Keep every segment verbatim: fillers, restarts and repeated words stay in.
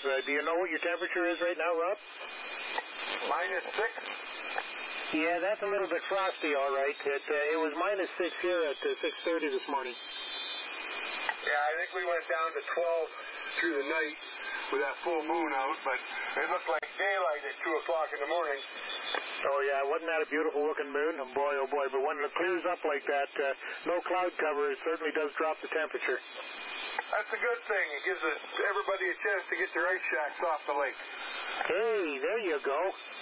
Uh, do you know what your temperature is right now, Rob? Minus six. Yeah, that's a little bit frosty, all right. It, uh, it was minus six here at uh, six thirty this morning. Yeah, I think we went down to twelve through the night with that full moon out, but it looked like daylight at two o'clock in the morning. Oh, yeah, wasn't that a beautiful-looking moon? Oh, boy, oh, boy. But when it clears up like that, uh, no cloud cover, it certainly does drop the temperature. That's a good thing. It gives us, everybody a chance to get their ice shacks off the lake. Hey, there you go.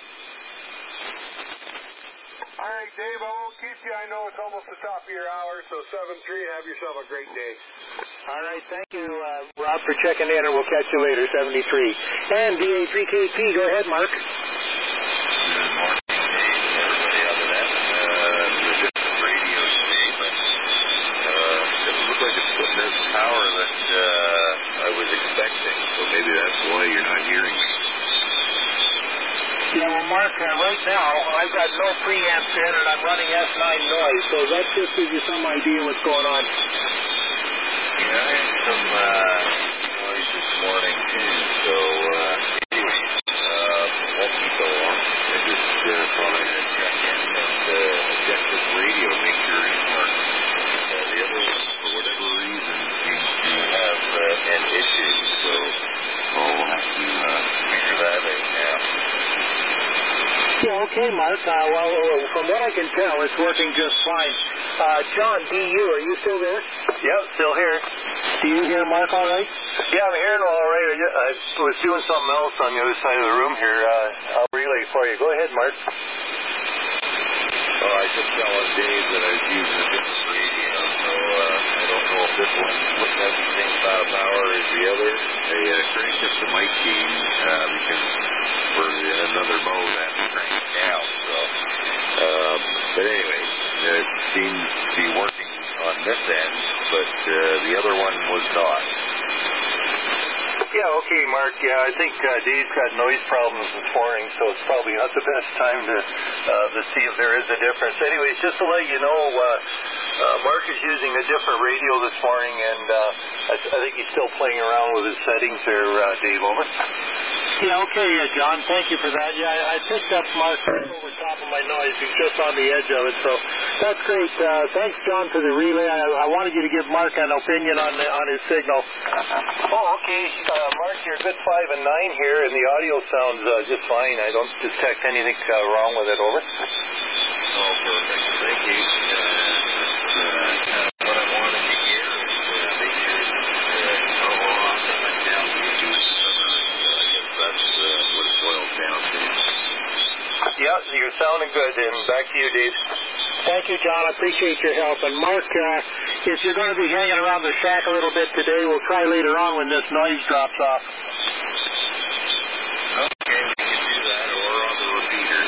All right, Dave, I won't keep you. I know it's almost the top of your hour, so seven three, have yourself a great day. All right, thank you, uh, Rob, for checking in, and we'll catch you later, seventy-three. And D A three K P, go ahead, Mark. Good morning, everybody out of that. Uh, a different radio today, but uh, it doesn't look like it's putting out the power that uh, I was expecting, so maybe that's why you're not hearing me. Yeah, well, Mark, uh, right now, I've got no preamps in, and I'm running S nine noise, so that just gives you some idea what's going on. Yeah, I had some uh, noise this morning, too, so uh, anyways, uh, won't be so long. I just uh, thought I'd check in and uh, check this radio, make sure it works. Uh, the other one, for whatever reason, seems to have uh, an issue, so I'll have to uh, figure that out now. Yeah, okay, Mark. Uh, well, from what I can tell, it's working just fine. Uh, John, D U, are you still there? Yep, still here. Do you hear Mark all right? Yeah, I'm hearing all right. I, just, I was doing something else on the other side of the room here. Uh, I'll relay for you. Go ahead, Mark. Well, I just telling Dave that I was using a different radio, so uh, I don't know if this one's putting out the same amount of power as the other. I uh, cranked up the mic gain uh, because for another mode I have to crank it down. So, um, but anyway, it seems to be working on this end, but uh, the other one was not. Yeah, okay, Mark. Yeah, I think uh, Dave's got noise problems this morning, so it's probably not the best time to uh, to see if there is a difference. Anyways, just to let you know, uh, uh, Mark is using a different radio this morning, and uh, I, I think he's still playing around with his settings there, uh, Dave. Over. Yeah, okay, uh, John. Thank you for that. Yeah, I, I picked up Mark over top of my noise. He's just on the edge of it, so that's great. Uh, thanks, John, for the relay. I, I wanted you to give Mark an opinion on the, on his signal. Oh, okay. Uh, Mark, you're a good five and nine here, and the audio sounds uh, just fine. I don't detect anything uh, wrong with it. Over. Oh, perfect. Thank you. Uh, uh, what I wanted to hear is uh, make sure that uh, how often I'm down to the use I guess that's uh, what it boils down to. Yeah, you're sounding good. And back to you, Dave. Thank you, John. I appreciate your help. And Mark, uh, if you're going to be hanging around the shack a little bit today, we'll try later on when this noise drops off. Okay, we can do that, or on the repeater.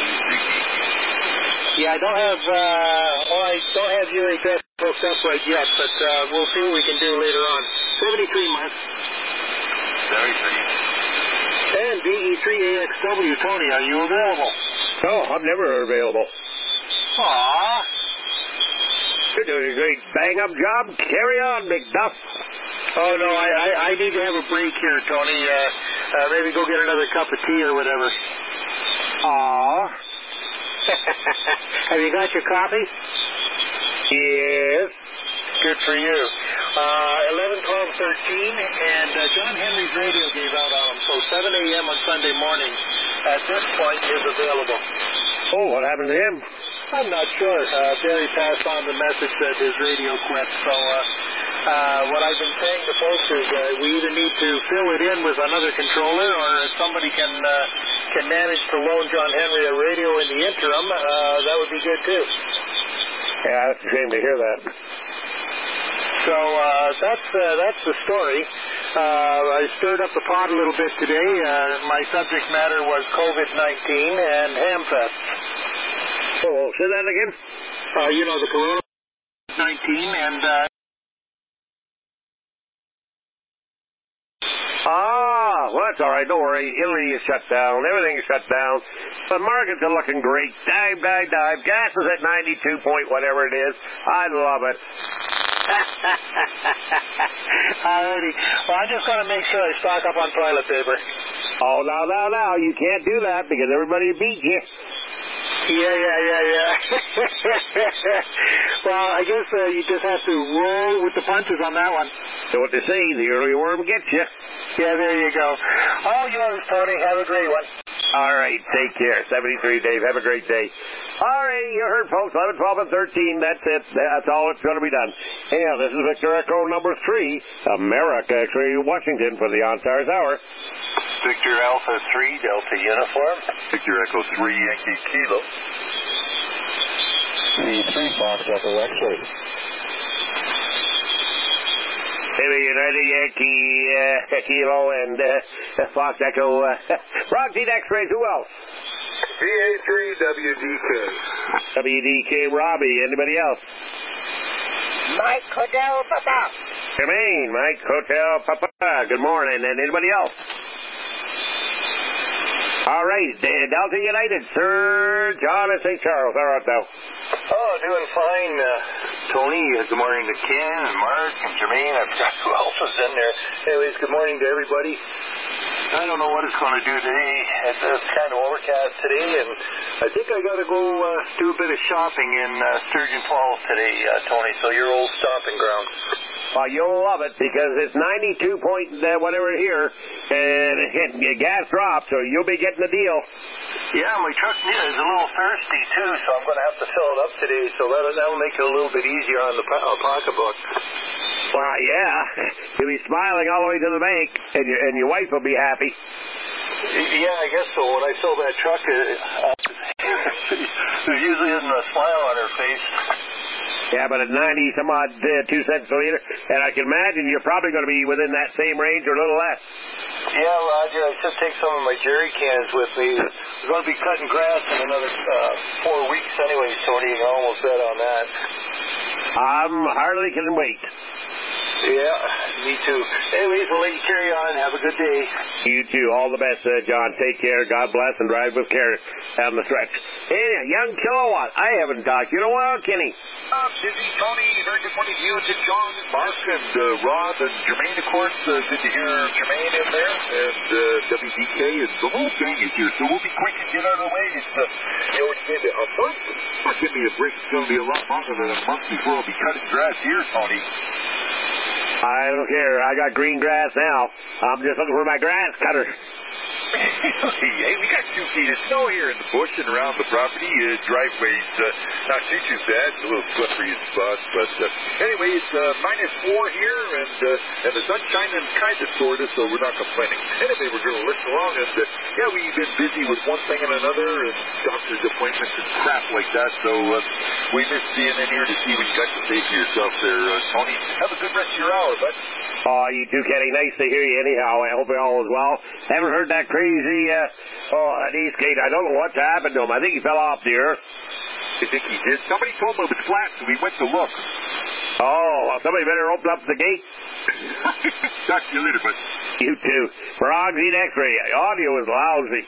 Yeah, I don't have, uh, oh, I don't have U H S hooked up right yet, but uh, we'll see what we can do later on. seventy-three, Mark. seventy-three. And D E three A X W, Tony, are you available? Oh, I'm never available. Aww. You're doing a great bang-up job. Carry on, Big Duff. Oh, no, I, I, I need to have a break here, Tony. Uh, uh, maybe go get another cup of tea or whatever. Aww. Have you got your coffee? Yes. Good for you. Uh, eleven, twelve, thirteen, and uh, John Henry's radio gave out on him, so seven a.m. on Sunday morning at this point is available. Oh, what happened to him? I'm not sure. Uh, Barry passed on the message that his radio quit, so uh, uh, what I've been saying to folks is uh, we either need to fill it in with another controller, or if somebody can uh, can manage to loan John Henry a radio in the interim, uh, that would be good too. Yeah, that's a shame to hear that. So uh, that's uh, that's the story. Uh, I stirred up the pot a little bit today. Uh, my subject matter was COVID nineteen and Hamfest. Oh, say that again? Uh, you know, the Corona nineteen and... Uh, Ah, well, that's all right. Don't worry. Italy is shut down. Everything is shut down. The markets are looking great. Dive, dive, dive. Gas is at ninety-two point whatever it is. I love it. Alrighty. Well, I'm just going to make sure I stock up on toilet paper. Oh, no, no, no. You can't do that because everybody will beat you. Yeah, yeah, yeah, yeah. Well, I guess uh, you just have to roll with the punches on that one. So what they say, the early worm gets you. Yeah, there you go. All yours, Tony. Have a great one. All right, take care. seventy-three, Dave. Have a great day. All right, you heard, folks. eleven, twelve, and thirteen. That's it. That's all that's going to be done. Yeah, this is Victor Echo number three, America X-ray Washington for the On-Stars Hour. Victor Alpha three, Delta Uniform. Victor Echo three, Yankee Kilo. The three Fox Echo X-ray. Heavy United Yankee uh, Kilo and uh, Fox Echo. Uh, Roxy X-rays. Who else? V A three W D K. W D K Robbie. Anybody else? Mike Hotel Papa. Jermaine, Mike Hotel Papa. Good morning. And anybody else? All right, Delta United, Sir John in Saint Charles. How about now? Oh, doing fine. Uh, Tony, uh, good morning to Ken and Mark and Jermaine. I forgot who else was in there. Anyways, good morning to everybody. I don't know what it's going to do today. It's, it's kind of overcast today, and I think I got to go uh, do a bit of shopping in uh, Sturgeon Falls today, uh, Tony, so your old stomping ground. Well, you'll love it because it's ninety-two point uh, whatever here, and uh, gas drops, so you'll be getting the deal. Yeah, my truck is a little thirsty, too, so I'm going to have to fill it up today, so that'll, that'll make it a little bit easier on the po- pocketbook. Well, yeah, you'll be smiling all the way to the bank, and your, and your wife will be happy. Yeah, I guess so. When I fill that truck, uh, there usually isn't a smile on her face. Yeah, but at ninety some odd uh, two cents a liter, and I can imagine you're probably going to be within that same range or a little less. Yeah, Roger, I should take some of my jerry cans with me. We're going to be cutting grass in another uh, four weeks anyway, Tony. You can almost bet on that. I'm hardly can wait. Yeah, me too. Anyways, I'll let you carry on. Have a good day. You too. All the best, uh, John. Take care. God bless, and drive with care down the stretch. Hey, young Kilowatt. I haven't talked. You know what, Kenny? Uh, busy, Tony. Very good morning to you, to John, Mark, and uh, Rob, and Jermaine, of course. Uh, good to hear Jermaine in there, and uh, W D K, and the whole gang is here. So we'll be quick and get out of the way. It's, uh, you know, give me a month. Give me a break. It's going to be a lot longer than a month before I'll be cutting grass here, Tony. I don't care. I got green grass now. I'm just looking for my grass cutter. Hey, we got two feet of snow here in the bush and around the property. Uh, driveway's uh, not too, too bad. It's a little slippery in spots. But uh, anyway, it's uh, minus four here, and uh, and the sun's shining kind of sort of, so we're not complaining. Anyway, we're going to listen along, and uh, yeah, we've been busy with one thing and another, and doctor's appointments and crap like that, so uh, we missed being in here to see what you got to say for yourself there, uh, Tony. Have a good rest of your hour, bud. Oh, you too, Kenny. Nice to hear you anyhow. I hope all is well. Haven't heard that crazy, uh, oh, that Eastgate. I don't know what's happened to him. I think he fell off the earth. You think he did? Somebody told him it was flat, so we went to look. Oh, well, somebody better open up the gate. Talk to you later, bud. You too. For Oxy X-ray, audio is lousy.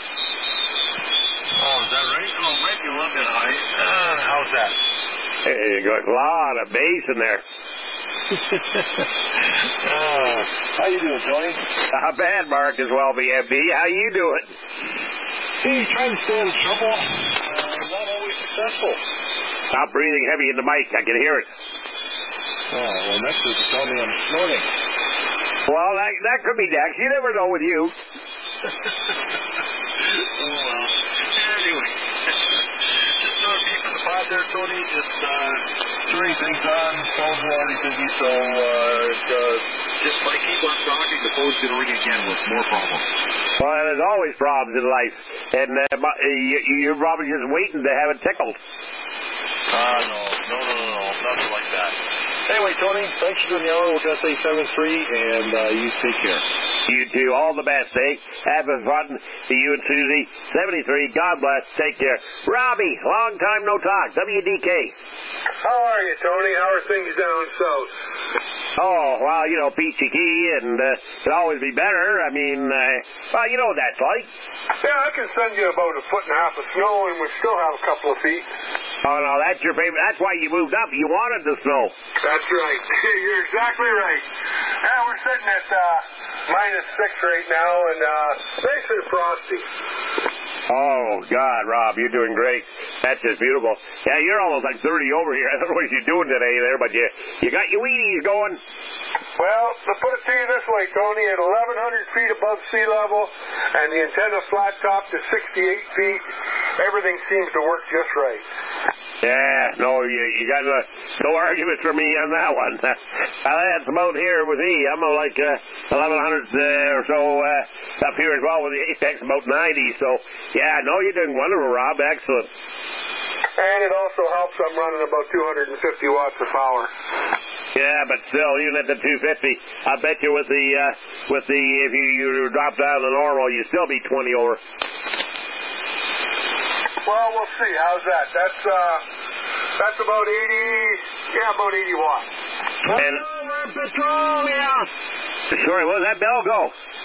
Oh, is that right? Oh, it might be a little bit high. Uh, how's that? Hey, you got a lot of bass in there. uh, how you doing, Tony? Not bad, Mark, as well, B M D. How you doing? Hey, trying to stay out of trouble. Uh, not always successful. Stop breathing heavy in the mic. I can hear it. Oh, well, next week you tell me I'm snorting. Well, that, that could be next. You never know with you. Oh, well. Anyway. Just uh, keeping the pod there, Tony. Just uh, throwing things on. Phones are already busy, so uh, uh, just like keep on talking. The phone's going to ring again with more problems. Well, there's always problems in life. And uh, you, you're probably just waiting to have it tickled. Ah, uh, no. No, no, no, no. Nothing like that. Anyway, Tony, thanks for doing the hour. We're going to say seven three, and uh, you take care. You too. All the best, eh? Have fun to you and Susie. seventy-three. God bless. Take care. Robbie, long time no talk. W D K. How are you, Tony? How are things down south? Oh, well, you know, peachy key, and uh, could always be better. I mean, uh, well, you know what that's like. Yeah, I can send you about a foot and a half of snow, and we still have a couple of feet. Oh, no, that's your favorite. That's why you moved up. You wanted the snow. That's right. You're exactly right. Yeah, we're sitting at uh, minus six right now, and uh, nice and frosty. Oh, God, Rob, you're doing great. That's just beautiful. Yeah, you're almost like thirty over here. I don't know what you're doing today there, but you you got your weedies going. Well, to put it to you this way, Tony, at eleven hundred feet above sea level and the antenna flat top to sixty-eight feet, everything seems to work just right. Yeah, no, you, you got no, no argument for me on that one. uh, that's about here with me. I'm uh, like uh, eleven hundred uh, or so uh, up here as well with the Apex, about ninety. So, yeah, no, you're doing wonderful, Rob. Excellent. And it also helps I'm running about two hundred fifty watts of power. Yeah, but still, even at the two fifty, I bet you with the, uh, with the, if you, you drop down to normal, you'd still be twenty over. Well, we'll see. How's that? That's, uh, that's about eighty, yeah, about eighty watts. And, Petrolia! sorry, what did that bell go?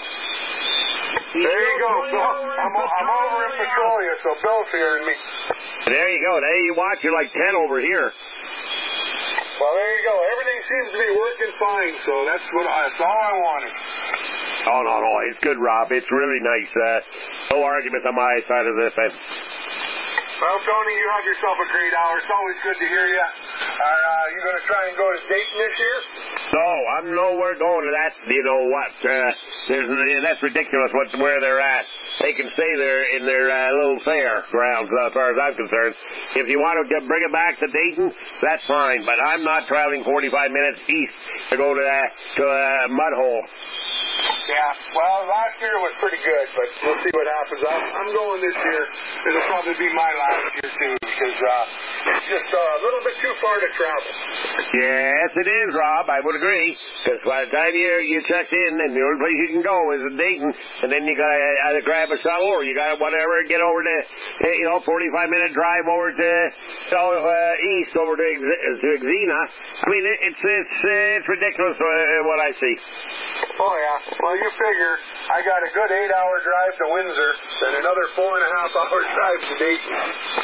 There you go. Bill, I'm, I'm over in Petrolia, so Bill's hearing me. There you go. There you watch. You're like ten over here. Well, there you go. Everything seems to be working fine, so that's what I, that's all I wanted. Oh, no, no. It's good, Rob. It's really nice. Uh, no arguments on my side of this. And, well, Tony, you have yourself a great hour. It's always good to hear you. Are uh, you going to try and go to Dayton this year? no, I'm nowhere going to that. You know what? Uh, there's, that's ridiculous what, where they're at. They can stay there in their uh, little fair grounds, as far as I'm concerned. If you want to get, bring it back to Dayton, that's fine. But I'm not traveling forty-five minutes east to go to, uh, to a uh, mud hole. Yeah, well, last year was pretty good, but we'll see what happens. I'm, I'm going this year. It'll probably be my last year, too, because uh, it's just uh, a little bit too far to travel. Yes, it is, Rob. I would agree. Because by the time you you check in, and the only place you can go is in Dayton, and then you got to either grab a shuttle or you got to whatever get over to, you know, forty-five minute drive over to you know, uh, east over to to Xena. I mean, it, it's it's uh, it's ridiculous uh, what I see. Oh yeah. Well, you figure I got a good eight hour drive to Windsor, and another four and a half hour drive to Dayton.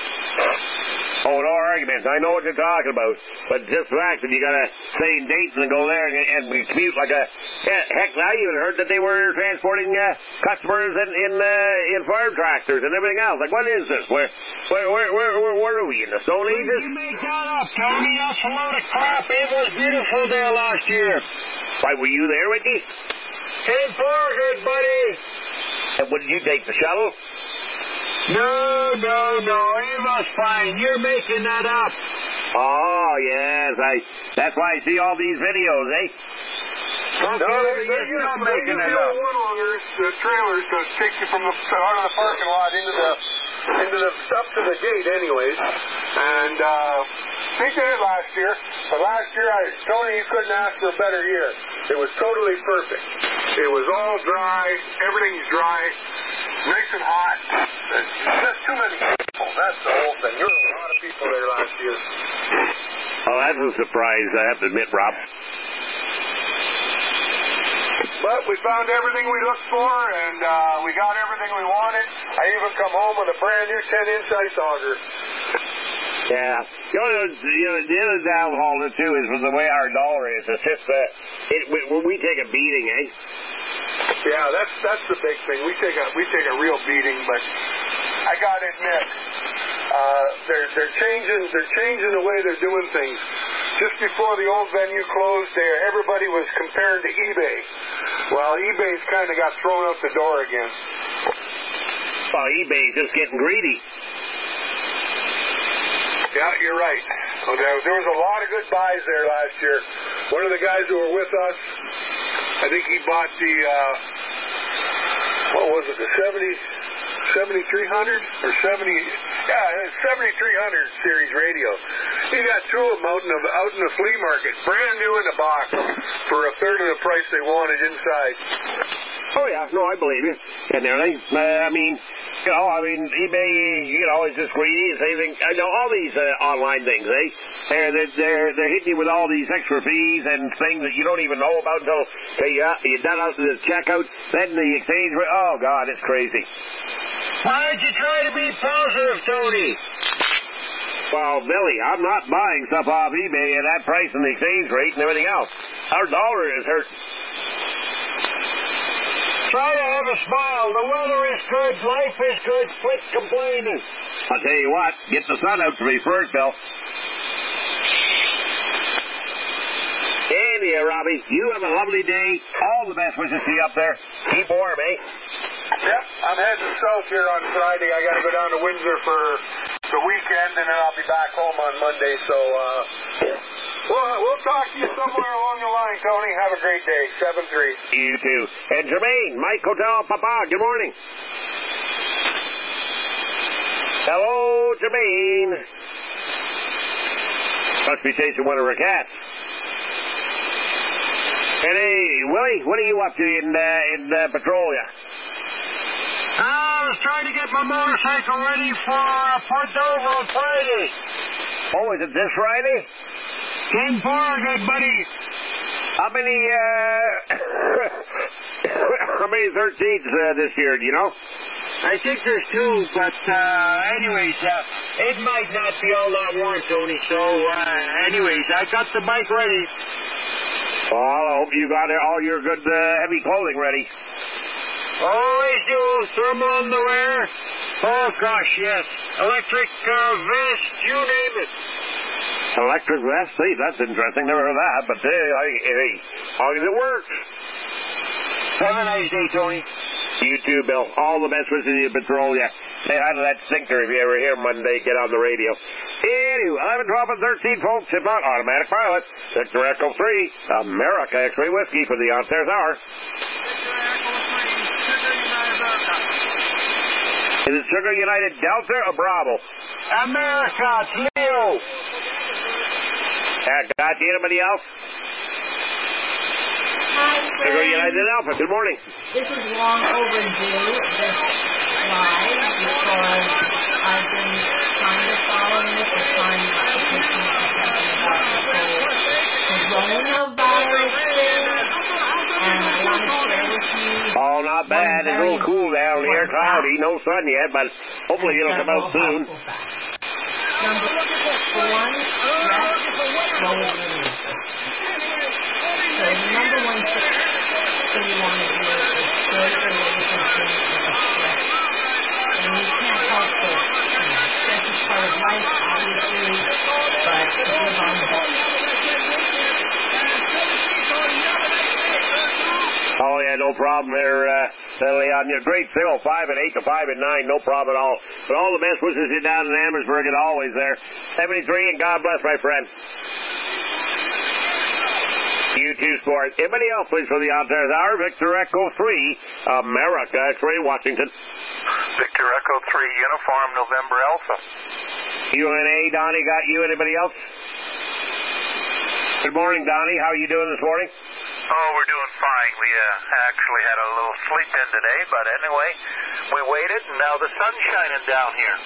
Oh, no argument. I know what you're talking about. But just the fact that you got to stay in Dayton and go there and, and commute like a... Heck, I even heard that they were transporting uh, customers in in, uh, in farm tractors and everything else. Like, what is this? Where where where where, where, where are we, in the Stone Ages? Where did you make that up, Tony? That's a load of crap. It was beautiful there last year. Why, were you there, Ricky? Hey, good, buddy. And what did you take, the shuttle? No, no, no. It was fine. You're making that up. Oh, yes. I. That's why I see all these videos, eh? No, they, they use, not they making use it the up. old one-longers, the trailers, to take you from the out of the parking lot into the into the up to the gate, anyways. And uh, they did it last year. But last year, I Tony, you couldn't ask for a better year. It was totally perfect. It was all dry. Everything's dry. Nice and hot. It's just too many people. That's the whole thing. There were a lot of people there last year. Oh, that's a surprise, I have to admit, Rob. But we found everything we looked for, and uh, we got everything we wanted. I even come home with a brand new ten inch ice auger. Yeah. You know, you know, the other downfall, too, is with the way our dollar is. It's just, uh, it, we, we take a beating, eh? Yeah, that's that's the big thing. We take a we take a real beating, but I gotta admit, uh, they're they're changing they're changing the way they're doing things. Just before the old venue closed, there everybody was comparing to eBay. Well, eBay's kind of got thrown out the door again. Well, eBay's just getting greedy. Yeah, you're right. There, there was a lot of good buys there last year. One of the guys who were with us, I think he bought the, uh, what was it, the seventy, seventy-three hundred or seventy, yeah, seventy-three hundred series radio. He got two of them out in the, out in the flea market, brand new in the box, for a third of the price they wanted inside. Oh, yeah. No, I believe you. And everything. Uh, I mean, you know, I mean, eBay, you know, is just greedy. It's anything. I know all these uh, online things, eh? They're, they're, they're, they're hitting you with all these extra fees and things that you don't even know about until hey, uh, you're done out to the checkout. Then the exchange rate. Oh, God, it's crazy. Why don't you try to be positive, Tony? Well, Billy, I'm not buying stuff off eBay at that price and the exchange rate and everything else. Our dollar is hurt. Try to have a smile. The weather is good. Life is good. Quit complaining. I'll tell you what, get the sun out for me first, Bill. Anyhow, Robbie, you have a lovely day. All the best wishes to you up there. Keep warm, eh? Yep, I'm heading south here on Friday. I got to go down to Windsor for the weekend, and then I'll be back home on Monday. So uh, we'll, we'll talk to you somewhere along the line, Tony. Have a great day. seven three. You too. And Jermaine, Mike Hotel Papa, good morning. Hello, Jermaine. Must be chasing one of her cats. And hey, Willie, what are you up to in uh, in uh, Petrolia? I was trying to get my motorcycle ready for uh, Port Dover on Friday. Oh, is it this Friday? ten four, good buddy. How many, uh, how many thirteens uh, this year, do you know? I think there's two, but uh, anyways, uh, it might not be all that warm, Tony, so uh, anyways, I got the bike ready. Well, I hope you got all your good uh, heavy clothing ready. Always do. Thermal underwear. Oh, gosh, yes. Electric uh, vest, you name it. Electric vest? See, that's interesting. Never heard of that, but hey, I, hey, as long as it works. Have a nice day, Tony. You too, Bill. All the best wishes to you, Petrolia. Say hi to that stinker if you ever hear Monday. Get on the radio. Anyway, eleven, twelve, and thirteen, folks. If not, automatic pilot. Victor Echo three. America X-Ray Whiskey for the on-stairs hour. Is it Sugar United Delta or Bravo? America, it's Leo. Uh, got you anybody else? Hi, Sugar United Alpha, good morning. This is long overdue, this live, because I've been trying to follow this for trying not to push something about the coronavirus thing, and I want to share with you. Oh, not bad. It's a little cool down here, cloudy, no sun yet, but hopefully it'll come out soon. Number one, stress, low relief. So the number one thing you want to do is build a relationship with stress. And you can't help it. Stress is part of life, obviously, but it lives on the boat. Oh, yeah, no problem there, uh, Leon. You're great, Phil. Five and eight to five and nine, no problem at all. But all the best wishes you down in Amherstburg and always there. seventy-three, and God bless, my friend. You too, sport. Anybody else, please, for the on-stairs hour? Victor Echo three, America X-Ray, Washington. Victor Echo three, Uniform, November Alpha. U N A, Donnie, got you? Anybody else? Good morning, Donnie. How are you doing this morning? Oh, we're doing fine. We uh, actually had a little sleep in today, but anyway, we waited, and now the sun's shining down here.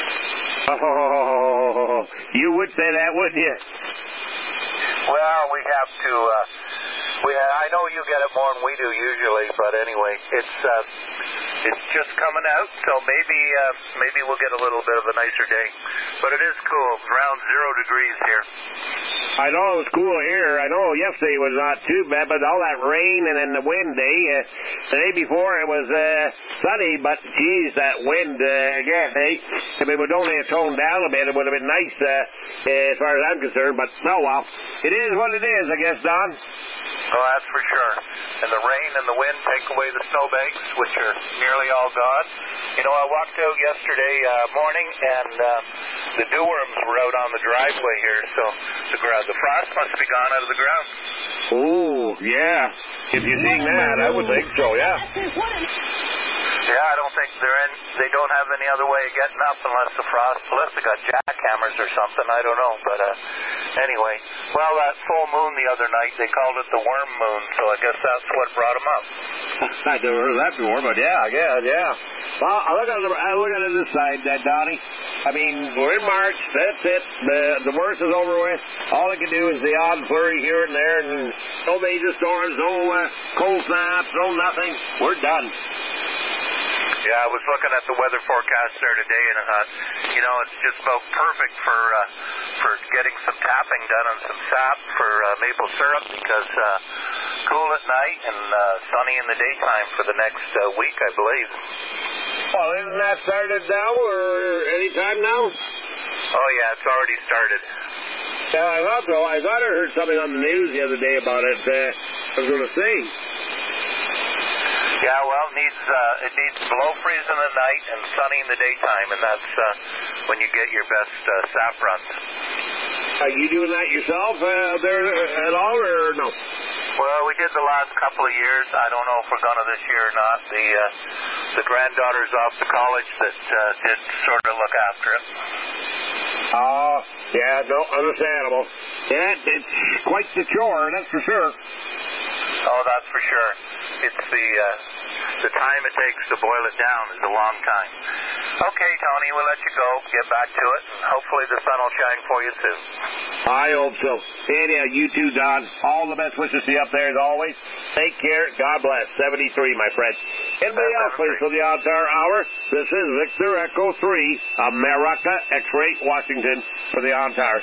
Oh, you would say that, wouldn't you? Well, we have to, uh, we ha- I know you get it more than we do usually, but anyway, it's, uh, it's just coming out, so maybe, uh, maybe we'll get a little bit of a nicer day. But it is cool, around zero degrees here. I know it was cool here. I know yesterday was not too bad, but all that rain and then the wind day. Uh, the day before it was uh, sunny, but geez, that wind uh, again, eh? I mean, it would only have toned down a bit. It would have been nice uh, uh, as far as I'm concerned, but oh well. It is what it is, I guess, Don. Oh, that's for sure. And the rain and the wind take away the snowbanks, which are nearly all gone. You know, I walked out yesterday uh, morning, and uh, the dewworms were out on the driveway here, so the, gra- the frost must be gone out of the ground. Oh, yeah. If you're seeing that, I would think so, yeah. Yeah, I don't think they're in. They don't have any other way of getting up unless the frost, unless they got jackhammers or something. I don't know, but uh, anyway. Well, that full moon the other night, they called it the worm moon, so I guess that's what brought them up. I never heard of that before, but yeah, I guess, yeah. Well, I look at it, I look at it this side, uh, Donnie. I mean, we're in March. That's it. The the worst is over with. All I can do is the odd flurry here and there, and no major storms, no uh, cold snaps, no nothing. We're done. Yeah, I was looking at the weather forecast there today, and I thought, you know, it's just about perfect for uh, for getting some tapping done on some sap for uh, maple syrup because uh, cool at night and uh, sunny in the daytime for the next uh, week, I believe. Well, isn't that started now or any time now? Oh, yeah, it's already started. Yeah, I thought so. I thought I heard something on the news the other day about it. Uh, I was going to say. Yeah, well, it needs uh, it needs below freezing at night and sunny in the daytime, and that's uh, when you get your best uh, sap runs. Are you doing that yourself uh, there at all, or no? Well, we did the last couple of years. I don't know if we're going to this year or not. The uh, the granddaughter's off to college that uh, did sort of look after it. Oh, yeah, no, understandable. Yeah, it's quite the chore, that's for sure. Oh, that's for sure. It's the uh, the time it takes to boil it down is a long time. Okay, Tony, we'll let you go. Get back to it, and hopefully the sun will shine for you soon. I hope so. Anyhow, you too, Don. All the best wishes to you up there as always. Take care. God bless. seventy-three, my friend. Anybody else, please, for the entire hour? This is Victor Echo three, America, X-Ray, Washington, for the entire.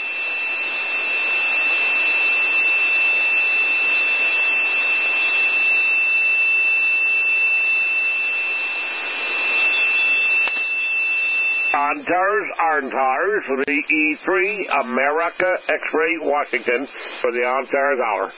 Ontars, Ontars, for the E three, America, X-Ray, Washington, for the Ontars hour.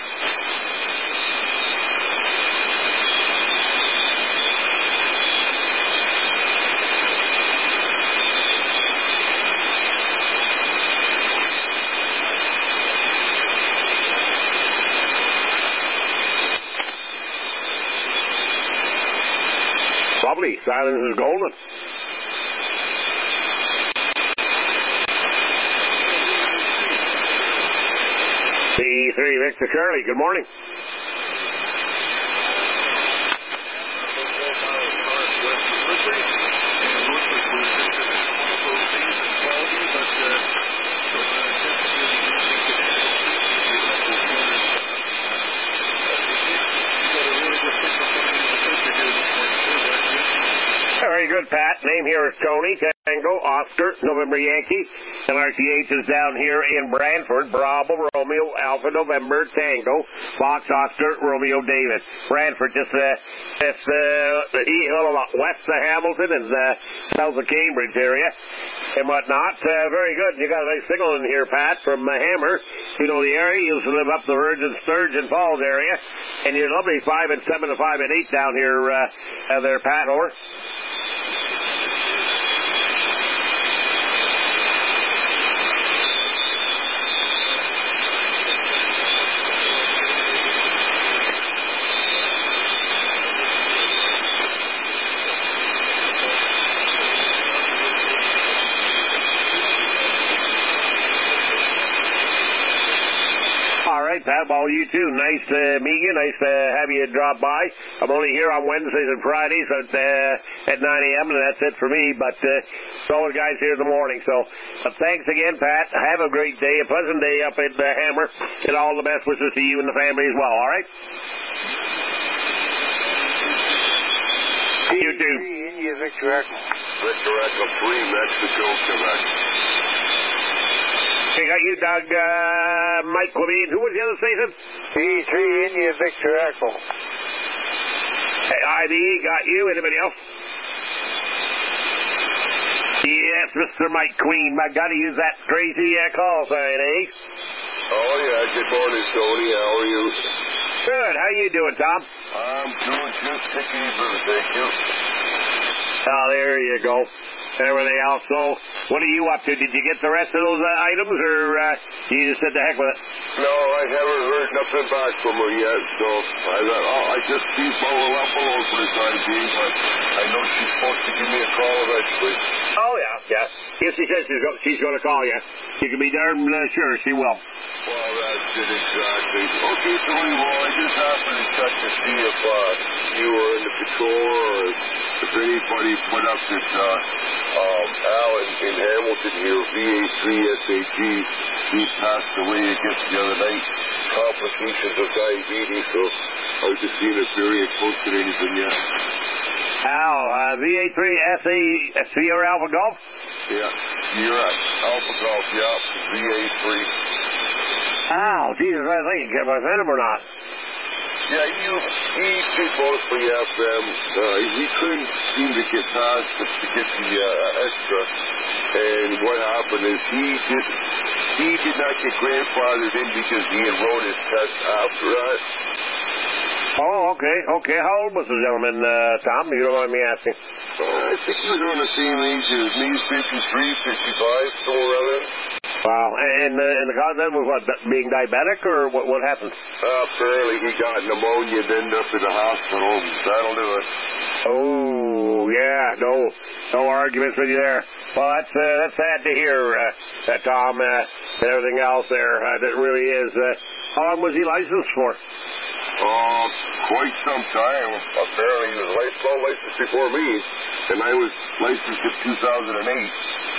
Lovely. Silence is golden. C three, Victor Curley, good morning. Very good, Pat. Name here is Tony, Tango, Oscar, November Yankee. And R T H is down here in Brantford. Bravo, Romeo, Alpha, November, Tango, Fox, Oscar, Romeo, David. Brantford, just uh, just uh, west of Hamilton and uh, south of Cambridge area and whatnot. Uh, very good. You got a nice signal in here, Pat, from uh, Hammer. You know the area. You used to live up the Virgin Sturgeon Falls area. And you're lovely five and seven and five and eight down here uh, uh, there, Pat, or? Pat, well, you too. Nice to meet you. Nice to have you drop by. I'm only here on Wednesdays and Fridays at, uh, at nine a.m., and that's it for me. But uh, so are the guys here in the morning. So uh, thanks again, Pat. Have a great day, a pleasant day up at uh, Hammer, and all the best wishes to you and the family as well, all right? You too. Victor Echo. Victor Echo three, Mexico, Quebec. We got you, Doug, uh, Mike Levine. Who was the other station? E three, India, Victor Echo. Hey, I D, got you. Anybody else? Yes, Mister Mike Queen. I got to use that crazy uh, call sign, eh? Oh, yeah. Good morning, Tony. How are you? Good. How you doing, Tom? I'm doing just tickety boo, thank you. Oh, there you go. Everything else. So, what are you up to? Did you get the rest of those uh, items, or uh, you just said the heck with it? No, I haven't heard nothing back from her yet, so I thought, oh, I just keep following up alone for the time being, but I know she's supposed to give me a call eventually. Oh, yeah, yeah. If she says she's, go- she's going to call you, you can be darn uh, sure she will. Well, that's it exactly. Okay, Tony, well, I just happened to check to see if uh, you were in the patrol or if anybody put up this uh, um, Al in, in Hamilton here, V A three S A G. He passed away, I guess, the other night. Complications of diabetes, so I was just seeing if Barry had posted anything yet. Al, Uh, V A three S A Sierra Alpha Golf? Yeah, Sierra Alpha Golf, yeah, V A three. Oh, Jesus, I think you my venom or not. Yeah, he, he did mostly F M. Uh, he couldn't seem to get past to, to get the uh, extra. And what happened is he did, he did not get grandfathered in because he had wrote his test after that. Oh, okay, okay. How old was the gentleman, uh, Tom? You don't mind me asking. Uh, I think he was around the same age as me, fifty-three, fifty-five, somewhere around there. Wow, and, uh, and the cause of that was what, being diabetic, or what, what happened? Uh, apparently he got pneumonia and ended up in the hospital. That'll do it. Oh, yeah, no, no arguments with you there. Well, that's, uh, that's sad to hear, uh, that Tom, uh, and everything else there. Uh, that really is. Uh, how long was he licensed for? Uh, quite some time. Apparently he was licensed, well licensed before me, and I was licensed in two thousand eight.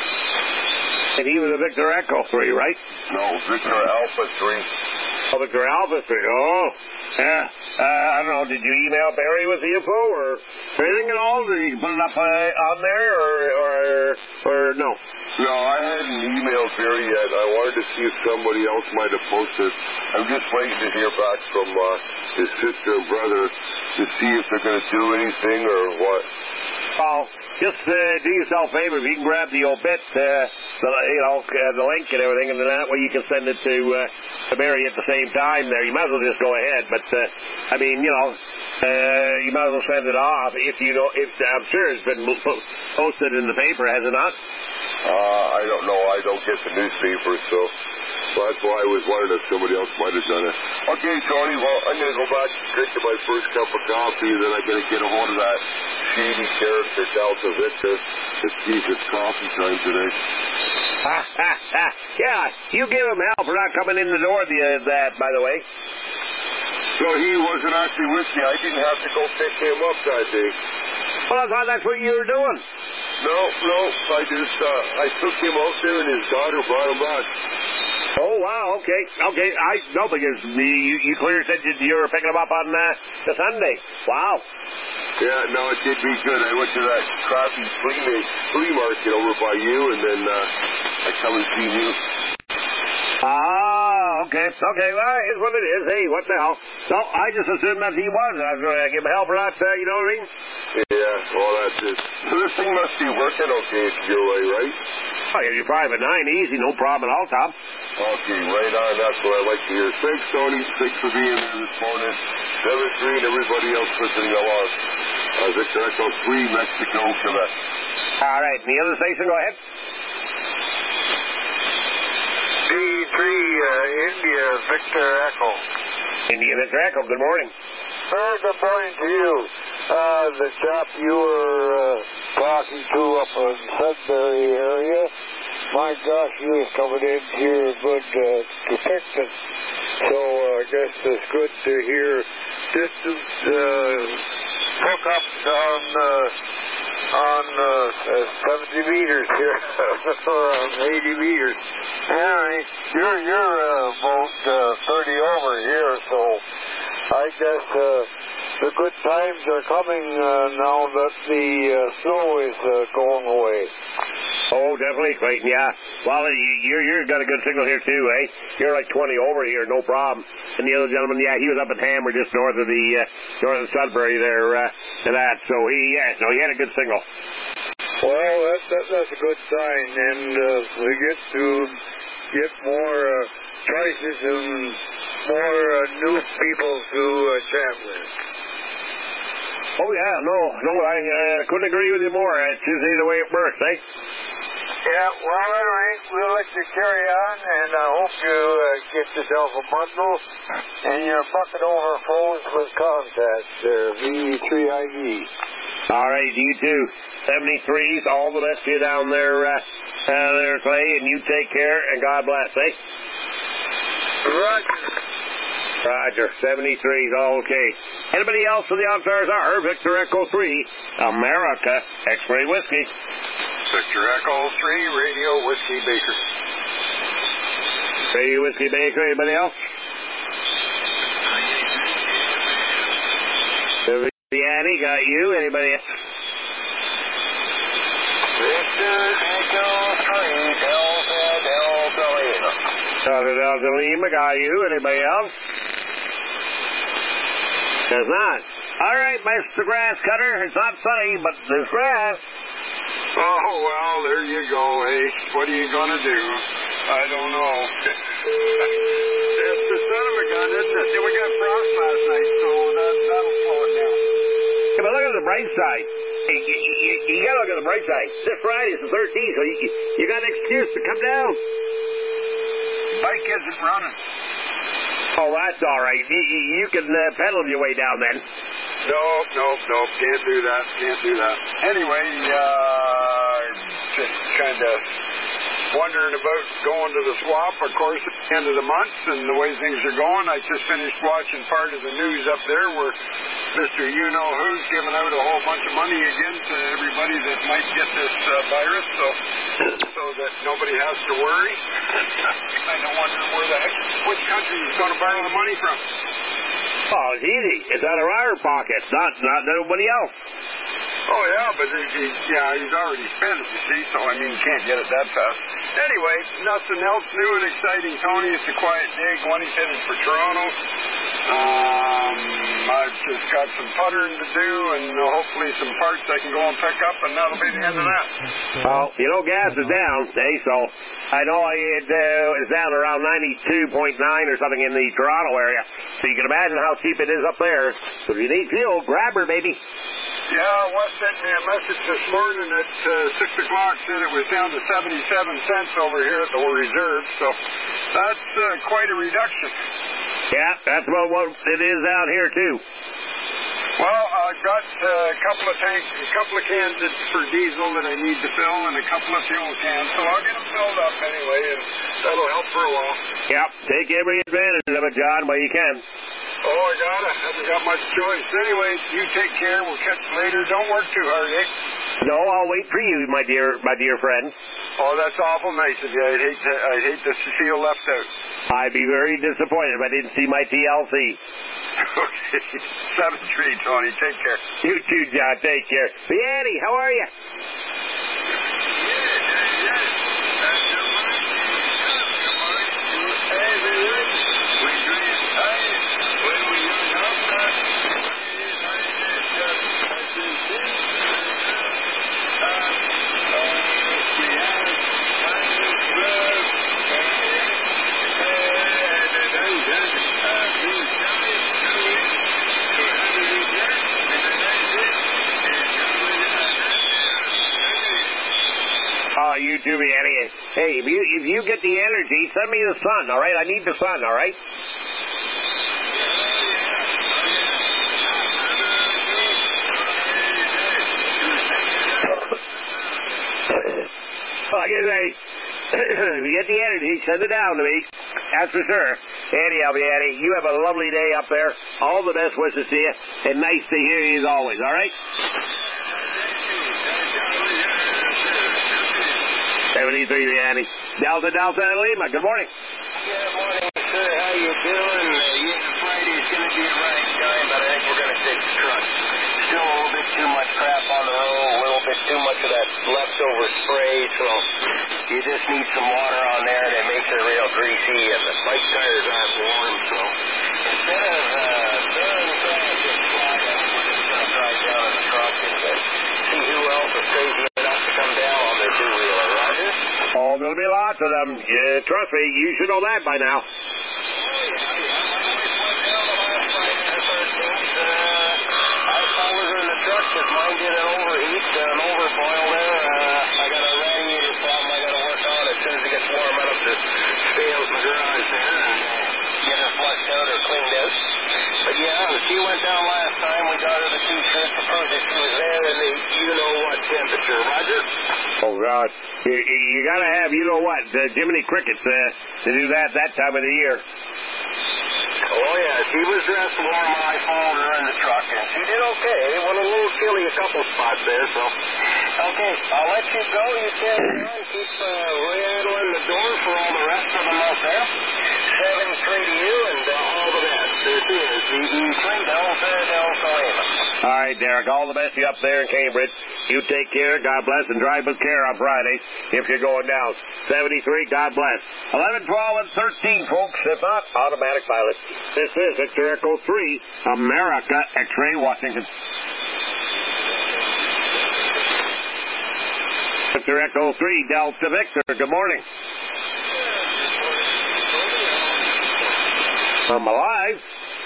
And he was a Victor Echo three, right? No, Victor Alpha three. Oh, Victor Alpha three. Oh, yeah. Uh, I don't know. Did you email Barry with the info or anything at all? Did you put it up uh, on there, or, or or no? No, I hadn't emailed Barry yet. I wanted to see if somebody else might have posted. I'm just waiting to hear back from uh, his sister and brother to see if they're going to do anything or what. Well, just uh, do yourself a favor. If you can grab the obit, uh, the, you know, uh, the link and everything, and then that way you can send it to, uh, to Barry at the same time there. You might as well just go ahead. But, uh, I mean, you know, uh, you might as well send it off. If you know, if I'm sure it's been posted in the paper, has it not? Uh, I don't know. I don't get the newspaper, so... Well, that's why I was wondering if somebody else might have done it. Okay, Tony, well, I'm going to go back and drink my first cup of coffee, and then I'm going to get a hold of that shady character, Delta Victor, to see if it's coffee time today. Ha, ha, ha. Yeah, you give him hell for not coming in the door the, uh, that, by the way. So he wasn't actually with me. I didn't have to go pick him up that day. Well, I thought that's what you were doing. No, no, I just, uh, I took him out there, and his daughter brought him back. Oh, wow, okay. Okay, I know, because you, you clearly said you were picking them up on uh, the Sunday. Wow. Yeah, no, it did me good. I went to that crappy flea, flea market over by you, and then uh, I come and see you. Ah, okay. Okay, well, it's what it is. Hey, what the hell? So, I just assumed that he was. I was going to give him hell for that, uh, you know what I mean? Yeah, well, that's it. So this thing must be working okay your way, right? Oh, yeah, you're five at nine, easy, no problem at all, Tom. Okay, right on. That's what I like to hear. Thanks, Tony. Thanks for being there this morning. seven three and everybody else listening along. Uh, Victor Echo three, Mexico, Quebec. All right, the other station, go ahead. D three, uh, India, Victor Echo. India, Victor Echo, good morning. Very good morning to you. Uh, the chap you were uh, talking to up in Sudbury area, my gosh, he was coming in here good uh, to Picton. So uh, I guess it's good to hear distance uh, hookups on uh, on uh, uh, seventy meters here, or on eighty meters. Harry, you're you're uh, about uh, thirty over here, so I guess uh, the good times are coming uh, now that the uh, snow is uh, going away. Oh, definitely, Clayton, yeah. Well, you you got a good signal here, too, eh? You're like twenty over here, no problem. And the other gentleman, yeah, he was up at Hammer, just north of the, uh, north of Sudbury there, uh, and that. So he, yeah, no, he had a good signal. Well, that's, that, that's a good sign, and uh, we get to get more uh, choices and more uh, new people to uh, chat with. Oh, yeah, no, no, I uh, couldn't agree with you more. It's usually the way it works, eh? Yeah, well, all right, we'll let you carry on, and I hope you uh, get yourself a bundle, and your bucket overflows with contacts there, V three I V. All right, you too. seventy-threes, all the best to you down there, uh, uh, there, Clay, and you take care, and God bless, eh? Roger. Roger, seventy-threes, all okay. Anybody else for the Outstars are? Victor Echo three, America, X-Ray Whiskey. Victor Echo three, Radio Whiskey Baker. Radio Whiskey Baker, anybody else? Annie, got you. Anybody else? Victor Echo three, Delta Delta Lima. Delta Delta Lima, got you. Anybody else? There's not. All right, Mister Grass Cutter. It's not sunny, but there's grass. Oh, well, there you go, eh? What are you going to do? I don't know. It's the son of a gun, isn't it? We got frost last night, so that, that'll slow it down. Yeah, but look at the bright side. Hey, you, you, you got to look at the bright side. This Friday is the thirteenth, so you, you got an excuse to come down. Bike isn't running. Oh, that's all right. You, you, you can uh, pedal your way down then. Nope, nope, nope. Can't do that. Can't do that. Anyway, uh, just kind of wondering about going to the swap, of course, at the end of the month, and the way things are going. I just finished watching part of the news up there where Mister You-Know-Who's giving out a whole bunch of money again to everybody that might get this uh, virus, so so that nobody has to worry. I don't wonder where the heck, which country is going to borrow the money from. Oh, it's easy. It's out of our pockets, not not nobody else. Oh, yeah, but he, he, yeah, he's already spent it, you see, so, I mean, you can't get it that fast. Anyway, nothing else new and exciting, Tony. It's a quiet day. Gwenny's headed for Toronto. Um, I've just got some puttering to do, and uh, hopefully some parts I can go and pick up, and that'll be the end of that. Well, you know, gas is down, eh, so I know it uh, is down around ninety-two point nine or something in the Toronto area, so you can imagine how cheap it is up there. So if you need fuel, grab her, baby. Yeah, Wes sent me a message this morning at uh, six o'clock, said it was down to seventy-seven cents over here at the reserve, so that's uh, quite a reduction. Yeah, that's about what it is out here, too. Well, I've got uh, a couple of tanks, a couple of cans for diesel that I need to fill, and a couple of fuel cans, so I'll get them filled up anyway, and that'll help for a while. Yep, take every advantage of it, John, while you can. Oh, I got it. Haven't got much choice. Anyway, you take care. We'll catch you later. Don't work too hard, eh? No, I'll wait for you, my dear, my dear friend. Oh, that's awful nice of you. I'd hate to, I'd hate to feel left out. I'd be very disappointed if I didn't see my T L C. Okay, seven three, Tony. Take care. You too, John. Take care. Hey, Annie, how are you? Oh, you too, Annie. Hey, if you if you get the energy, send me the sun, all right? I need the sun, all right? Like I say, if you get the energy, send it down to me. That's for sure. Anyhow, Annie, you have a lovely day up there. All the best wishes to you, and nice to hear you as always, all right? seventy-three, Annie. Delta, Delta, Lima. Good morning. Good morning, sir. How you doing? Uh, yeah, Friday's going to be a right time, but I think we're going to take the truck. Still a little bit too much crap on the road, a little bit too much of that leftover spray, so you just need some water on there, and it makes it real greasy, and the bike tires aren't warm, so instead of uh, burning fast, just fly out. We're just going to drive down in the truck and uh, see who else is crazy enough to come down on their two-wheeler. Roger? Oh, there'll be lots of them. Yeah, trust me, you should know that by now. Oh, yeah, yeah. My wife went down the last night for the first date. Uh, I followed her in the truck because mine did an overheat, uh, an overboil there. Uh, I got a radiator problem I got to work on as soon as it gets warm enough to stay out in the garage there and uh, get her flushed out or cleaned out. But yeah, she went down last time. We got her the t-shirt to prove that she was there in the you-know-what temperature. Roger? Oh, God. You, you got to have, you know what, uh, Jiminy Crickets uh, to do that that time of the year. Oh, yeah, she was dressed warm. I followed her in the truck, and she did okay. It went a little chilly a couple spots there, so. Okay, I'll let you go. You carry on. Keep uh, rattling the door for all the rest of them out there. seven three to you, and uh, all the best. This is the E three Delta Delta Lima. All right, Derek, all the best to you up there in Cambridge. You take care, God bless, and drive with care on Fridays if you're going down. seventy-three, God bless. eleven, twelve, and thirteen, folks. If not, automatic pilot. This is Victor Echo three, America, X-Ray, Washington. Victor Echo three, Delta Victor, good morning. I'm alive.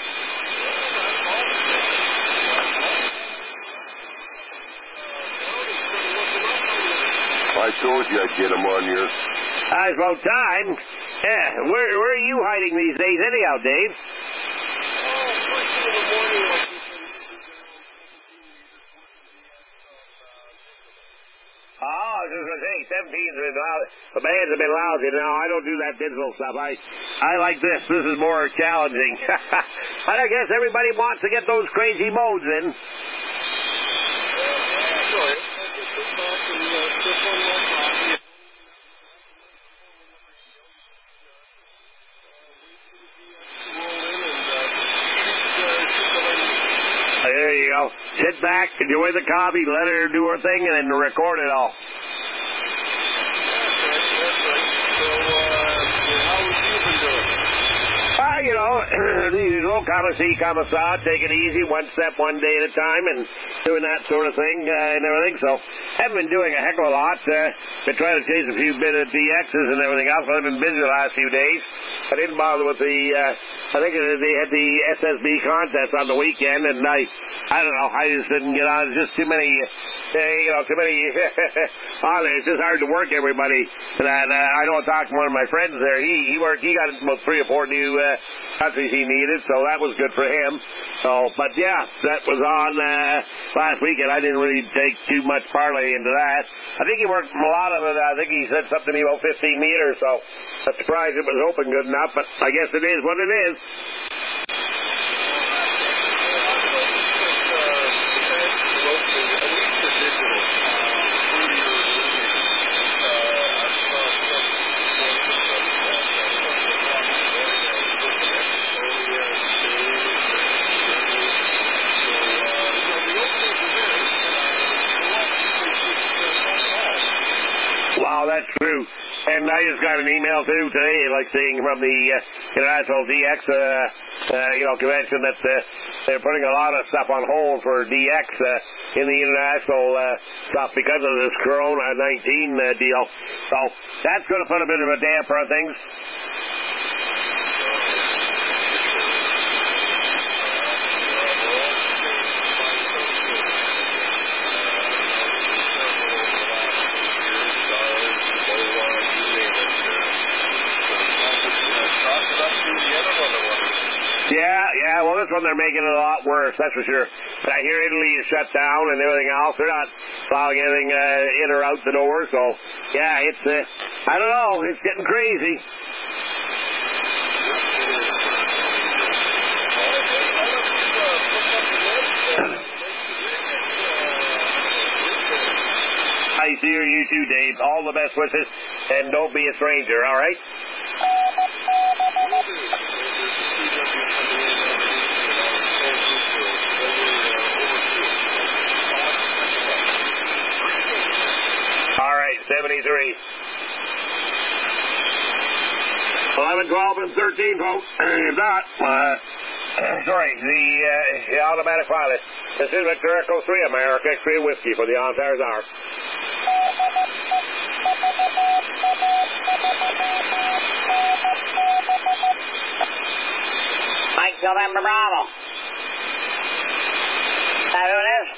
I told you I'd get them on you. Uh, it's about time. Yeah, where, where are you hiding these days anyhow, Dave? Oh, first thing in the morning, like you Oh, I was just going to say, seventeen's been loud. The bands have been lousy. No, I don't do that digital stuff. I I like this. This is more challenging. But I guess everybody wants to get those crazy modes in. There you go. Sit back, enjoy the coffee, let her do her thing, and then record it all. Uh, you know, the usual, come see, come saw, take it easy, one step, one day at a time, and doing that sort of thing uh, and everything. So, haven't been doing a heck of a lot. Uh, been trying to chase a few bit of D Xs and everything else. I've been busy the last few days. I didn't bother with the, uh, I think they had the S S B contest on the weekend, and I, I don't know, I just didn't get on. There's just too many, uh, you know, too many on there. It's just hard to work everybody. And uh, I know I talked to one of my friends there. He, he worked, he got about three or four new uh, countries he needed, so that was good for him. So, but yeah, that was on uh, last weekend. I didn't really take too much parlay into that. I think he worked a lot of it. I think he said something about fifteen meters, so I'm surprised it was open good enough, but I guess it is what it is. Wow, that's true. And I just got an email, too, today, like saying from the uh, International D X, uh, uh, you know, convention that uh, they're putting a lot of stuff on hold for D X uh, in the international uh, stuff because of this Corona nineteen uh, deal. So that's going to put a bit of a damper on things. Yeah, yeah, well, this one they're making it a lot worse, that's for sure. But I hear Italy is shut down and everything else. They're not allowing anything uh, in or out the door, so, yeah, it's, uh, I don't know, it's getting crazy. I hear you too, Dave. All the best wishes, and don't be a stranger, all right? All right, seventy-three. eleven, twelve, and thirteen, folks. If not, uh, sorry, the, uh, the automatic pilot. This is Victor Echo three, America, X-Ray Whiskey for the on-tires hour. Mike November Bravo. Is that who it is?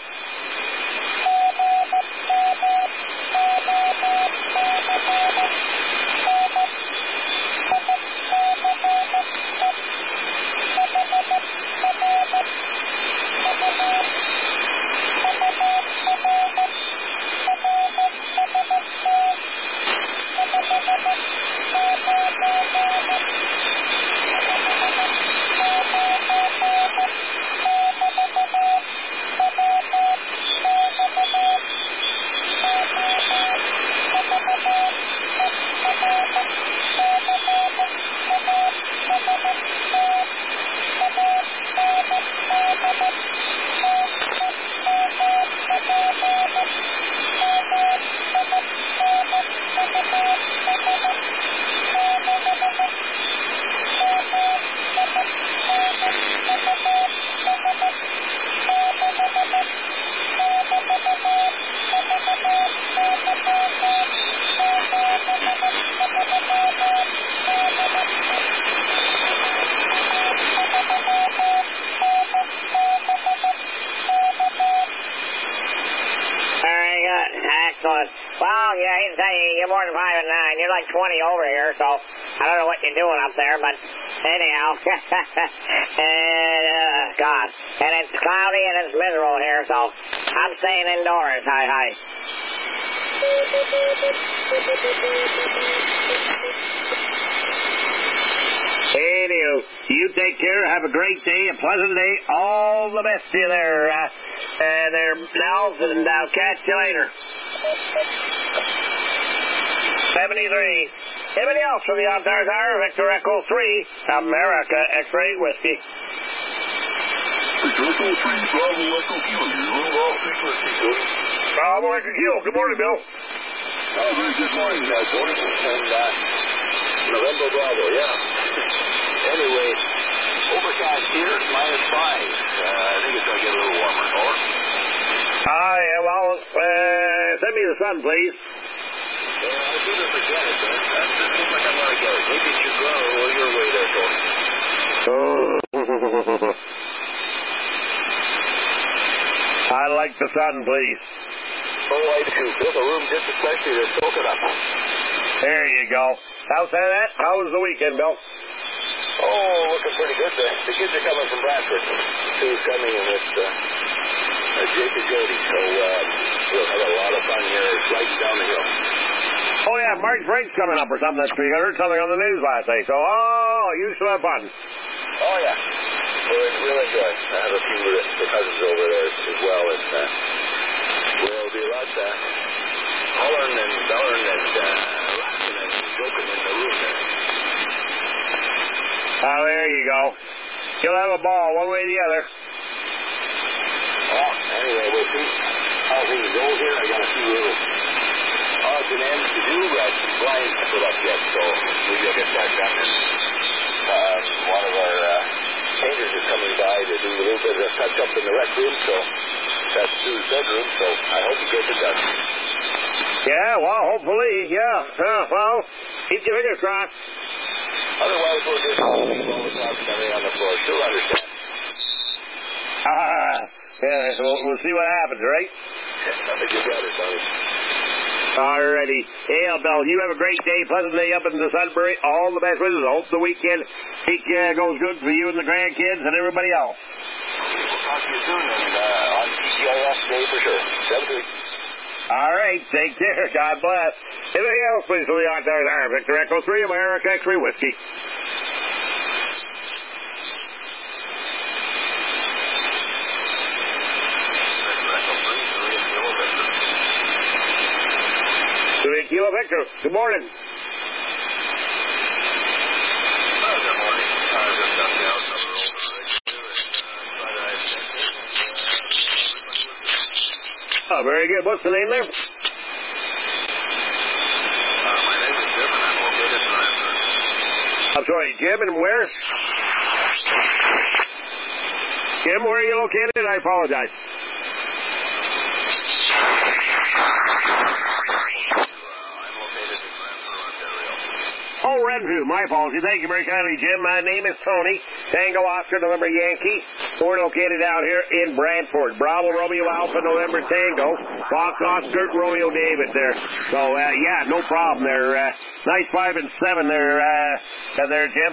going, well, yeah, he's saying you're more than five and nine. You're like twenty over here, so I don't know what you're doing up there, but anyhow. and, uh, God. And it's cloudy and it's miserable here, so I'm staying indoors. Hi, hi. Anywho, you take care. Have a great day, a pleasant day. All the best to you there. Uh, uh, there, Nels, and I'll catch you later. seventy-three. Anybody else from the Outdoors are? Victor Echo three, America X-Ray Whiskey. Victor Echo three, Bravo Echo Kilo. You're Bravo Whiskey, Cody. Bravo Echo Kilo. Good morning, Bill. Oh, very good morning, uh, Tony. And, uh, November Bravo, yeah. Anyway, overcast here, minus five. Uh, I think it's going to get a little warmer. Or? Ah, yeah, well, uh, send me the sun, please. Yeah, I do this again, man. That doesn't look like I'm going to get it. Maybe it should go your way there, Tony. Oh. I like the sun, please. Oh, I do. Build a room just especially to soak it up. There you go. Outside of that, how was the weekend, Bill? Oh, looking pretty good. The, the kids are coming from Bradford. Sue's coming with uh, uh, Jake and Jody. So uh, we'll have a lot of fun here sliding down the hill. Oh, yeah, March break's coming up or something. That's pretty. I heard something on the news last night. So, oh, you should have fun. Oh, yeah. We'll, we'll enjoy. I have a few of the, the cousins over there as well. And uh, we'll be a lot uh, hollering and bellering and uh, laughing and joking in the room there. Oh, there you go. You'll have a ball one way or the other. Well, anyway, we'll see how things go here. I got a few little odds and ends to do. Uh, blinds to put up yet, so maybe I'll get that done. And uh, one of our uh, painters is coming by to do a little bit of a touch-up in the rec room, so that's Sue's bedroom, so I hope he gets it done. Yeah, well, hopefully, yeah. Uh, well, keep your fingers crossed. Otherwise, we'll just all the talk and everything on the floor. She'll understand. Ah, yeah, we'll, we'll see what happens, right? I think you got it, Tony. Alrighty. Hey, Bill, you have a great day, pleasant day up in the Sudbury. All the best wishes. I hope the weekend week, uh, goes good for you and the grandkids and everybody else. We'll talk to you soon and uh, on T G I S Day for sure. seven All right, take care. God bless. Anything else, please, for the Outdoors are Victor Echo three, America X-Ray Whiskey. Three Kilo Victor. Good morning. Oh, good morning. I was just up there. Oh, very good. What's the name there? Uh, my name is Jim, and I'm located in Bradford. I'm sorry, Jim, and where? Jim, where are you located? I apologize. Oh, Renfrew. My apologies. Thank you very kindly, Jim. My name is Tony. Tango Oscar, November Yankee. We're located out here in Brantford. Bravo, Romeo, Alpha, November Tango. Fox, Oscar, Romeo, David there. So, uh, yeah, no problem there. Uh, nice five and seven there, uh, there, Jim.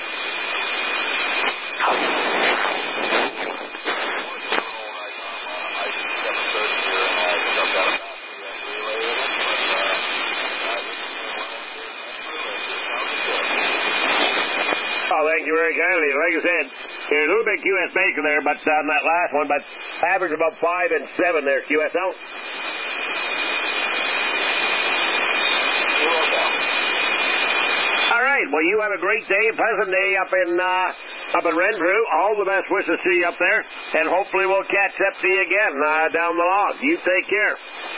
Oh, thank you very kindly. Like I said, there's a little bit Q S Baker there, but on that last one, but average about five and seven there, Q S L. All right. Well, you have a great day, pleasant day up in uh, up in Renfrew. All the best wishes to you up there, and hopefully we'll catch up to you again uh, down the log. You take care.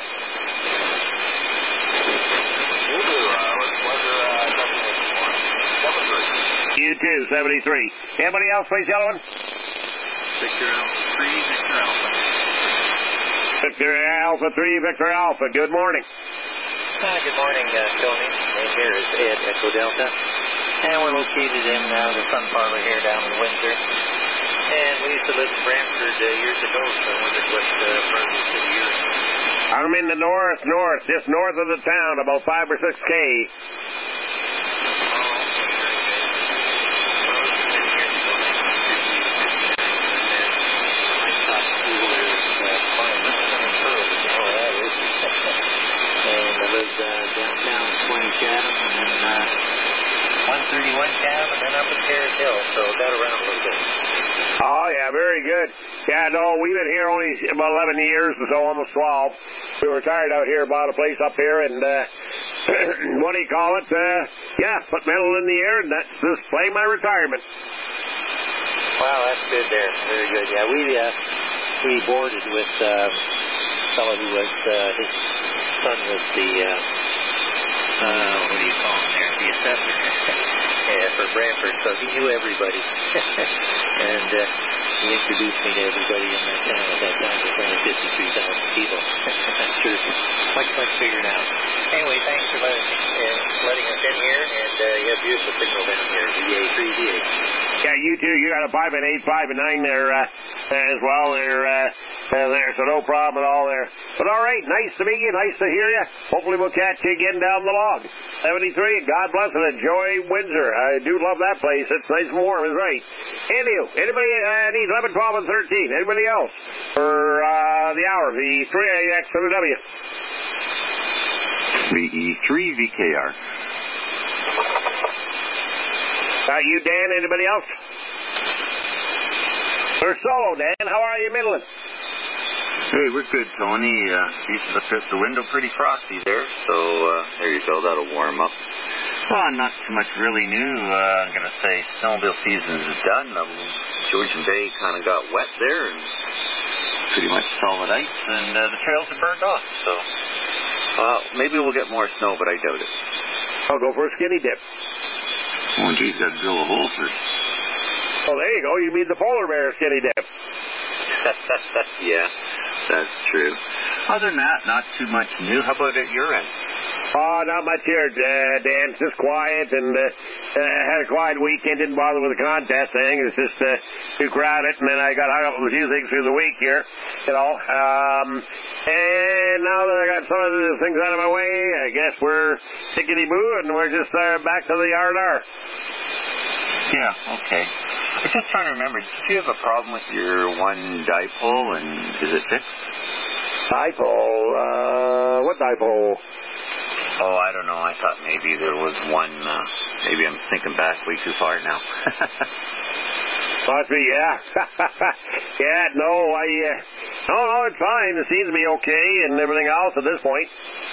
You too, seventy-three. Anybody else, please, gentlemen? Victor Alpha three, Victor Alpha. Victor Alpha three, Victor Alpha. Good morning. Hi, good morning, uh, Tony. And here is Ed, Echo Delta. And we're located in uh, the Sun Parlor here down in Windsor. And we used to live in Brantford uh, years ago, so I wondered what uh, part of the city you're in. I'm I'm in the north, north, just north of the town, about five or six K. Downtown twenty Chatham, and then uh, one thirty-one Chatham, and then up in Terrace Hill, so got around a little bit. Oh, yeah, very good. Yeah, no, we've been here only about eleven years, so almost twelve. We were retired out here, bought a place up here, and uh, what do you call it? Uh, yeah, put metal in the air, and that's just playing my retirement. Wow, that's good there. Very good. Yeah, we uh, we boarded with uh, a fellow who was, uh, his son was the, uh, uh, what do you call him there? The assessor yeah, for Brantford, so he knew everybody. and uh, he introduced me to everybody in that town at that time. There's only fifty-three thousand people. I'm sure it's much, much bigger now. Anyway, thanks for letting, uh, letting us in here, and uh, you have beautiful signal down here, V A three D A. Yeah, you too. You got a five and eight, five and nine there uh, as well. There, uh, uh, there. So no problem at all there. But all right, nice to meet you. Nice to hear you. Hopefully we'll catch you again down the log. seventy-three. God bless and enjoy Windsor. I do love that place. It's nice and warm. It's right. Anyway, anybody uh, needs eleven, twelve, and thirteen? Anybody else for uh, the hour? The three A X W W. V E three V K R. Uh, you, Dan? Anybody else? We're solo, Dan. How are you, Midland? Hey, we're good, Tony. Uh, geez, look at the window, pretty frosty there. So uh, there you go. That'll warm up. Well, not too much really new. Uh, I'm going to say snowmobile season is done. Um, Georgian Bay kind of got wet there, and pretty much solid ice, and uh, the trails are burned off. So uh, maybe we'll get more snow, but I doubt it. I'll go for a skinny dip. Oh, geez, got to drill a hole first. Oh, there you go. You mean the polar bear skinny dip. Yeah, that's true. Other than that, not too much new. How about at your end? Oh, not much here, uh, Dan. Just quiet, and uh, uh, had a quiet weekend. Didn't bother with the contest thing. It was just uh, too crowded, and then I got hung up with a few things through the week here, you know. Um, and now that I got some of the things out of my way, I guess we're tickety-boo, and we're just uh, back to the R and R. Yeah, okay. I'm just trying to remember, did you have a problem with your one dipole, and is it fixed? Dipole? Uh, what dipole? Oh, I don't know. I thought maybe there was one. Uh, maybe I'm thinking back way too far now. Must be, yeah. yeah, no, I, uh, no, no, it's fine. It seems to be okay and everything else at this point.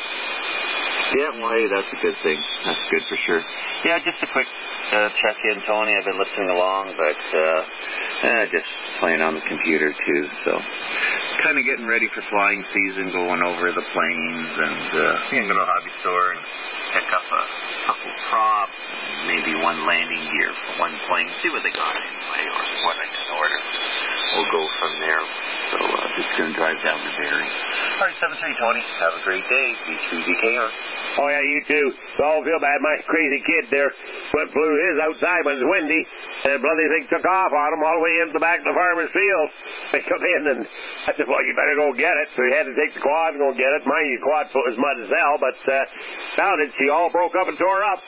Yeah, well, hey, that's a good thing. That's good for sure. Yeah, just a quick uh, check-in, Tony. I've been listening along, but uh, eh, just playing on the computer, too. So kind of getting ready for flying season, going over the planes, and uh, you can go to a hobby store and pick up a couple props, maybe one landing gear for one plane, see what they got anyway, or what I can order. We'll go from there. So uh, just going to drive down to Barrie. All right, seven three, Tony. Have a great day. V three V K R. Oh, yeah, you too. So I feel bad. My crazy kid there went flew his outside when it was windy, and the bloody thing took off on him all the way into the back of the farmer's field. They come in, and I said, well, you better go get it. So he had to take the quad and go get it. Mind you, the quad foot was mud as hell, but uh, found it. She all broke up and tore up.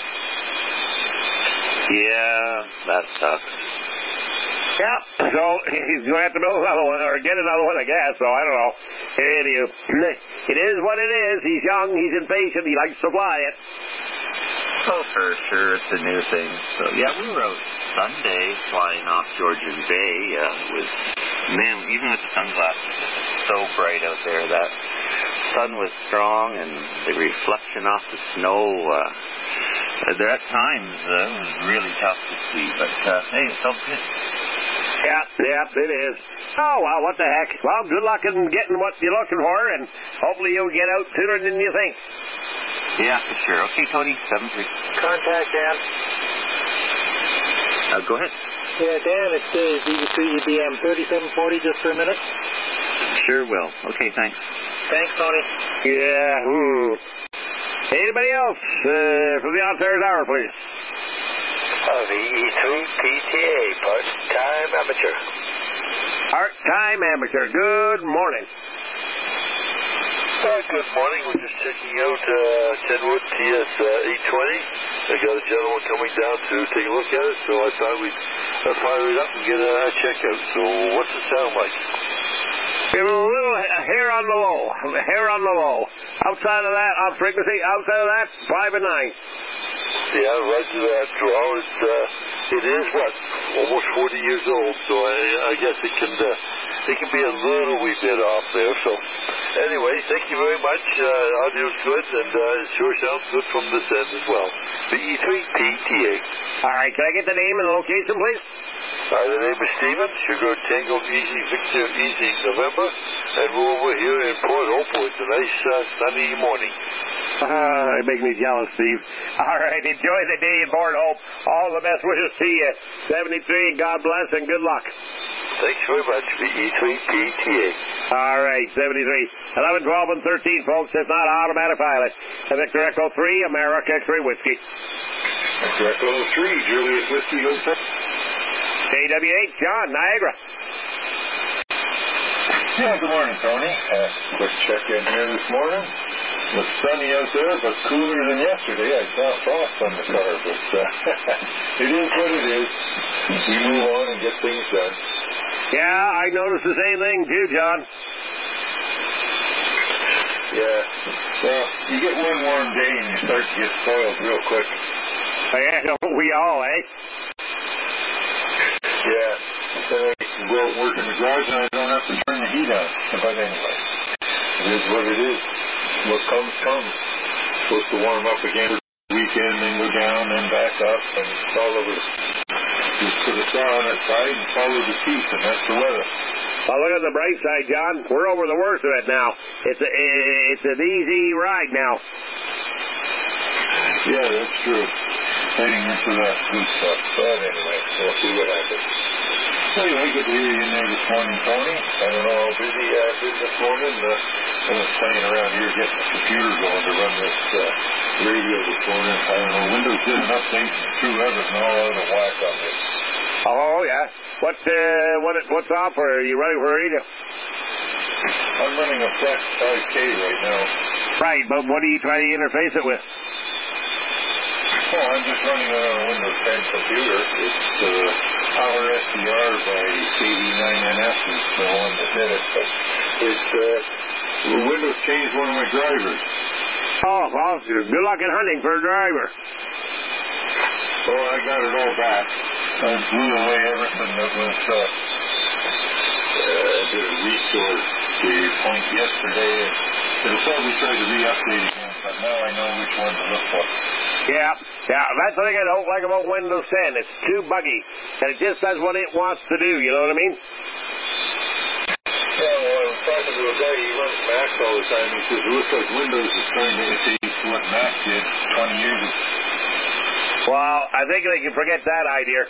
Yeah, that sucks. Yeah, so he's going to have to build another one, or get another one, I guess, so I don't know. Anyway, it is what it is. He's young, he's impatient, he likes to fly it. Oh, for sure, it's a new thing. So, yeah, we were out Sunday flying off Georgian Bay. Uh, it was, man, even with the sunglasses, it was so bright out there. That sun was strong, and the reflection off the snow, uh, there at times, uh, it was really tough to see, but, uh, hey, it felt good. Yeah, yeah, it is. Oh, well, what the heck. Well, good luck in getting what you're looking for, and hopefully you'll get out sooner than you think. Yeah, for sure. Okay, Tony, seven three. Contact Dan. Uh, go ahead. Yeah, Dan, it's Dave, V three E B M thirty-seven forty, just for a minute. Sure will. Okay, thanks. Thanks, Tony. Yeah, hmm. Anybody else uh, for the Ontario's Hour, please? Uh, V E three P T A, part-time amateur. Part-time amateur. Good morning. Uh, good morning. We're just checking out uh, Kenwood T S uh, eight twenty. I got a gentleman coming down to take a look at it, so I thought we'd uh, fire it up and get a check out. So what's it sound like? A little hair on the low. Hair on the low. Outside of that, on frequency, outside of that, five and nine. Yeah, right to that draw. It's, uh, it is, what, almost forty years old, so I, I guess it can, uh, it can be a little wee bit off there. So anyway, thank you very much. Uh, audio's good, and uh, it sure sounds good from this end as well. The E three P T A. All right, can I get the name and the location, please? Uh, the name is Stephen, Sugar Tango Easy Victor Easy November, and we're over here in Port Hope. It's a nice uh, sunny morning. Uh, it makes me jealous, Steve. All right, enjoy the day in Port Hope. All the best wishes to you. seventy-three, God bless, and good luck. Thanks very much. The E three P T A. All right, seventy-three. eleven, twelve, and thirteen, folks. It's not automatic pilot. Victor Echo three, America X-Ray Whiskey. Victor Echo three, Julius Whiskey, Hotel. K W eight, John, Niagara. Yeah, good morning, Tony. Uh, quick check-in here this morning. It's sunny out there, but cooler than yesterday. I saw frost on the car, but uh, it is what it is. We move on and get things done. Yeah, I noticed the same thing too, John. Yeah. Well, you get one warm day and you start to get spoiled real quick. Yeah, don't we all, eh? Yeah. Then I can go out and work in the garage and I don't have to turn the heat on. But anyway, it is what it is. What comes, comes. Supposed to warm up again for the weekend, then go down, then back up, and follow the, just put a saw on its side and follow the teeth, and that's the weather. Well, look at the bright side, John. We're over the worst of it now. It's a, it's an easy ride now. Yeah, that's true. Heading into that good stuff. But anyway, we'll see what happens. Anyway, good to hear you in there this morning, Tony. I don't know how busy I've been this morning. Uh, I was playing around here getting the computer going to run this uh, radio this morning. I don't know, Windows did an update and threw everything all out of whack on this. Oh, yeah. What, uh, what, what software are you running for radio? I'm running a Flex five K right now. Right, but what are you trying to interface it with? Oh, I'm just running it on a Windows ten computer. It's uh, Power S D R by K V nine N S is the one that did it. But it's, uh, Windows changed one of my drivers. Oh, well, good luck in hunting for a driver. Oh, I got it all back. I blew away everything that was, uh, uh, I did a restore the point yesterday. It'll probably try to re-update again, but now I know which one to look for. Yeah, yeah, that's the thing I don't like about Windows ten. It's too buggy, and it just does what it wants to do, you know what I mean? Yeah, well, I was talking to a guy, he runs Mac all the time, he says, it looks like Windows is trying to imitate what Mac did twenty years ago. Well, I think they can forget that idea.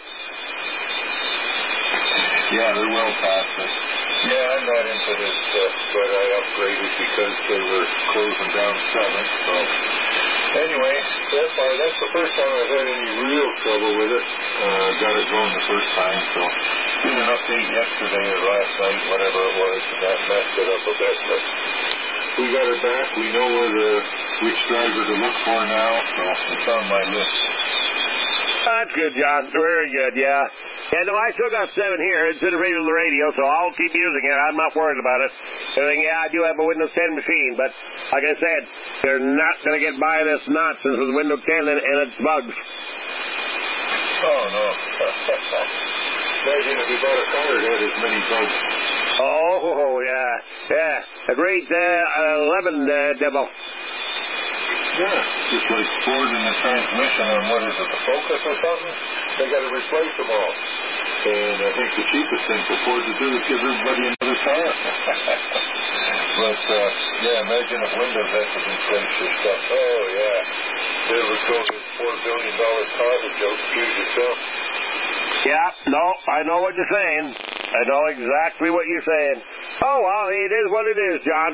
Yeah, they're well past it. Yeah, I'm not into this stuff, but I upgraded because they were closing down seven, so... Anyway, so far, that's the first time I've had any real trouble with it. Uh, got it going the first time, so did an update yesterday or last night, whatever it was, and that messed it up a bit, but we got it back. We know where the, which driver to look for now, so it's on my list. That's good, John. Very good, yeah. Yeah, no, I still got seven here. It's integrated on the radio, so I'll keep using it. I'm not worried about it. I think, yeah, I do have a Windows ten machine, but like I said, they're not going to get by this nonsense with Windows ten and, and its bugs. Oh, no. Imagine if you bought a car that had as many bugs. Oh, yeah. Yeah. A great uh, eleven uh, demo. Yeah, just like Ford in the transmission on, what is it, the Focus or something? They got to replace them all. And I think the cheapest thing for Ford to do is give everybody another car. But, uh, yeah, imagine if Windows had to replace your stuff. Oh, yeah. There would go to four billion dollars coffee joke. Excuse yourself. Yeah, no, I know what you're saying. I know exactly what you're saying. Oh, well, it is what it is, John.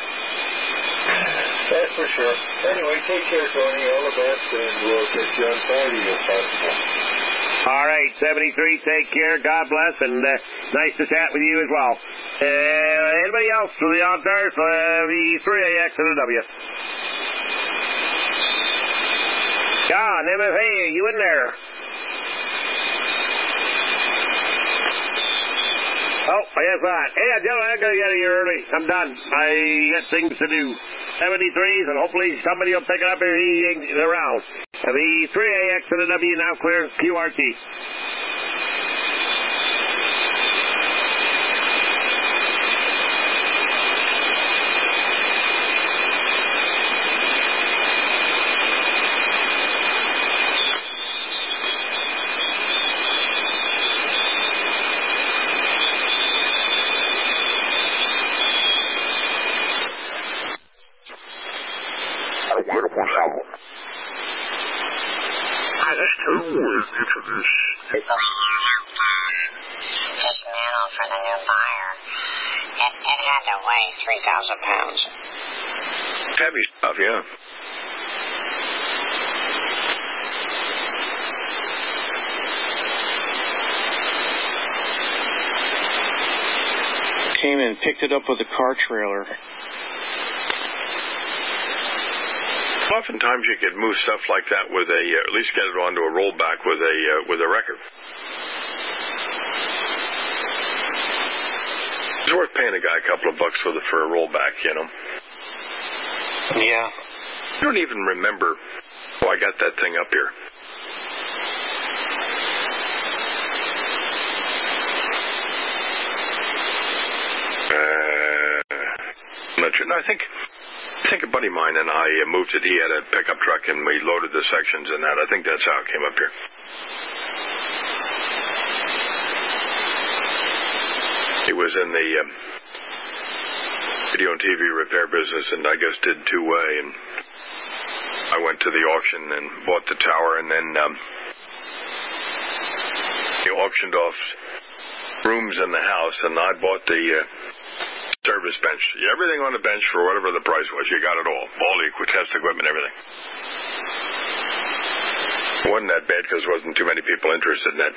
That's for sure. Anyway, take care, Tony. All the best, and we'll catch you on Friday if possible. All right, seventy-three, take care. God bless, and uh, nice to chat with you as well. Uh, anybody else from the out there? So, uh, V three A X and a W. John, M F A, you in there? Oh, I guess not. Hey, gentlemen, I'm going to get out of here early. I'm done. I got things to do. seventy-threes, and hopefully somebody will pick it up if he ain't around. The three A X and the W now clear Q R T. Dismantle for the new buyer. It, it had to weigh three thousand pounds. Heavy stuff, yeah. Came and picked it up with a car trailer. Oftentimes you could move stuff like that with a, uh, at least get it onto a rollback with a uh, with a record. It's worth paying a guy a couple of bucks for the for a rollback, you know. Yeah. I don't even remember. Oh, I got that thing up here. Uh, I'm not sure. No, I think. I think a buddy of mine and I uh, moved it. He had a pickup truck and we loaded the sections and that. I think that's how it came up here. He was in the um, video and T V repair business and I guess did two-way. And I went to the auction and bought the tower and then um, he auctioned off rooms in the house and I bought the... Uh, service bench. Everything on the bench for whatever the price was. You got it all. All the test equipment, everything. It wasn't that bad because there wasn't too many people interested in it.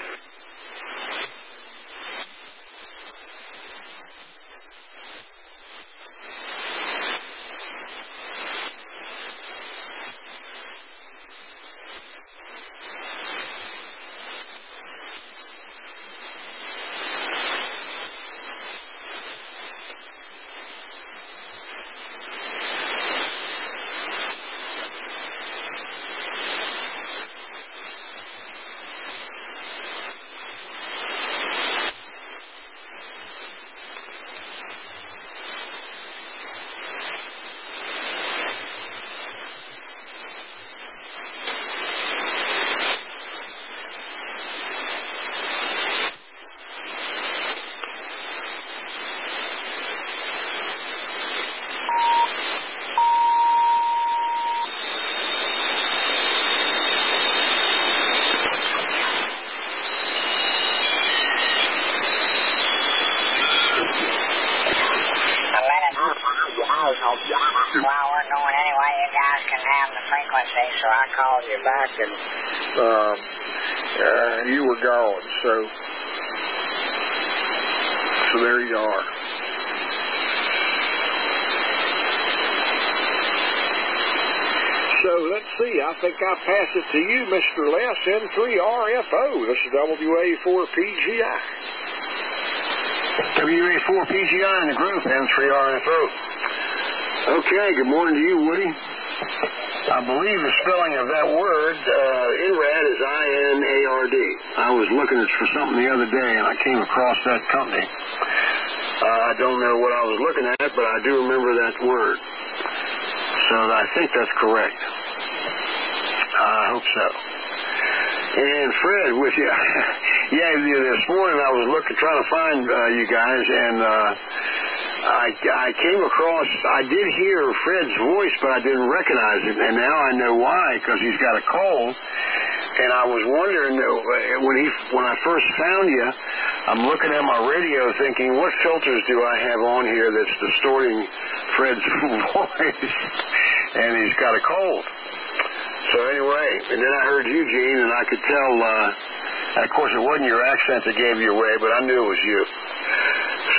Well, we're going anyway. You guys can have the frequency, so I called you back, and um, uh, you were gone. So, so there you are. So let's see. I think I pass it to you, Mister Les, N three R F O. This is W A four P G I. W A four P G I in the group, N three R F O. Okay, good morning to you, Woody. I believe the spelling of that word, uh, INRAD, is I N A R D. I was looking for something the other day, and I came across that company. Uh, I don't know what I was looking at, but I do remember that word. So I think that's correct. I hope so. And Fred, with you, yeah, this morning I was looking, trying to find uh, you guys, and uh, I, I came across, I did hear Fred's voice, but I didn't recognize it, and now I know why, because he's got a cold. And I was wondering, when he when I first found you, I'm looking at my radio thinking, what filters do I have on here that's distorting Fred's voice? And he's got a cold. So anyway, and then I heard you, Gene, and I could tell, uh, and of course it wasn't your accent that gave you away, but I knew it was you. So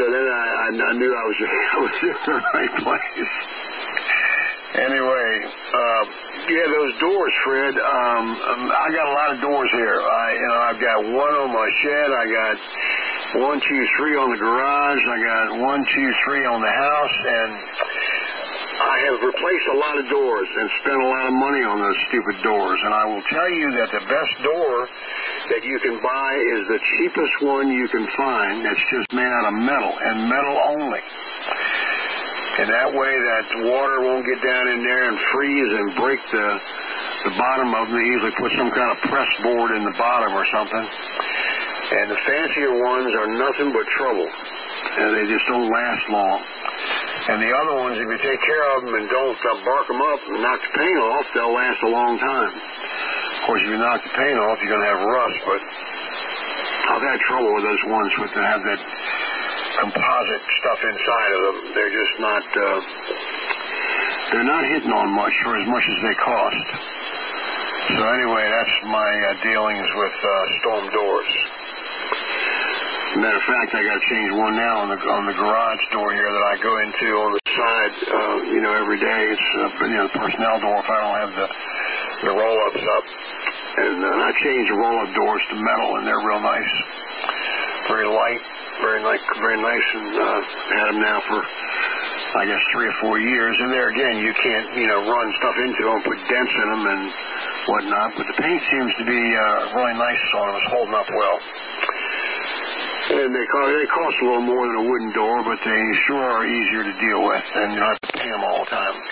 So then I, I, I knew I was, I was in the right place. Anyway, uh, yeah, those doors, Fred. Um, um, I got a lot of doors here. I, you know, I've got one on my shed. I got one, two, three on the garage. I got one, two, three on the house, and I have replaced a lot of doors and spent a lot of money on those stupid doors. And I will tell you that the best door that you can buy is the cheapest one you can find. That's just made out of metal and metal only. And that way that water won't get down in there and freeze and break the the bottom of them. They usually put some kind of press board in the bottom or something. And the fancier ones are nothing but trouble. And they just don't last long. And the other ones, if you take care of them and don't uh, bark them up and knock the paint off, they'll last a long time. Of course, if you knock the paint off, you're going to have rust. But I've had trouble with those ones with that have that composite stuff inside of them. They're just not, uh, they're not hitting on much for as much as they cost. So anyway, that's my uh, dealings with uh, storm doors. Matter of fact, I got to change one now on the on the garage door here that I go into on the side, uh, you know, every day. It's uh, you know the personnel door if I don't have the the roll-ups up, and uh, I change the roll-up doors to metal, and they're real nice, very light, very like very nice, and uh, had them now for I guess three or four years. And there again, you can't you know run stuff into them, put dents in them and whatnot, but the paint seems to be uh, really nice on them. It's holding up well. And they cost, they cost a little more than a wooden door, but they sure are easier to deal with, and you don't have to pay them all the time.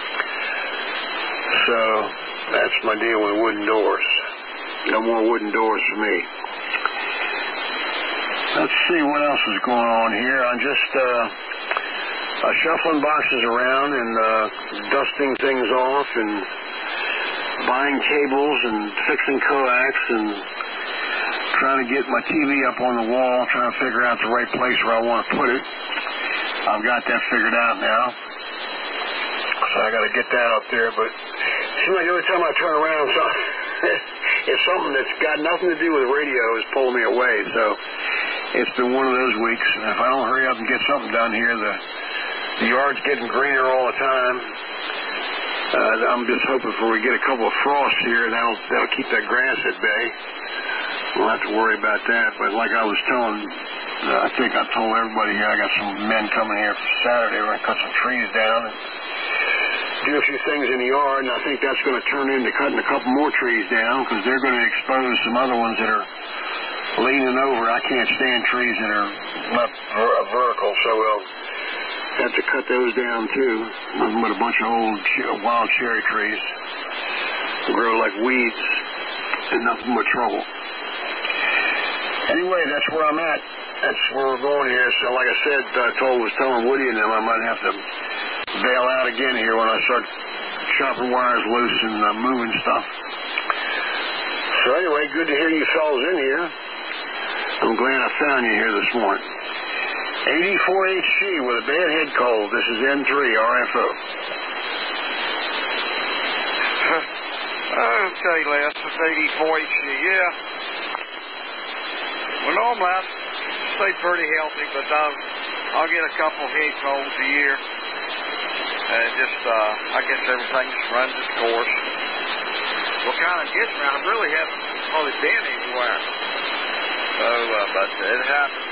So that's my deal with wooden doors. No more wooden doors for me. Let's see what else is going on here. I'm just uh, uh, shuffling boxes around and uh, dusting things off and buying cables and fixing coax and trying to get my T V up on the wall, trying to figure out the right place where I want to put it. I've got that figured out now. So I got to get that up there. But it seems like every time I turn around, so it's something that's got nothing to do with radio is pulling me away. So it's been one of those weeks. And if I don't hurry up and get something done here, the, the yard's getting greener all the time. Uh, I'm just hoping for we get a couple of frosts here. That'll, that'll keep that grass at bay. We'll have to worry about that. But like I was telling, uh, I think I told everybody here, I got some men coming here for Saturday. We're going to cut some trees down and do a few things in the yard. And I think that's going to turn into cutting a couple more trees down because they're going to expose some other ones that are leaning over. I can't stand trees that are left ver- vertical, so we'll have to cut those down too. Nothing but a bunch of old ch- wild cherry trees. They grow like weeds and nothing but trouble. Anyway, that's where I'm at. That's where we're going here. So like I said, I told, was telling Woody and them I might have to bail out again here when I start chopping wires loose and uh, moving stuff. So anyway, good to hear you fellas in here. I'm glad I found you here this morning. eighty-four H G with a bad head cold. This is N three R F O. Okay, Les, it's eighty-four H G, yeah. Well, normally I stay pretty healthy, but I'll, I'll get a couple of head colds a year. And just, uh, I guess everything just runs its course. What kind of gets me? I really haven't hardly been anywhere. So, uh, but it happens.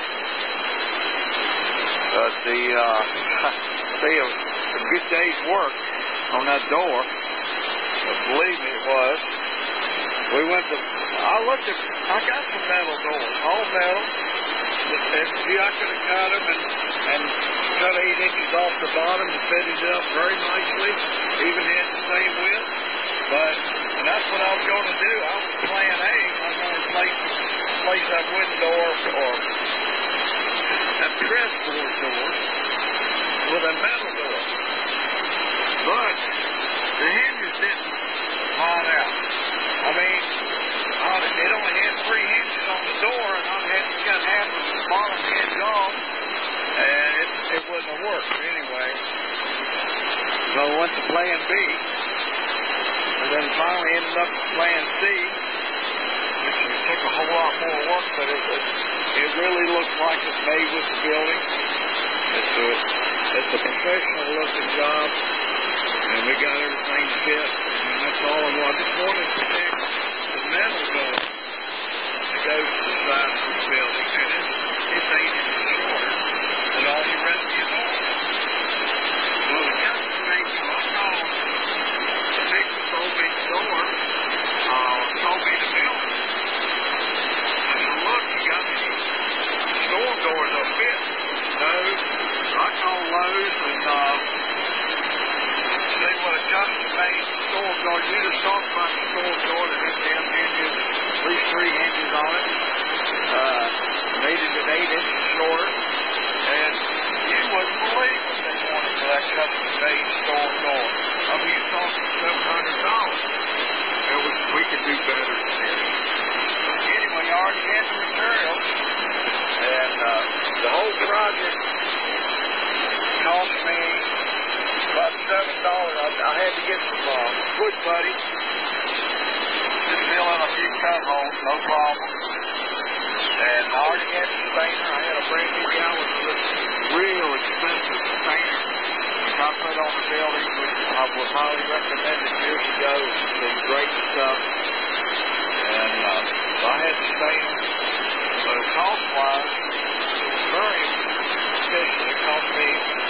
But the, uh, see, a, a good day's work on that door. But believe me, it was. We went to, I looked at, I got some metal doors, all metal. And see, I could have cut them and, and cut eight inches off the bottom and fitted it up very nicely, even had the same width. But and that's what I was going to do. I was plan A. I was going to replace, replace that wooden door or that press board door with a metal door. But the hinges didn't line out. I mean, it only had three hinges on the door, and I had to cut half of the bottom hinge off, and it, it wouldn't have worked anyway. So I went to plan B, and then finally ended up with plan C, which took a whole lot more work, but it, it, it really looks like it's made with the building. It's a, it's a professional looking job, and we got everything fit, and that's all I want. I just wanted to check the metal door that goes to the side of the building, and it's, it's eight inches short, and all the rest of your door. Well, the customer made me look on the big told me the door, uh, told me to build it. I said, look, you got any storm doors that fit? No. I called Lowe's and uh, they would adjust the main storm door. You just talked about the storm door that had them hinges, at least three hinges on it. Uh, made it an eight inches shorter. And you wouldn't believe what they wanted for that custom-made storm door. I mean, you're talking seven hundred dollars. And we, we could do better than this. Anyway, I already had the material. And uh, the whole project cost me about seven dollars. I, I had to get some uh, wood putty, just fill in a few cut holes, no problem. And I already had the stainer. I had a brand new gallon of this real expensive stainer, which I put on the building, which I would highly recommend it years ago. It's some great stuff. And uh, so I had the stainer. But cost-wise, it was very efficient. It cost me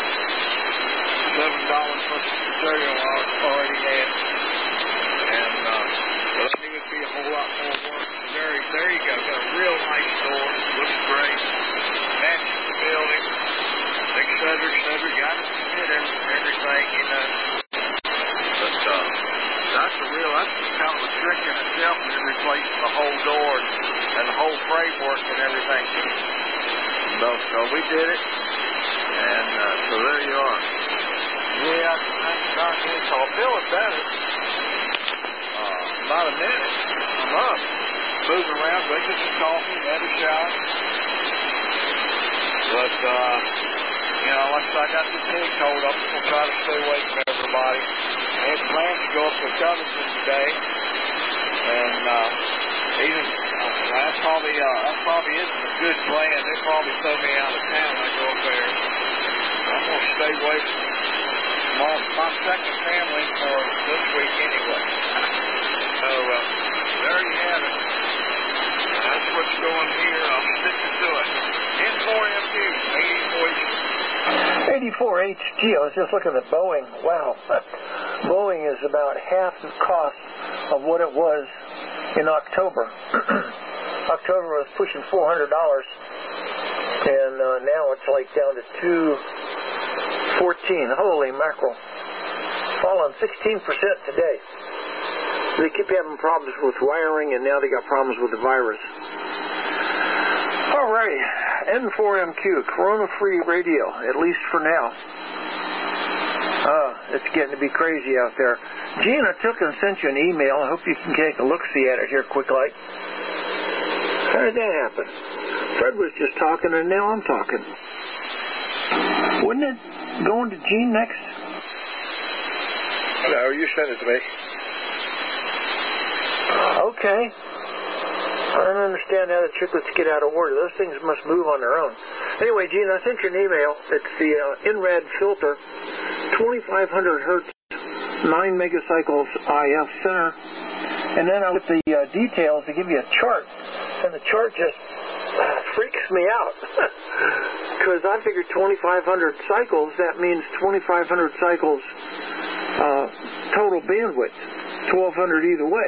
seven dollars for the material I already had. And uh, well, I knew it would be a whole lot more work. There, there you go. Got a real nice door. Looks great. Matches the building. Et cetera, et cetera. Got it fit in everything, you know. But uh, that's a real, that's kind of a trick in itself, in replacing the whole door and the whole framework and everything. So, so we did it. And uh, so there you are. Yeah, that's not good. So I'm feeling better. Uh, about a minute. I'm up. Moving around, drinking some coffee, had a shower. But, uh, you know, like I said, I got this head cold. I'm going to try to stay away from everybody. I had plans to go up to Covington today. And, uh, even, uh, that's probably, uh, that probably isn't a good plan. They probably throw me out of town when I go up there. I'm going to stay away from my, my second family for this week anyway. So, uh, there you have it. That's what's going here. I'm sticking to it. N four M Q, eighty-four H G. eighty-four H G. I was just looking at Boeing. Wow. Boeing is about half the cost of what it was in October. October was pushing four hundred dollars, and uh, now it's like down to two fourteen. Holy mackerel. Fallen sixteen percent today. They keep having problems with wiring, and now they got problems with the virus. All right, N four M Q, corona-free radio, at least for now. Uh, it's getting to be crazy out there. Gene, I took and sent you an email. I hope you can take a look-see at it here quick like. How did that happen? Fred was just talking, and now I'm talking. Wouldn't it go on to Gene next? No, you sent it to me. Okay. I don't understand how the triplets get out of order. Those things must move on their own. Anyway, Gene, I sent you an email. It's the uh, INRAD filter, twenty-five hundred hertz, nine megacycles I F center. And then I put the uh, details to give you a chart. And the chart just freaks me out. Because I figured twenty-five hundred cycles, that means twenty-five hundred cycles uh, total bandwidth, twelve hundred either way.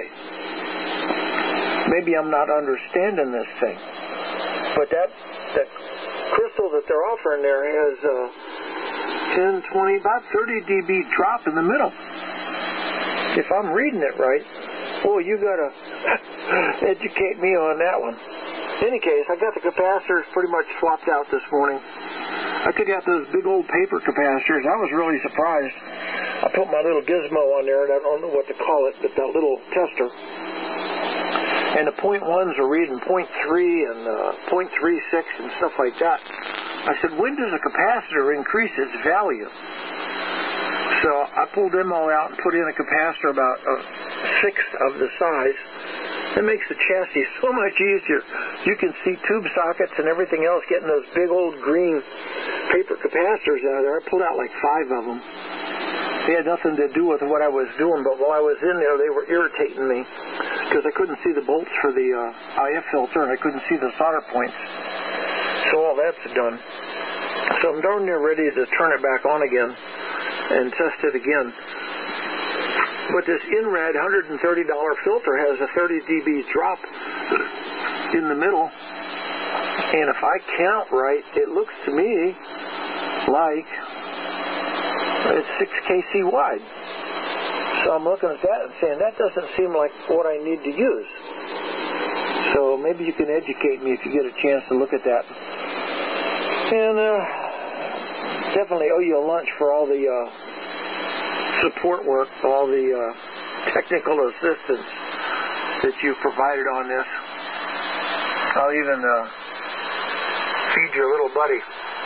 Maybe I'm not understanding this thing. But that that crystal that they're offering there has uh, ten, twenty, about thirty decibel drop in the middle. If I'm reading it right, boy, you got to educate me on that one. In any case, I got the capacitors pretty much swapped out this morning. I took out those big old paper capacitors. I was really surprised. I put my little gizmo on there, and I don't know what to call it, but that little tester. And the point ones are reading point three and uh, point three six and stuff like that. I said, when does a capacitor increase its value? So I pulled them all out and put in a capacitor about a sixth of the size. It makes the chassis so much easier. You can see tube sockets and everything else getting those big old green paper capacitors out of there. I pulled out like five of them. They had nothing to do with what I was doing, but while I was in there, they were irritating me because I couldn't see the bolts for the uh, I F filter, and I couldn't see the solder points. So all that's done. So I'm darn near ready to turn it back on again and test it again. But this INRAD one hundred thirty dollars filter has a thirty decibel drop in the middle. And if I count right, it looks to me like it's six K C wide. So I'm looking at that and saying, that doesn't seem like what I need to use. So maybe you can educate me if you get a chance to look at that. And uh, definitely owe you a lunch for all the uh, support work, all the uh, technical assistance that you've provided on this. I'll even uh, feed your little buddy.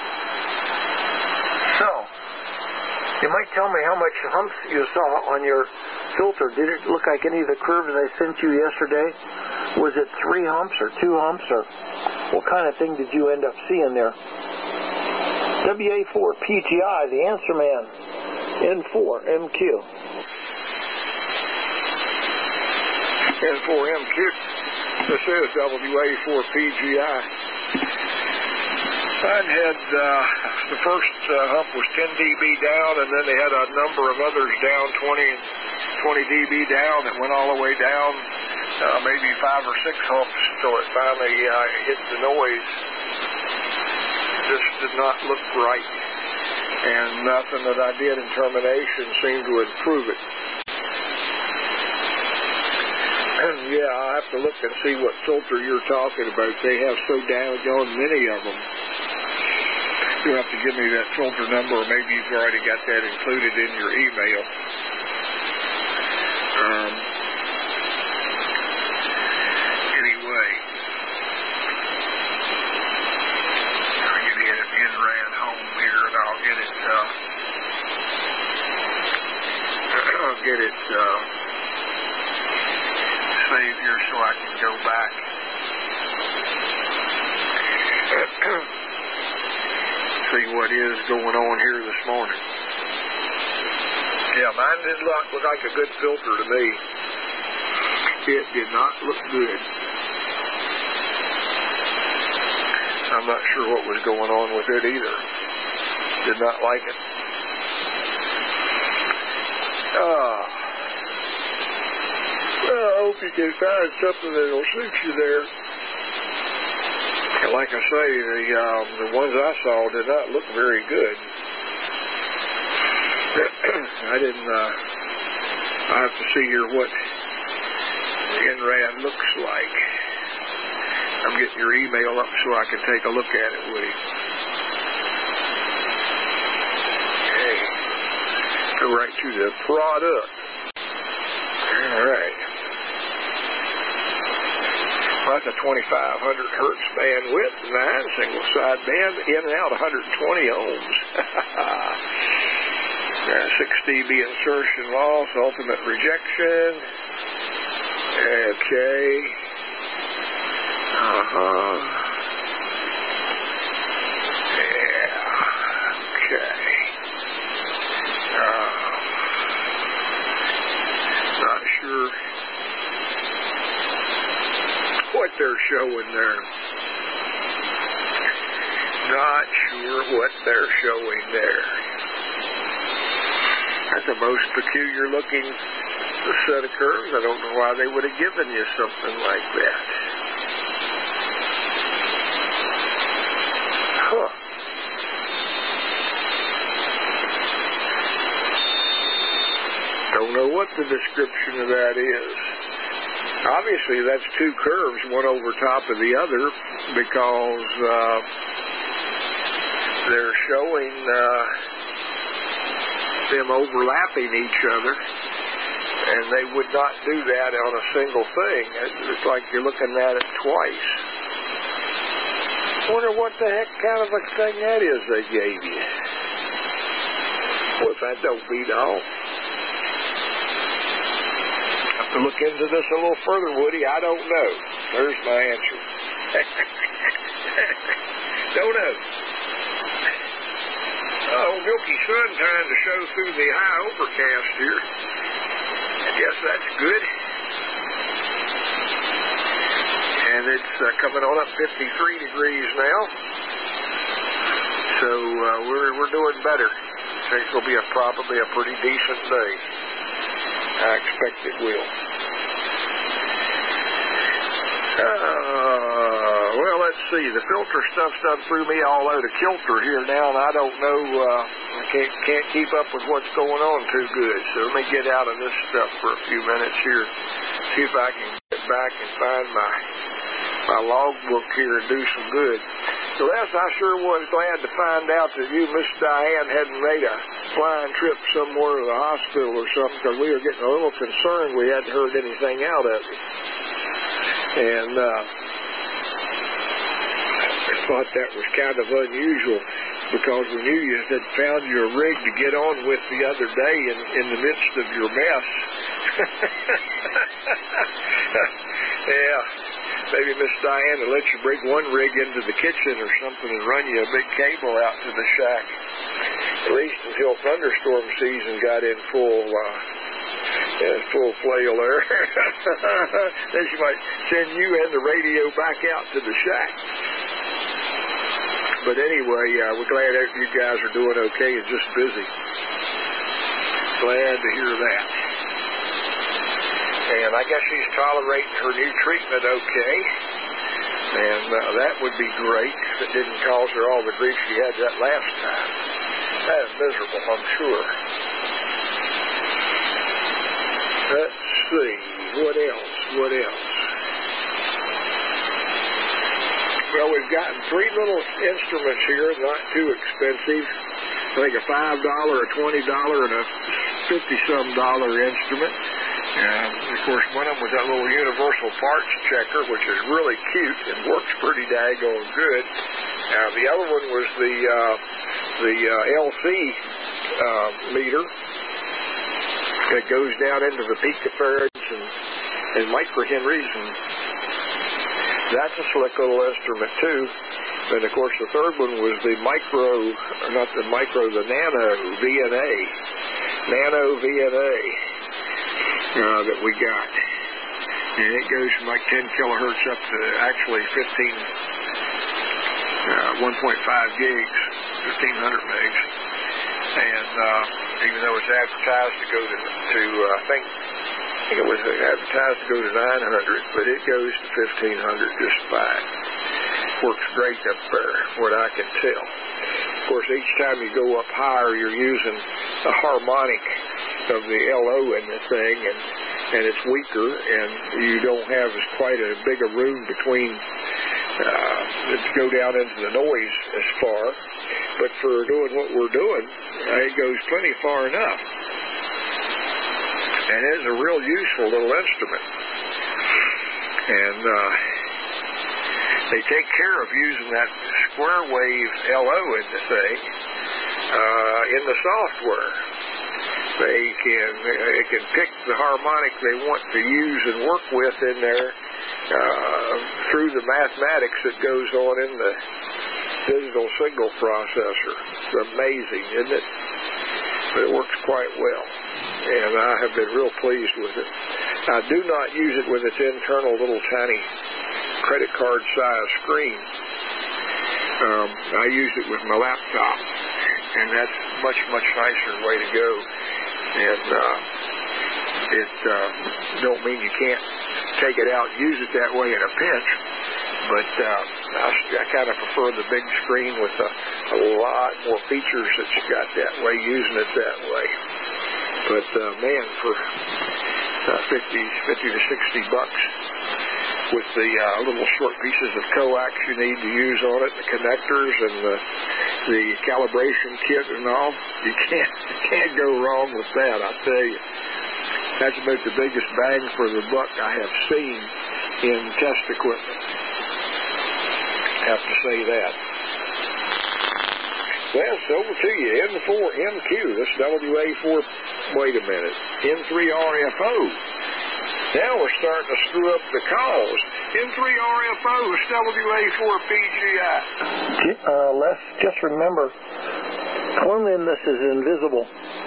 So, you might tell me how much humps you saw on your filter. Did it look like any of the curves I sent you yesterday? Was it three humps or two humps, or what kind of thing did you end up seeing there? W A four P G I, the answer man, N four M Q. N four M Q. This is W A four P G I. I had uh, the first uh, hump was ten decibels down, and then they had a number of others down, twenty decibels down. It went all the way down, uh, maybe five or six humps, till it finally uh, hit the noise. This did not look right, and nothing that I did in termination seemed to improve it. And yeah, I'll have to look and see what filter you're talking about. They have so doggone many of them. You'll have to give me that filter number, or maybe you've already got that included in your email. Um, anyway, I'll get it INRAD home here, and I'll get it, uh, I'll get it, uh, saved here so I can go back. See what is going on here this morning. Yeah, mine did not look like a good filter to me. It did not look good. I'm not sure what was going on with it either. Did not like it. Ah. Well, I hope you can find something that will suit you there. Like I say, the um, the ones I saw did not look very good. I didn't. Uh, I have to see here what INRAD looks like. I'm getting your email up so I can take a look at it, Woody. Okay. Go right to the product. All right. That's a twenty-five hundred hertz bandwidth, nine single side band, in and out one hundred twenty ohms. six decibel insertion loss, ultimate rejection. Okay. Uh-huh. Yeah. Okay. Uh, not sure what they're showing there. Not sure what they're showing there. That's a most peculiar looking set of curves. I don't know why they would have given you something like that. Huh. Don't know what the description of that is. Obviously, that's two curves, one over top of the other, because uh, they're showing uh, them overlapping each other, and they would not do that on a single thing. It's like you're looking at it twice. I wonder what the heck kind of a thing that is they gave you. Well, if that don't beat all. To look into this a little further, Woody, I don't know. There's my answer. Don't know. Oh, milky sun trying to show through the high overcast here. I guess that's good. And it's uh, coming on up fifty-three degrees now. So uh, we're we're doing better. I think it'll be a, probably a pretty decent day. I expect it will. Uh, well, let's see. The filter stuff's done threw me all out of kilter here now, and I don't know. Uh, I can't can't keep up with what's going on too good. So let me get out of this stuff for a few minutes here. See if I can get back and find my my logbook here and do some good. So Les, I sure was glad to find out that you, Miss Diane, hadn't made a flying trip somewhere to the hospital or something, because we were getting a little concerned we hadn't heard anything out of you. And uh, I thought that was kind of unusual, because we knew you had found your rig to get on with the other day in, in the midst of your mess. Yeah. Maybe Miss Diane will let you bring one rig into the kitchen or something and run you a big cable out to the shack. At least until thunderstorm season got in full uh, yeah, full flail there. Then she might send you and the radio back out to the shack. But anyway, uh, we're glad that you guys are doing okay and just busy. Glad to hear that. And I guess she's tolerating her new treatment okay. And uh, that would be great if it didn't cause her all the grief she had that last time. That was miserable, I'm sure. Let's see. What else? What else? Well, we've gotten three little instruments here, not too expensive. I think a five dollar, a twenty dollar, and a fifty-some dollar instrument. And, of course, one of them was that little universal parts checker, which is really cute and works pretty daggone good. Uh, the other one was the uh, the uh, L C uh, meter that goes down into the picofarads and, and microhenries, and that's a slick little instrument, too. And, of course, the third one was the micro, not the micro, the nano V N A. Nano V N A. Uh, that we got. And it goes from like ten kilohertz up to actually fifteen, uh, one point five gigs, fifteen hundred megs. And uh, even though it's advertised to go to, to uh, I think, I think it was advertised to go to nine hundred, but it goes to fifteen hundred just fine. Works great up there, what I can tell. Of course, each time you go up higher, you're using a harmonic of the L O in the thing, and, and it's weaker, and you don't have as quite a big a room between uh, to go down into the noise as far. But for doing what we're doing, uh, it goes plenty far enough. And it's a real useful little instrument. And uh, they take care of using that square wave L O in the thing uh, in the software. They can they can pick the harmonic they want to use and work with in there uh, through the mathematics that goes on in the digital signal processor. It's amazing, isn't it? But it works quite well, and I have been real pleased with it. I do not use it with its internal little tiny credit card size screen. Um, I use it with my laptop, and that's much, much nicer way to go. And uh, it uh, don't mean you can't take it out and use it that way in a pinch, but uh, I, I kind of prefer the big screen with a, a lot more features that you got that way, using it that way. But uh, man, for uh, fifty, fifty to sixty bucks, with the uh, little short pieces of coax you need to use on it, the connectors and the, the calibration kit and all, you can't you can't go wrong with that, I tell you. That's about the biggest bang for the buck I have seen in test equipment. I have to say that. Well, it's over to you. M four M Q, this W A four, wait a minute, N three R F O. Now we're starting to screw up the calls. N three R F O is W A four P G I. Uh, let's just remember, Cleanliness is invisible.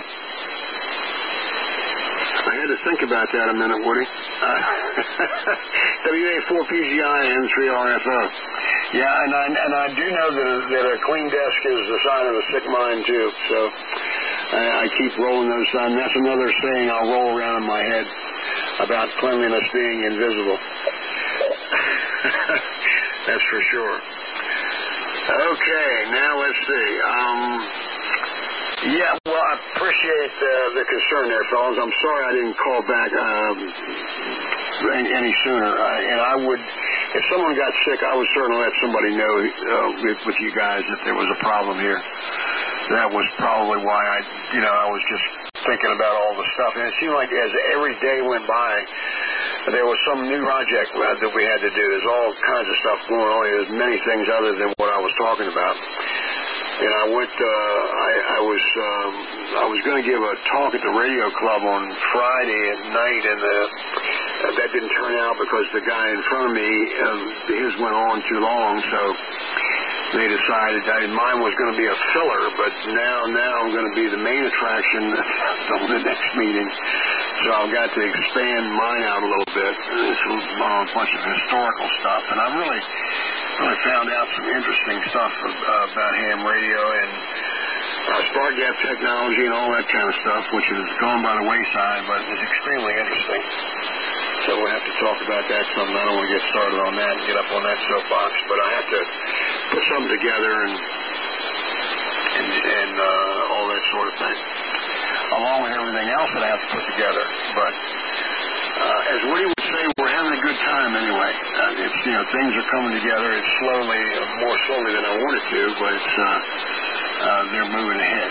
I had to think about that a minute, Woody. Uh, W A four P G I N three R F O. Yeah, and I and I do know that a, that a clean desk is the sign of a sick mind too. So I, I keep rolling those signs. That's another saying I'll roll around in my head about cleanliness being invisible. That's for sure. Okay, now let's see. Um, yeah, well, I appreciate uh, the concern there, fellas. I'm sorry I didn't call back um, any, any sooner. Uh, and I would, if someone got sick, I would certainly let somebody know uh, with, with you guys if there was a problem here. That was probably why I, you know, I was just thinking about all the stuff. And it seemed like as every day went by, there was some new project that we had to do. There's all kinds of stuff going on. There's many things other than what I was talking about. And I went, uh, I, I was, um, I was going to give a talk at the radio club on Friday at night, and uh, that didn't turn out because the guy in front of me, um, his went on too long, so they decided that mine was going to be a filler, but now, now I'm going to be the main attraction on the next meeting. So I've got to expand mine out a little bit. It's a bunch of historical stuff, and I really, really found out some interesting stuff uh, about ham radio and uh, spark gap technology and all that kind of stuff, which has gone by the wayside, but is extremely interesting. So we'll have to talk about that some. I don't want to get started on that and get up on that soapbox, but I have to put something together and and, and uh, all that sort of thing, along with everything else that I have to put together. But uh, as Woody would say, we're having a good time anyway. Uh, it's, you know, things are coming together. It's slowly, uh, more slowly than I want it to, but it's, uh, uh, they're moving ahead.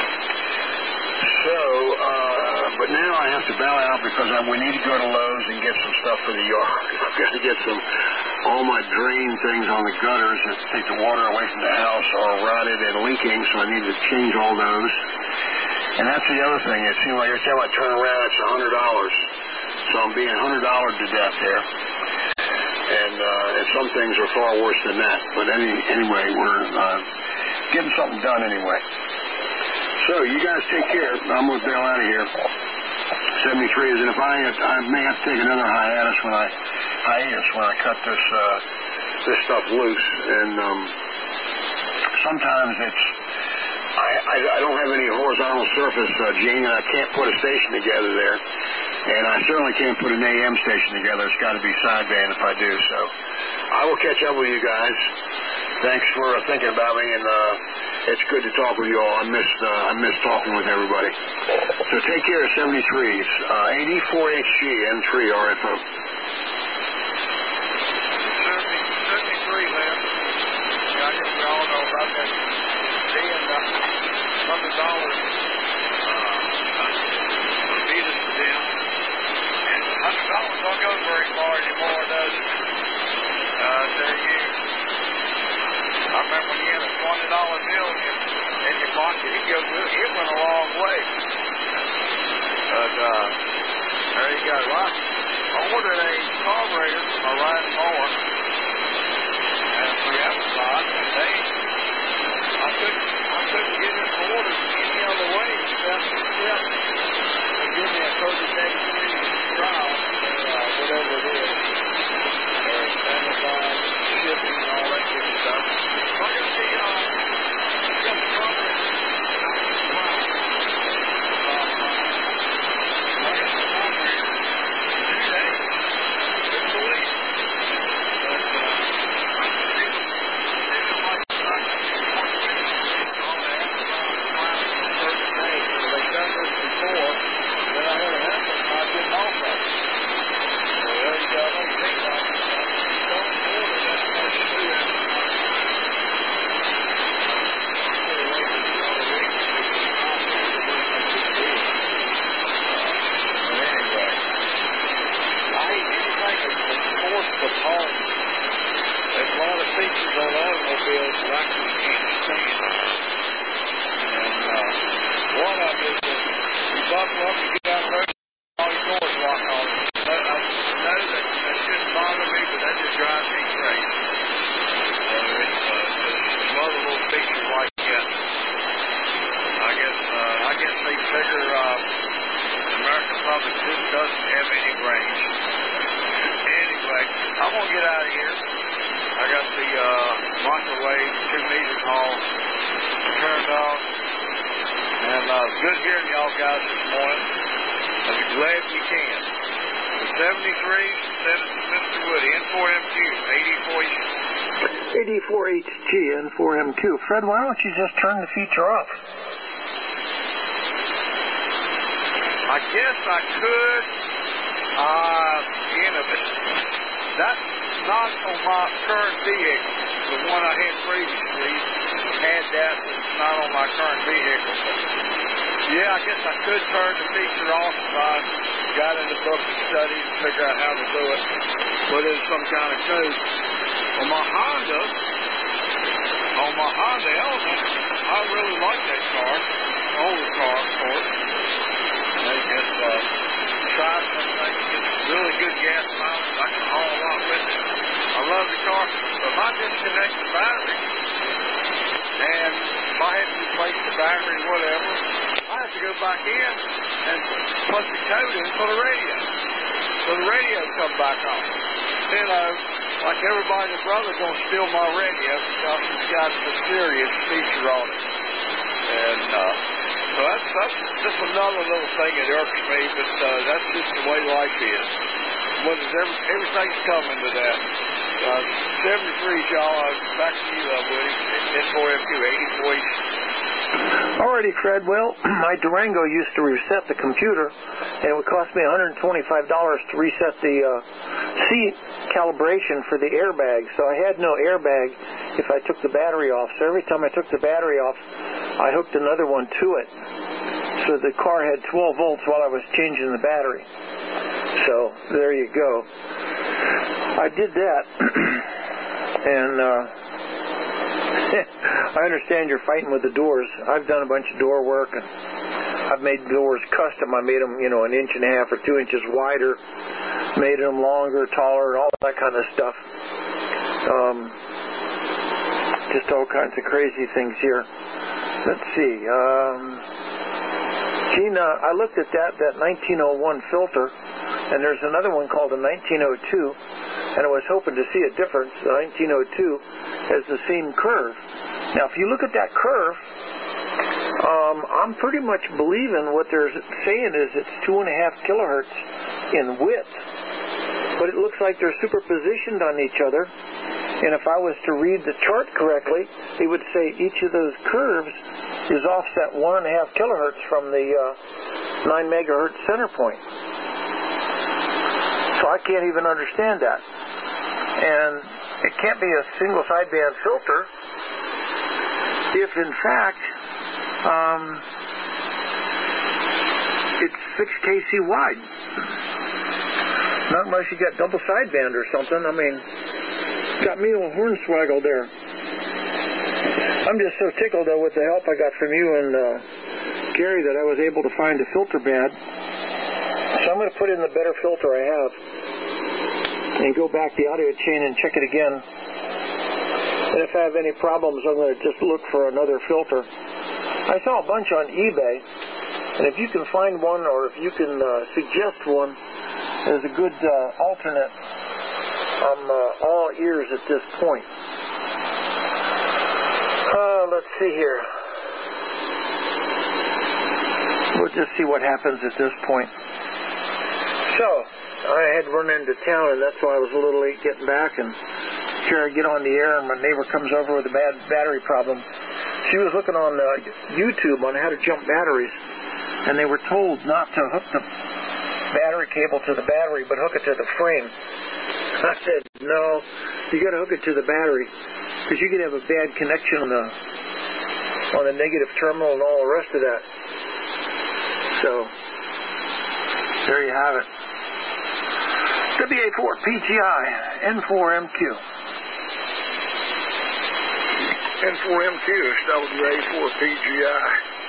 So, uh, but now I have to bow out because I, we need to go to Lowe's and get some stuff for the yard. I've got to get some, all my drain things on the gutters that take the water away from the house are rotted and leaking, so I need to change all those. And that's the other thing. It seems like every time I turn around, it's one hundred dollars. So I'm being one hundred dollars to death here. And, uh, and some things are far worse than that. But any, anyway, we're uh, getting something done anyway. So you guys take care. I'm going to bail out of here. seventy-three is, and if I, I may have to take another hiatus when I, hiatus when I cut this, uh, this stuff loose. And um, sometimes it's, I, I, I don't have any horizontal surface, uh, Gene, and I can't put a station together there. And I certainly can't put an A M station together. It's got to be sideband if I do. So I will catch up with you guys. Thanks for uh, thinking about me, and uh, it's good to talk with you all. I miss uh, I miss talking with everybody. So take care of seventy-threes. Uh, eighty-four H G N three R F O. seventy-three left. Yeah, I guess we all know about that being uh, one hundred dollars uh, beat us to them. And one hundred dollars don't go very far anymore, does it? Uh, I tell you. I remember when you had a twenty dollar bill in, in your pocket, it, goes, it went a long way. But uh, there you go. Well, I ordered a carburetor for my riding mower and for Amazon, and they, I couldn't, I couldn't get it ordered any other way except, except to give me a thirty day free trial for uh, whatever it is. There's Amazon shipping and all that good stuff. So I got the, uh, I got the carburetor. Wow. Uh, I got the carburetor two days. Couldn't believe it. But, uh, I'm still, still like, I want to finish all the Amazon trials for thirty days. So they've done this before. Then I had a of it just doesn't have any range. Anyway, I'm going to get out of here. I got the uh, microwave two meters haul turned off. And uh, good hearing y'all guys this morning. I'll be glad you can. seventy-three, send it to Mister Woody, N four M Q, eighty-four eighty-four H G, N four M Q. Fred, why don't you just turn the feature off? I guess I could. Uh, you know, but that's not on my current vehicle. The one I had previously had that, but it's not on my current vehicle. But yeah, I guess I could turn the feature off if I got in the book and studied and figure out how to do it. Put in some kind of code. On my Honda, on my Honda Element, I really like that car. Older car, of course. They just uh, tried something. It's really good gas mileage. I can haul a lot with it. I love the car. But if I disconnect the battery, and if I had to replace the battery or whatever, I have to go back in and put the code in for the radio. So the radio come back on. You know, like everybody and their brother's going to steal my radio because it's got the Sirius feature on it. And uh, so that's, that's just another little thing that irks me, but uh, that's just the way life is. What is every, everything's coming to that. Uh, seventy-three, y'all. Back to you, uh, Woody. N four M Q, eighty-four. Alrighty, Fred. Well, my Durango used to reset the computer, and it would cost me one hundred twenty-five dollars to reset the uh, seat calibration for the airbag. So I had no airbag if I took the battery off. So every time I took the battery off, I hooked another one to it. So the car had twelve volts while I was changing the battery. So there you go. I did that, and uh, I understand you're fighting with the doors. I've done a bunch of door work, and I've made doors custom. I made them, you know, an inch and a half or two inches wider, made them longer, taller, and all that kind of stuff. Um, just all kinds of crazy things here. Let's see. Um, Gina, I looked at that, that nineteen oh one filter, and there's another one called a nineteen oh two, and I was hoping to see a difference. The nineteen oh two has the same curve. Now, if you look at that curve, um, I'm pretty much believing what they're saying is it's two and a half kilohertz in width, but it looks like they're superpositioned on each other. And if I was to read the chart correctly, it would say each of those curves is offset one and a half kilohertz from the uh, nine megahertz center point. So I can't even understand that. And it can't be a single sideband filter if, in fact, um, it's six K C wide. Not unless you got double sideband or something. I mean, got me a hornswaggle there. I'm just so tickled, though, with the help I got from you and uh, Gary that I was able to find a filter bed. So I'm going to put in the better filter I have and go back the audio chain and check it again. And if I have any problems, I'm going to just look for another filter. I saw a bunch on eBay, and if you can find one or if you can uh, suggest one as a good uh, alternate, I'm uh, all ears at this point. Uh, let's see here. We'll just see what happens at this point. So, I had run into town, and that's why I was a little late getting back. And here I get on the air, and my neighbor comes over with a bad battery problem. She was looking on uh, YouTube on how to jump batteries, and they were told not to hook the battery cable to the battery, but hook it to the frame. I said, no, you got to hook it to the battery, because you can have a bad connection on the on the negative terminal and all the rest of that. So, there you have it. W A four P G I, N four M Q. N four M Q is W A four P G I.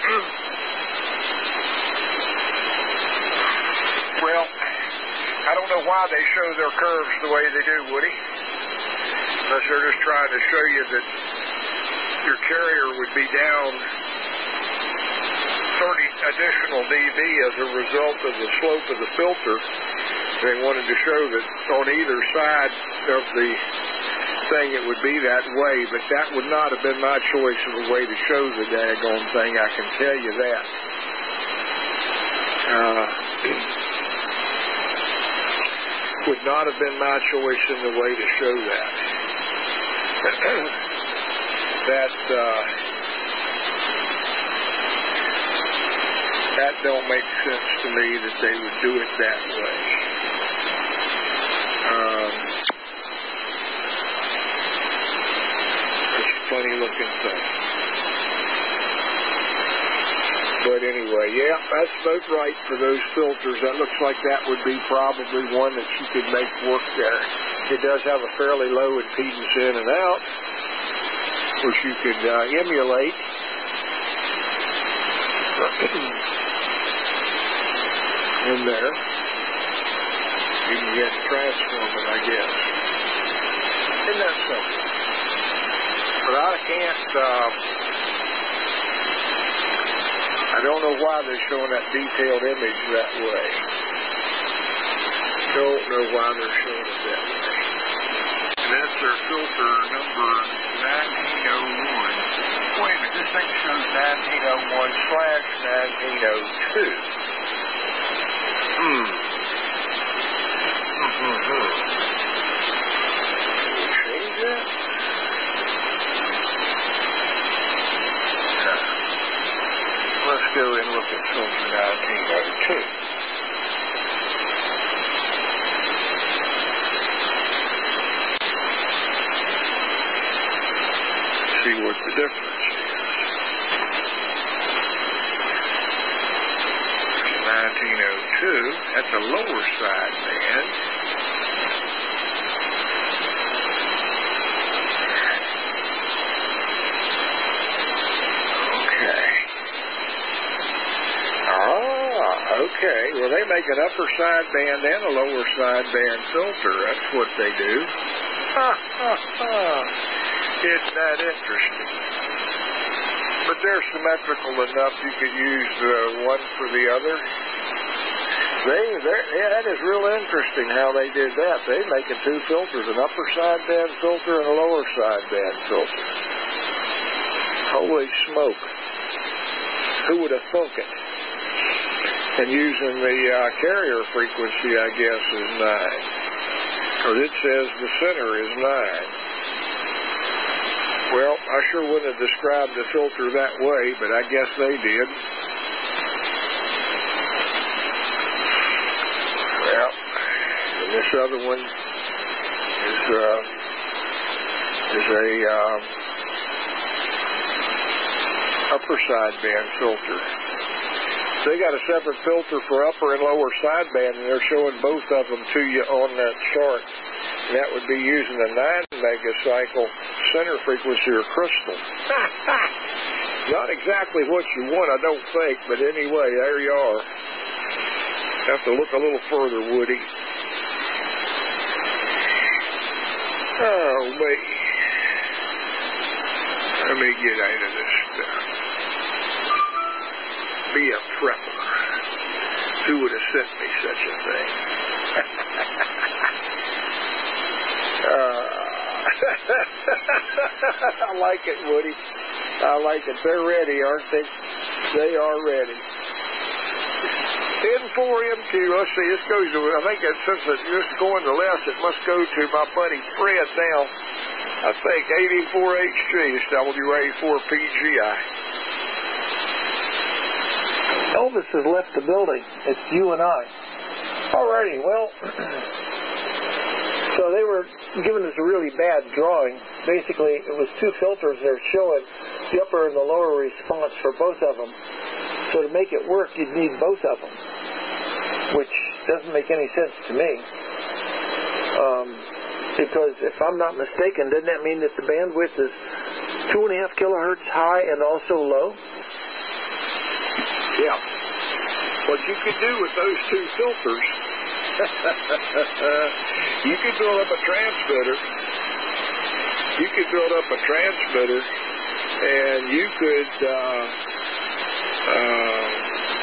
Well, I don't know why they show their curves the way they do, Woody. Unless they're just trying to show you that your carrier would be down thirty additional dB as a result of the slope of the filter. They wanted to show that on either side of the thing it would be that way, but that would not have been my choice of a way to show the daggone thing, I can tell you that. Uh, would not have been my choice in the way to show that. that, uh, that don't make sense to me that they would do it that way. Um, it's a funny looking thing. But anyway, yeah, that's about right for those filters. That looks like that would be probably one that you could make work there. It does have a fairly low impedance in and out, which you could uh, emulate. in there. You can get transform it, I guess. Isn't that simple? But I can't, uh, I don't know why they're showing that detailed image that way. Don't know why they're showing it that way. And that's their filter number nineteen oh one. Wait a minute, this thing shows nineteen oh one slash nineteen oh two. Hmm. Mm-hmm. Change that? Yeah. Let's go and look at filter nineteen oh two. See what the difference is. nineteen oh two, that's a lower side band. Okay. Ah, okay. Well, they make an upper side band and a lower side band filter. That's what they do. Ha, ha, ha. Isn't that interesting? But they're symmetrical enough you could use uh, one for the other. They, yeah, that is real interesting how they did that. They making two filters, an upper side band filter and a lower side band filter. Holy smoke. Who would have thunk it? And using the uh, carrier frequency, I guess, is nine. Because it says the center is nine. Well, I sure wouldn't have described the filter that way, but I guess they did. Well, and this other one is uh, is a um, upper sideband filter. They got a separate filter for upper and lower sideband, and they're showing both of them to you on that chart. And that would be using a nine megacycle center frequency or crystal. Not exactly what you want, I don't think, but anyway, there you are. Have to look a little further, Woody. Oh, wait. Let me get out of this stuff. Be a prepper. Who would have sent me such a thing? uh, I like it, Woody. I like it. They're ready, aren't they? They are ready. N four M Q, let's see, this goes to, I think it, since it's just going to left, it must go to my buddy Fred now. I think eighty-four H G is W A four P G I. Elvis has left the building. It's you and I. Alrighty, well, so they were giving us a really bad drawing. Basically, it was two filters they're showing, the upper and the lower response for both of them. So to make it work, you'd need both of them, which doesn't make any sense to me. Um, because if I'm not mistaken, doesn't that mean that the bandwidth is two and a half kilohertz high and also low? Yeah. What you could do with those two filters, you could build up a transmitter. You could build up a transmitter, and you could uh, uh,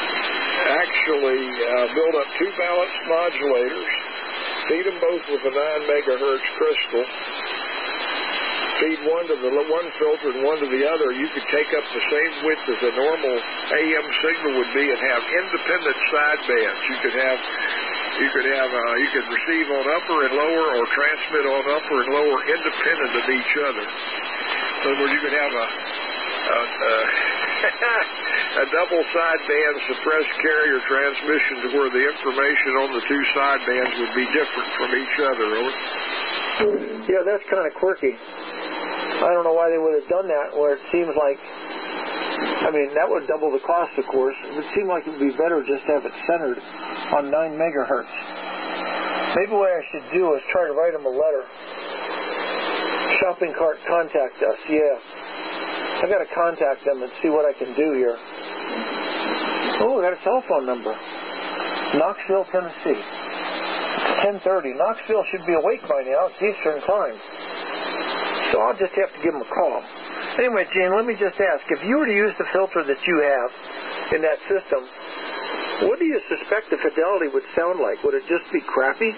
actually uh, build up two balanced modulators, feed them both with a nine megahertz crystal, feed one to the one filter and one to the other. You could take up the same width as a normal A M signal would be and have independent sidebands. You could have you could have uh, you could receive on upper and lower or transmit on upper and lower independent of each other. In other words, you could have a a, a, a double sideband suppressed carrier transmission to where the information on the two sidebands would be different from each other. Yeah, that's kind of quirky. I don't know why they would have done that where it seems like, I mean, that would double the cost, of course. It would seem like it would be better just to have it centered on nine megahertz. Maybe what I should do is try to write them a letter. Shopping cart, contact us. Yeah. I got to contact them and see what I can do here. Oh, I got a telephone number. Knoxville, Tennessee. ten thirty. Knoxville should be awake by now. It's Eastern time. So I'll just have to give them a call. Anyway, Gene, let me just ask, if you were to use the filter that you have in that system, what do you suspect the fidelity would sound like? Would it just be crappy?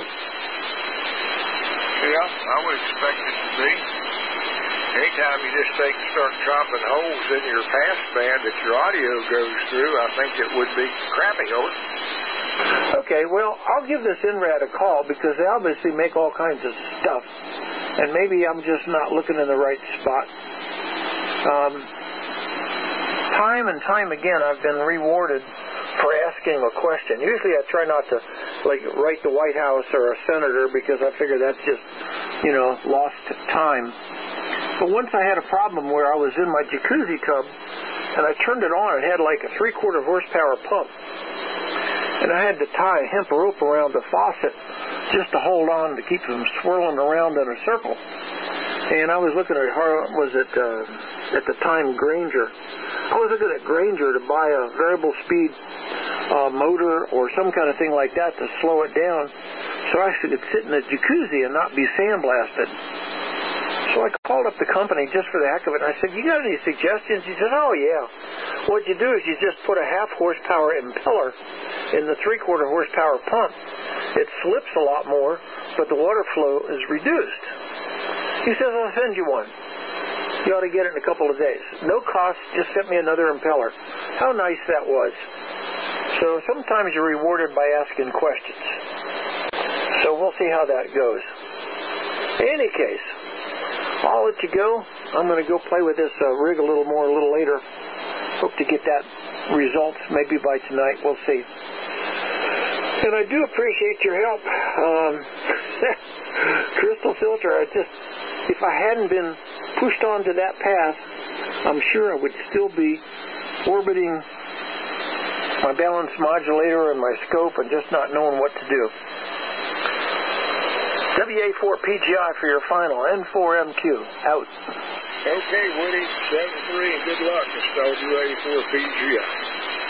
Yeah, I would expect it to be. Anytime you just think start chopping holes in your passband that your audio goes through, I think it would be crappy, over. Okay, well, I'll give this N R A D a call because they obviously make all kinds of stuff. And maybe I'm just not looking in the right spot. Um, time and time again, I've been rewarded for asking a question. Usually I try not to, like, write the White House or a senator because I figure that's just, you know, lost time. But once I had a problem where I was in my jacuzzi tub and I turned it on, it had like a three-quarter horsepower pump. And I had to tie a hemp rope around the faucet just to hold on to keep them swirling around in a circle. And I was looking at, was it, uh, at the time, Granger. I was looking at Granger to buy a variable speed uh, motor or some kind of thing like that to slow it down so I could sit in the jacuzzi and not be sandblasted. So I called up the company just for the heck of it, and I said, you got any suggestions? He said, oh, yeah. What you do is you just put a half horsepower impeller in the three-quarter horsepower pump. It slips a lot more, but the water flow is reduced. He says, I'll send you one. You ought to get it in a couple of days. No cost, just sent me another impeller. How nice that was. So sometimes you're rewarded by asking questions. So we'll see how that goes. In any case, I'll let you go. I'm going to go play with this uh, rig a little more a little later. Hope to get that results maybe by tonight. We'll see. And I do appreciate your help. Um, Crystal Filter, I just, if I hadn't been pushed onto that path, I'm sure I would still be orbiting my balance modulator and my scope and just not knowing what to do. W A four P G I for your final. N four M Q. Out. Okay, Woody. seven three and good luck. It's W A four P G I.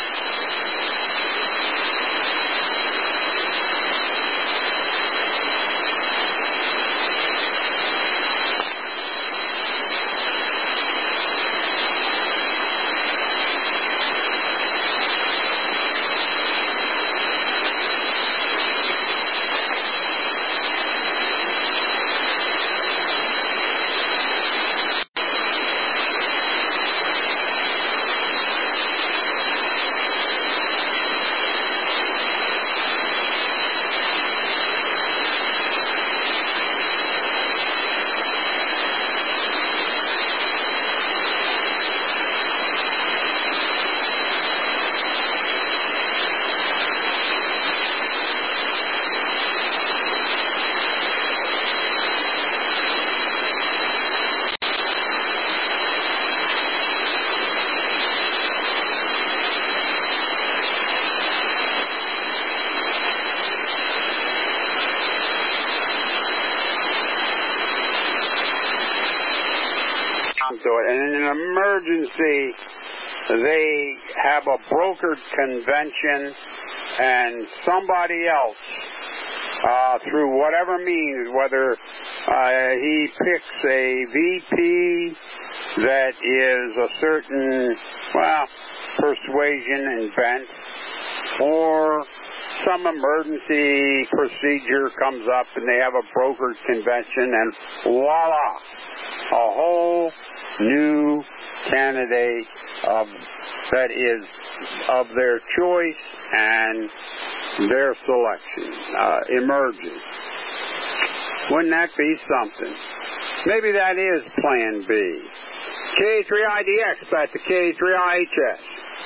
And in an emergency, they have a brokered convention, and somebody else, uh, through whatever means, whether uh, he picks a V P that is a certain, well, persuasion and bent, or some emergency procedure comes up and they have a brokered convention, and voila, a whole new candidate of that is of their choice and their selection uh, emerges. Wouldn't that be something? Maybe that is Plan B. K three I D X back to K three I H S.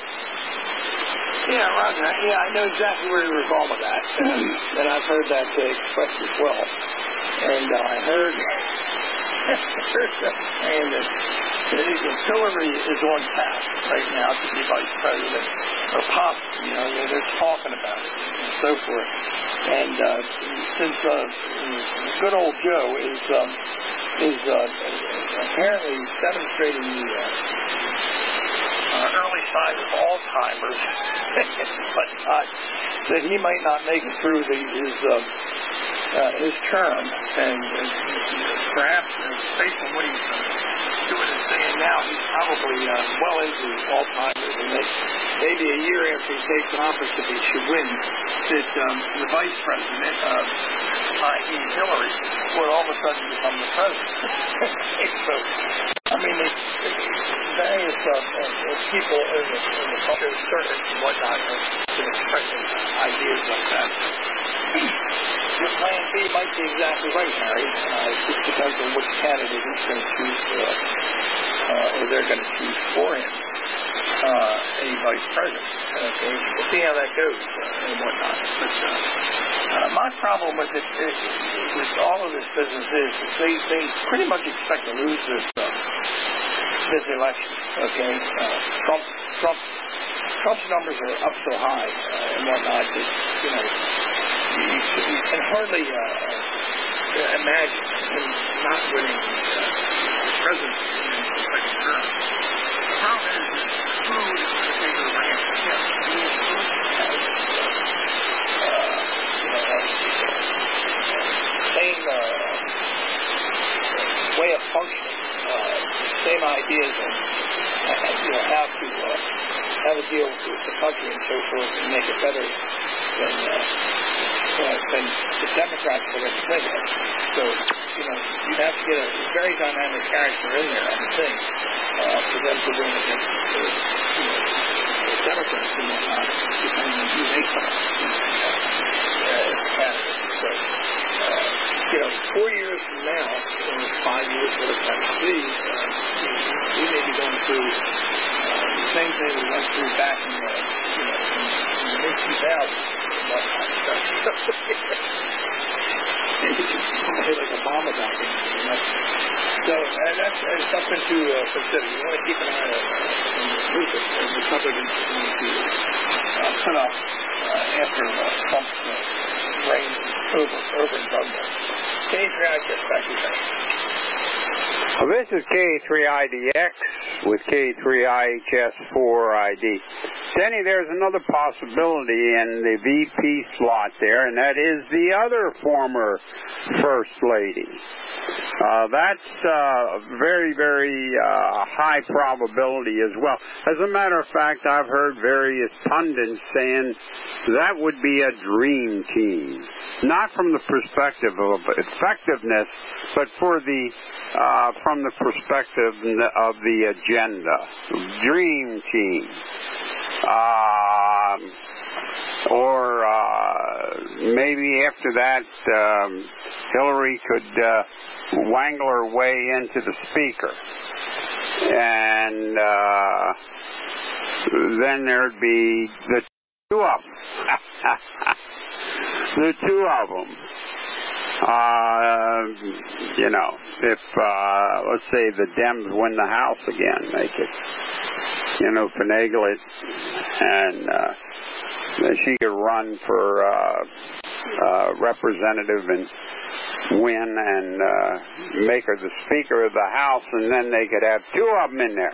Yeah, Roger. Yeah, I know exactly where you were going with that. And I've heard that uh, expressed as well. And uh, I heard, heard that saying that, that Hillary is on path right now to be vice president, or possibly, you know, they're talking about it and so forth. And uh, since uh, good old Joe is um, is uh, apparently demonstrating the uh, uh, early signs of Alzheimer's, but uh, that he might not make it through the, his uh, uh, his term, and, and perhaps uh, based on what he's uh, doing and saying now, he's probably uh, well into Alzheimer's, and that maybe a year after he takes office, if he should win, that um, the vice president, uh, that is Hillary, would all of a sudden become the president. So, I mean, the, the various uh, uh, people in the, in the culture, circuits and whatnot, have been expressing ideas like that. Your plan B might be exactly right, Harry. Uh, it just depends on which candidate he's going to choose, uh, uh, or they're going to choose for him, uh, any vice president. Okay, we'll see how that goes uh, and whatnot. But uh, uh, my problem with it, it, with all of this business is that they, they pretty much expect to lose this uh, this election. Okay, uh, Trump, Trump, Trump's numbers are up so high uh, and whatnot that you know. You, you can hardly uh, uh, imagine him not winning the uh, presidency in the second term. The problem is, who is going to take the reins for him? He is going to have uh, you know, same uh, way of functioning, uh, same ideas of uh, you know, how to uh, how to deal with the country and so forth and make it better than. Uh, Uh, than the Democrats are going to think of. So, you know, you'd have to get a very dynamic character in there, I would think, uh, for them to win against uh, you know, the Democrats and whatnot, depending on who they come up uh, as candidates. So, uh, you know, four years from now, or five years, whatever that may be, uh, we may be going through uh, the same thing we went through back in the, you know, in, in the mid two thousands. Somebody like Obama back in, you know. So uh, that's, that's something to uh, consider. You want to keep an eye on uh, Lucas, as Republicans are going to uh, put up uh, after uh, Trump's uh, reign over, over and done with. K three I D X, back to you. Well, this is K three I D X with K three I H S four I D. Denny, there's another possibility in the V P slot there, and that is the other former First Lady. Uh, that's uh, very, very uh, high probability as well. As a matter of fact, I've heard various pundits saying that would be a dream team. Not from the perspective of effectiveness, but for the uh, from the perspective of the agenda. Dream team. Um, or uh, maybe after that, um, Hillary could uh, wangle her way into the speaker. And uh, then there'd be the two of them. The two of them. Uh, you know, if, uh, let's say the Dems win the House again, they could, you know, finagle it, and uh, she could run for uh, uh, representative and win and uh, make her the Speaker of the House, and then they could have two of them in there.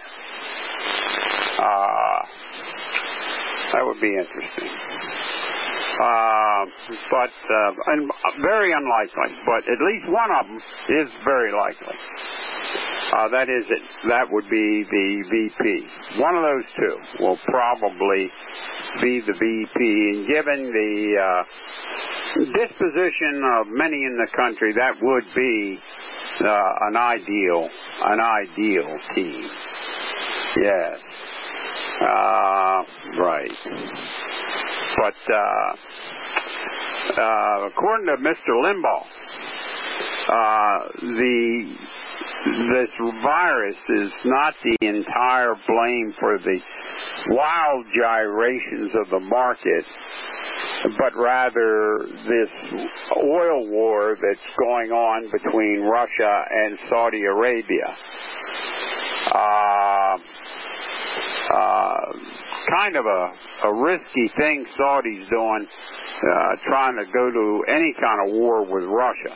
Uh, that would be interesting. Uh, but uh, and very unlikely. But at least one of them is very likely. Uh, that is it. That would be the V P. One of those two will probably be the V P. And given the uh, disposition of many in the country, that would be uh, an ideal, an ideal team. Yes. Uh, right. But uh, uh, according to Mister Limbaugh, uh, the this virus is not the entire blame for the wild gyrations of the market, but rather this oil war that's going on between Russia and Saudi Arabia. Uh, uh, kind of a, a risky thing Saudi's doing, uh, trying to go to any kind of war with Russia.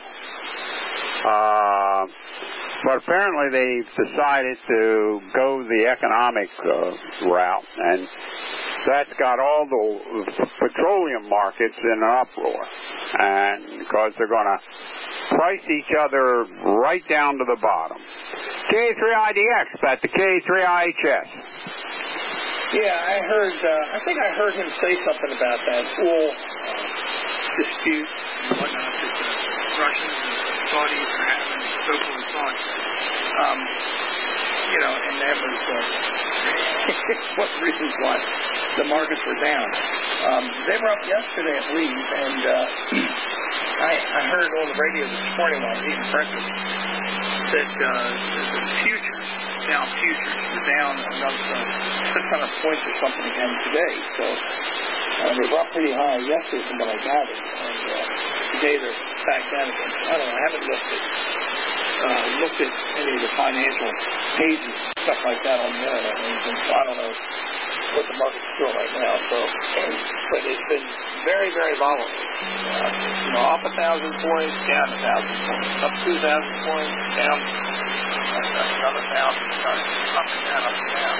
Uh, but apparently they've decided to go the economic uh, route, and that's got all the petroleum markets in an uproar, and because they're going to price each other right down to the bottom. K three I D X, that's the K three I H S. Yeah, I heard, uh, I think I heard him say something about that oil uh, dispute and whatnot that the Russians and Saudis are having, and so forth and so on. Um, you know, and that was uh, one of the reasons why the markets were down. Um, they were up yesterday, I believe, and uh, I, I heard on the radio this morning while I was eating breakfast that uh, the futures, Dow futures, were down another uh, six hundred points or something again today. So uh, they were up pretty high yesterday from what I gathered, and uh, today they're back down again. So I don't know, I haven't looked at uh, looked at any of the financial pages, stuff like that on the internet, and so I don't know what the market's doing right now. So, but it's been very, very volatile. Uh, you know, up a thousand points, down a thousand points, up two thousand points, down another thousand, up and down, up and down.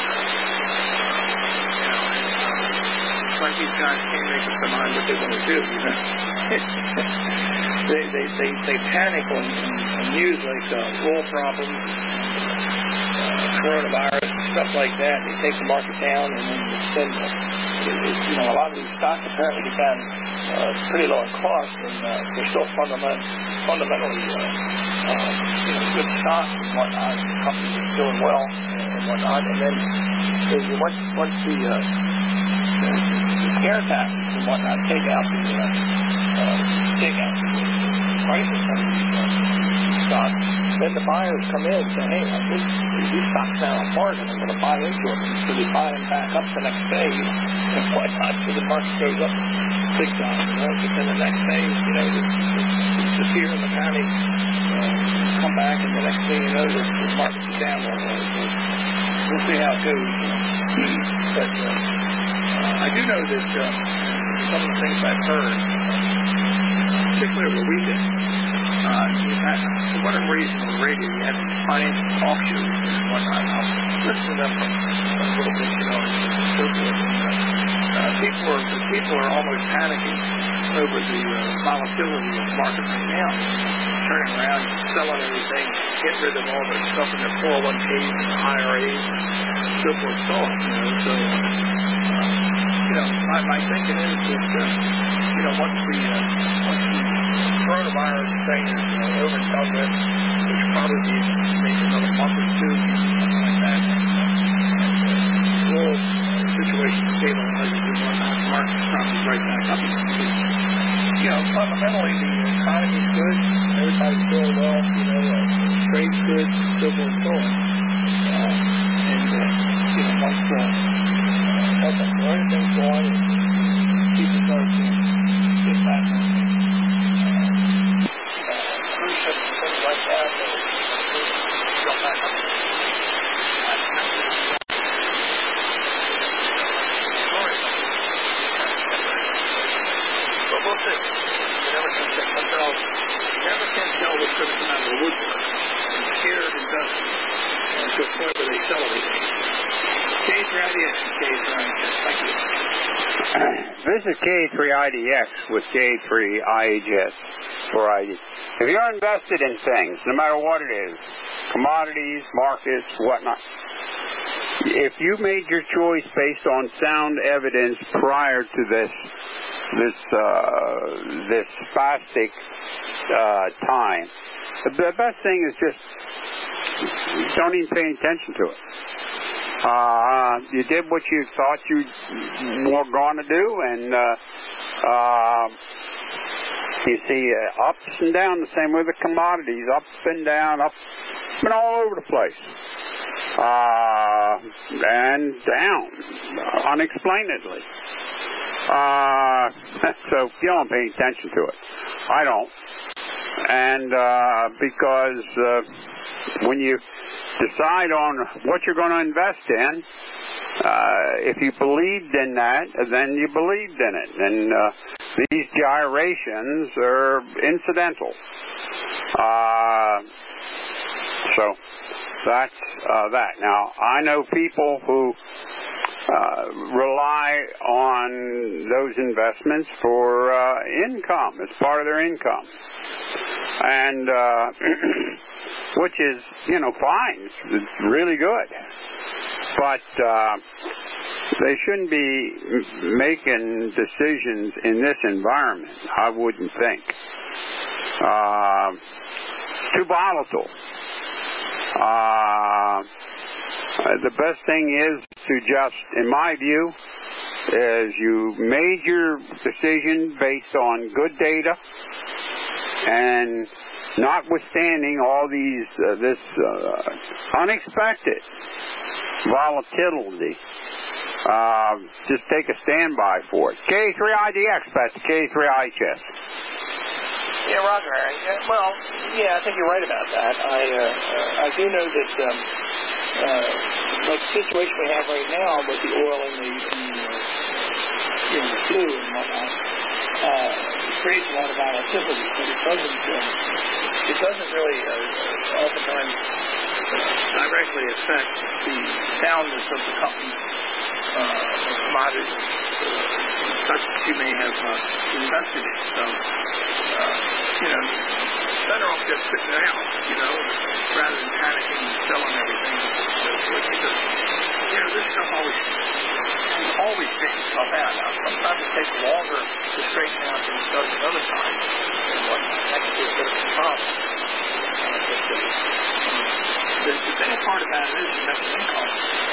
You know, it's like these guys can't make up their mind what they want to do. You know, they they they they panic on, on news like uh, oil problems, uh, coronavirus, stuff like that. They take the market down, and then then uh, it, it, you know, a lot of these stocks apparently get down uh, pretty low in cost, and uh, they're still fundament, fundamentally uh, uh, you know, good stocks and whatnot. Companies are doing well and whatnot, and then they, once once the, uh, the, the scare tactics and whatnot take out the uh, uh, take out the prices from these uh, stocks, then the buyers come in and say, hey, this, these stocks now are margin, I'm going to buy into them. So they buy them back up the next day and whatnot, so the market goes up big time. You know? But then the next day, you know, the, the, the fear and the panic uh, come back, and the next thing you know, the, the market's down one way. So we'll see how it goes. You know? But uh, uh, I do know that uh, some of the things I've heard, particularly over the weekend, Uh, had, for whatever reason on the radio, you had these financial talk shows and whatnot. I'll listen to them for a little bit, you know, and so forth. And, uh, uh, people are people are almost panicking over the uh, volatility of the market right now, turning around and selling everything, get rid of all the stuff in their four oh one k's and I R As, and so forth and so on. You know, so uh, you know, my, my thinking is that uh, you know, once the uh, once the coronavirus thing is uh, over and done with, which probably be maybe another month or two, something like that, and, uh, and uh, the whole situation stabilizes and whatnot, the market's probably right back up again. You know, fundamentally, the economy's good, everybody's doing well, you know, uh, trade's good, so forth and so on. Uh, and, uh, you know, once, uh, once everything's gone and people start to get back on like that, they jump back up. But we'll see. You never can tell. You never can tell what's going to come out of the woodwork. I'm scared and does it. And to a point where they sell everything. K three I D X, K three I D X. Thank you. This is K three I D X with K three I H S for I D. If you're invested in things, no matter what it is, commodities, markets, whatnot, if you made your choice based on sound evidence prior to this this uh, this spastic uh, time, the best thing is just don't even pay attention to it. Uh, you did what you thought you were going to do, and uh, uh, you see uh, ups and downs, the same with the commodities, up and down, up and all over the place. Uh, and down, unexplainedly. Uh, so you don't pay attention to it. I don't. And uh, because uh, when you decide on what you're going to invest in, uh, if you believed in that, then you believed in it. And uh, these gyrations are incidental. Uh, so that's uh, that. Now, I know people who uh, rely on those investments for uh, income, as part of their income. And uh, which is, you know, fine. It's really good. But uh, they shouldn't be m- making decisions in this environment, I wouldn't think. Uh, too volatile. Uh, the best thing is to just, in my view, is you made your decision based on good data, and notwithstanding all these, uh, this uh, unexpected volatility, uh, just take a standby for it. K three I D X, that's the K three I H S. Yeah, Roger. Uh, well, yeah, I think you're right about that. I uh, uh, I do know that um, uh, like the situation we have right now with the oil and the, and the you know, the flu and whatnot uh, creates a lot of volatility, but it doesn't um, it doesn't really uh, oftentimes directly affect the soundness of the company's uh, commodities such that you may have uh, invested in. So. Uh, you know, better off just sitting it out, you know, rather than panicking and selling everything. Because, you know, this stuff always, you always figure stuff out. Now, sometimes it takes longer to straighten out than it does another time. And whatnot. That can be a bit of a problem. Uh, but, uh, the, the bad part about it is you mentioned income.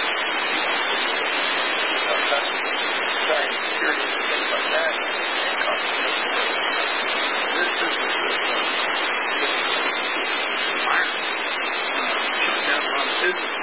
Uh, sorry, security and things like that. Income. This is the environment. Shutting down a lot of businesses.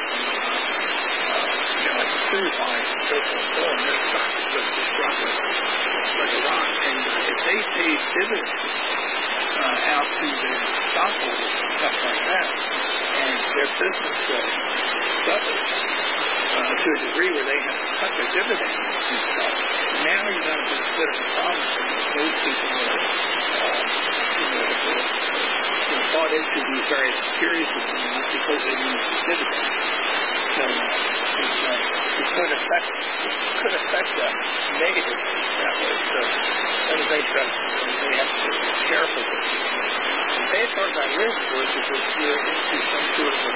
You know, like food buying and so forth and so on. Their stock is just disrupted like a rock. And if they paid dividends uh, out to their stockholders, stuff like that, and their business uh, suffers uh, to a degree where they have to cut their dividends and stuff, now you're going to put a bit of a problem for those people who are Uh, you know, uh, you know, bought into these various securities because they use dividends. So uh, it, uh, it could affect it could affect us negatively that way. So that is interesting. They have to be careful with it. The bad part about this was is that you're into some sort of a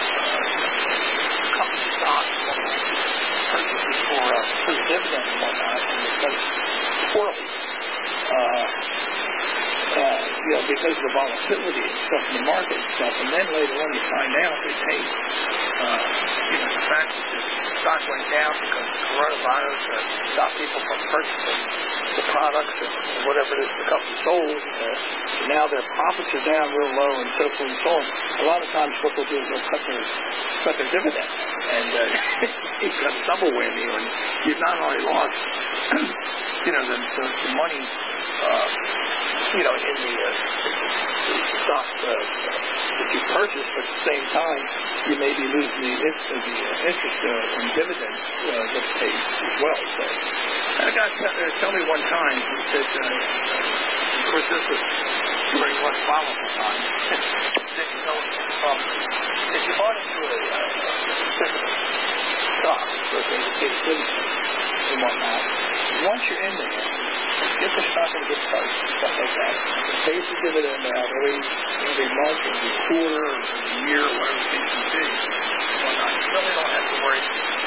uh, company stock purchases for uh, for the dividend and whatnot, and it does poorly. Uh, Uh, you know, because of the volatility and stuff in the market and stuff, and then later on you find out that, hey, uh, you know, the fact that the stock went down because of coronavirus uh, stopped people from purchasing the products and whatever it is the company sold, uh, now their profits are down real low and so forth and so on. A lot of times what they'll do is they'll cut their, cut their dividend, and uh, you've got a double whammy, and you've not only lost, you know, the, the, the money, uh, you know, in the, uh, the stock uh, that you purchased, but at the same time, you may be losing the, the uh, interest uh, and dividends uh, that's paid as well. So, I had a guy t- uh, tell me one time, he said, uh, of course, this was during one volatile time, that, you know, um, if you bought into a uh, specific stock, so if they paid dividends and whatnot, once you're in there, get the stock at a good price, stuff like that. Pay the dividend out every, every month, or every quarter, or every year, or whatever the case may be. You really don't have to worry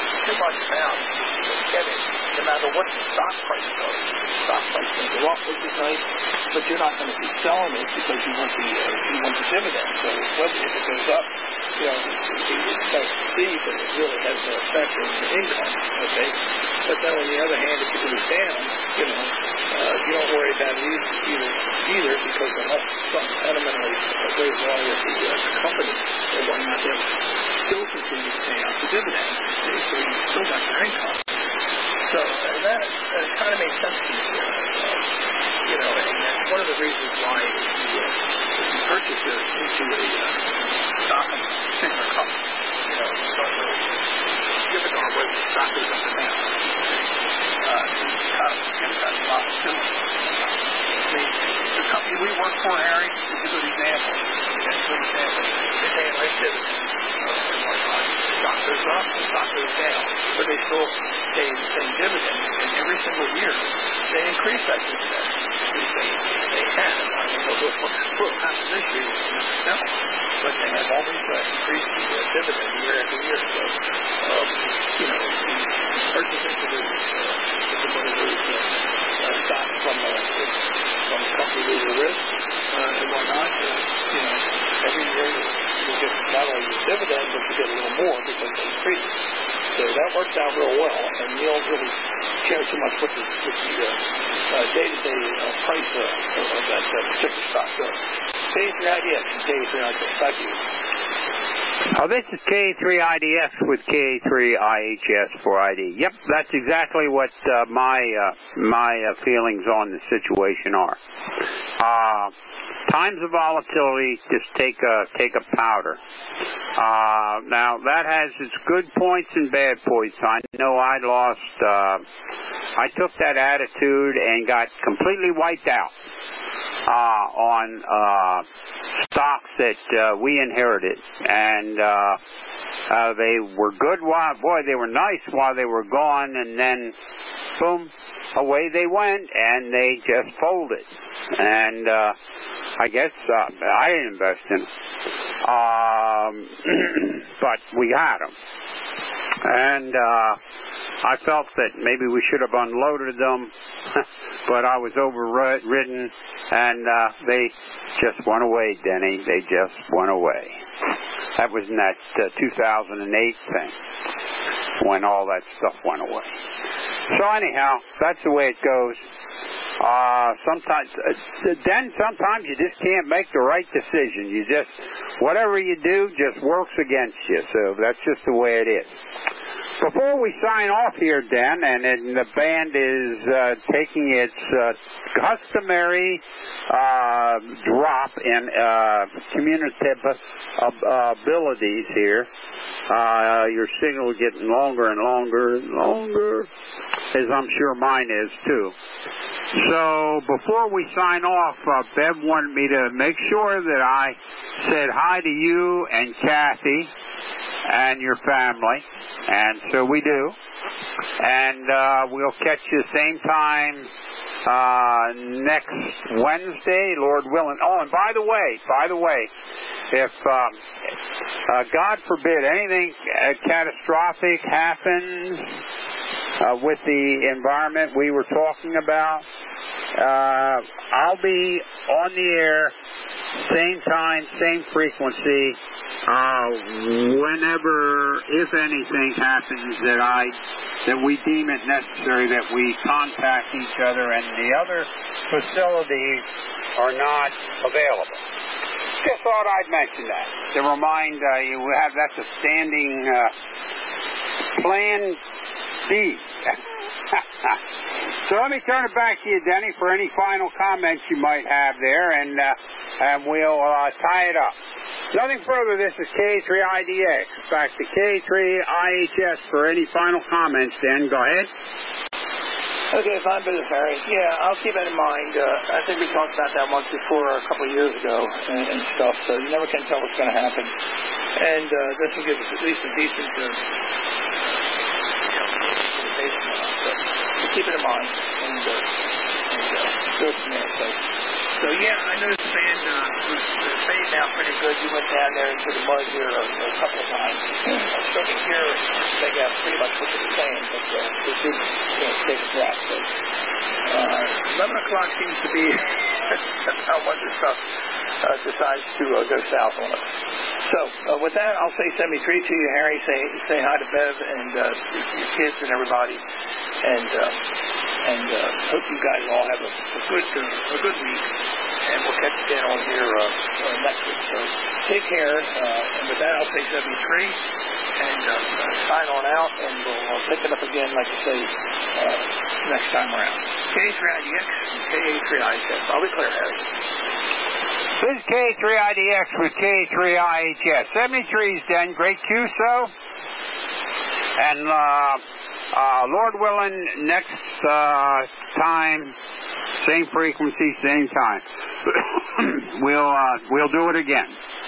much value you're getting, no matter what the stock price goes. The stock price can go up, which is nice, but you're not going to be selling it because you want the uh, you want the dividend. So whether if it goes up, you know, it's nice to see, but it really has no effect on your income. Okay, but then on the other hand, if it goes down, you know, uh, you don't worry about it either, either, either because unless something fundamentally goes wrong with the uh, company or whatnot, they'll still continue to pay out the dividend. Okay, so you still got your income. So and that, that kind of makes sense to me. Uh, you know, and that's one of the reasons why if you, uh, if you purchase it into a uh, stock of a particular company, you know, start to give it on whether the stock goes up or down. Uh, you kind of get that opportunity. I mean, the company we work for, Harry, is a good example. That's a good example. They pay a nice dividend. Uh, and whatnot. The stock goes up, the stock goes down, but they still pay the same dividend, and every single year they increase that dividend. They, they can. I don't know what will happen this year, we'll never know. But they have always uh, increased the uh, dividend year after year. So, um, you know, the purchase into the, uh, into one of those uh, uh, stocks from, uh, from the company we were with uh, and whatnot, uh, you know, every year you get not only your dividend, but you get a little more because they increase. So that works out real well, and you don't really care too much what the, what the uh, uh, day-to-day uh, price uh, of that uh, particular stock goes. K three I D S and K three I D S. Thank you. Oh, this is K three I D S with K three I H S for I D. Yep, that's exactly what uh, my uh, my uh, feelings on the situation are. Uh, times of volatility, just take a take a powder. Uh, now that has its good points and bad points. I know I lost. Uh, I took that attitude and got completely wiped out uh, on uh, stocks that uh, we inherited, and uh, uh, they were good while boy they were nice while they were gone, and then boom, away they went, and they just folded. And uh, I guess uh, I didn't invest in them, um, but we got them, and uh, I felt that maybe we should have unloaded them, but I was overridden, and uh, they just went away, Denny. They just went away. That was in that uh, two thousand eight thing when all that stuff went away. So anyhow, that's the way it goes. Uh, sometimes, uh, then sometimes you just can't make the right decision. You just, whatever you do just works against you. So that's just the way it is. Before we sign off here, Dan, and, and the band is uh, taking its uh, customary uh, drop in uh, communicative uh, abilities here. Uh, your signal is getting longer and longer and longer, as I'm sure mine is too. So before we sign off, uh, Bev wanted me to make sure that I said hi to you and Kathy and your family, and so we do. And uh, we'll catch you same time uh, next Wednesday, Lord willing. Oh, and by the way, by the way, if um, uh, God forbid anything uh, catastrophic happens uh, with the environment we were talking about, uh, I'll be on the air, same time, same frequency. Uh, whenever, if anything happens that I, that we deem it necessary that we contact each other and the other facilities are not available. Just thought I'd mention that to remind uh, you we have that's a standing uh, plan B. So let me turn it back to you, Denny, for any final comments you might have there, and uh, and we'll uh, tie it up. Nothing further. This is K three I D X. Back to K three I H S for any final comments, Dan. Go ahead. Okay, fine business, Harry. Yeah, I'll keep that in mind. Uh, I think we talked about that once before a couple of years ago and, and stuff, so you never can tell what's going to happen. And uh, this will give us at least a decent uh, base on it. So keep it in mind and, uh, and uh, go from there. So So yeah, I noticed the band uh, was uh, fading out pretty good. You went down there into the mud here a, a couple of times. I still can hear they got pretty much what they're saying, but uh, they did, you know, take a drop. So uh, eleven o'clock seems to be about when this stuff uh, decides to uh, go south on us. So uh, with that, I'll say seventy-three to you, Harry. Say say hi to Bev and uh, your kids and everybody, and uh, and uh, hope you guys all have a, a good uh, a good week. And we'll catch you again on here uh, uh, next week. So take care. Uh, and with that, I'll say seventy-three and uh, sign on out, and we'll uh, pick it up again, like I say, uh, next time around. K A three I D X and K A three I H S. I'll be clear, Harry. This is K A three I D X with K A three I H S. seventy-three's Den, Great Q S O. And, uh, uh, Lord willing, next uh, time, same frequency, same time. we'll, uh, we'll do it again.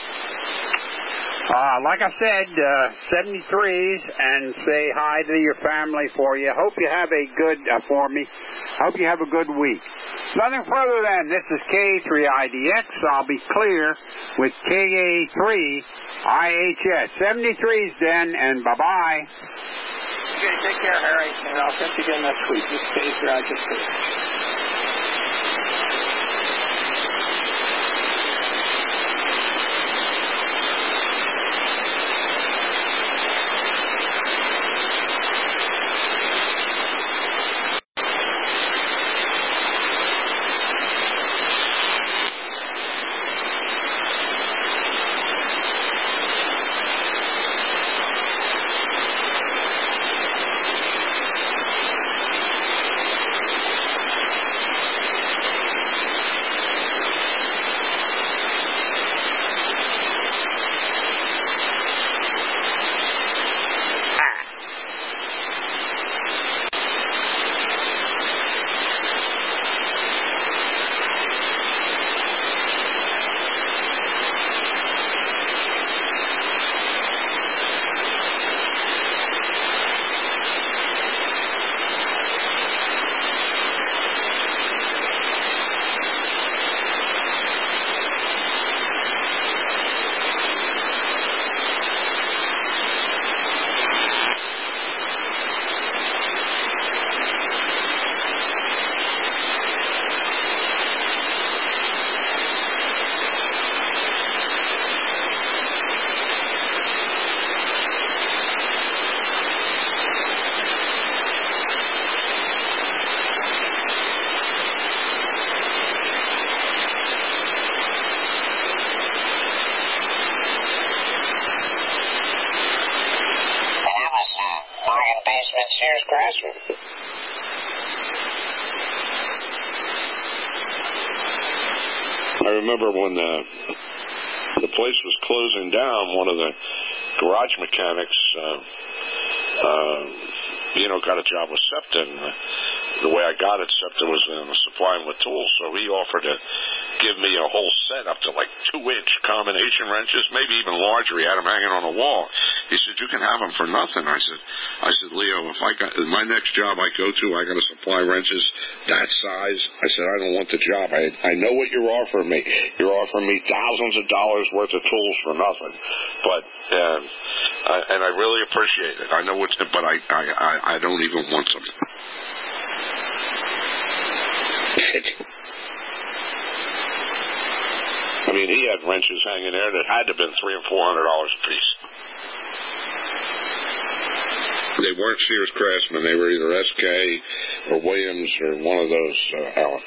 Uh, like I said, uh, seventy-threes, and say hi to your family for you. Hope you have a good, uh, for me, hope you have a good week. Nothing further than, this is K A three I D X. I'll be clear with K A three I H S. seventy-threes then, and bye-bye. Okay, take care, Harry, and I'll catch you again next week. This is K A three I H S. Sears Craftsman. I remember when uh, the place was closing down, one of the garage mechanics, uh, uh, you know, got a job with SEPTA. And, uh, the way I got it, SEPTA was uh, supplying with tools, so he offered to give me a whole set up to like two-inch combination wrenches, maybe even larger. He had them hanging on the wall. He said, "You can have them for nothing." I said, "I said, Leo, if I got my next job I go to, I got to supply wrenches that size." I said, "I don't want the job. I I know what you're offering me. You're offering me thousands of dollars worth of tools for nothing." But uh, I, and I really appreciate it. I know what's, but I I I, I don't even want them. I mean, he had wrenches hanging there that had to have been three and four hundred dollars a piece. They weren't Sears Craftsman. They were either S K or Williams or one of those, uh, Alan.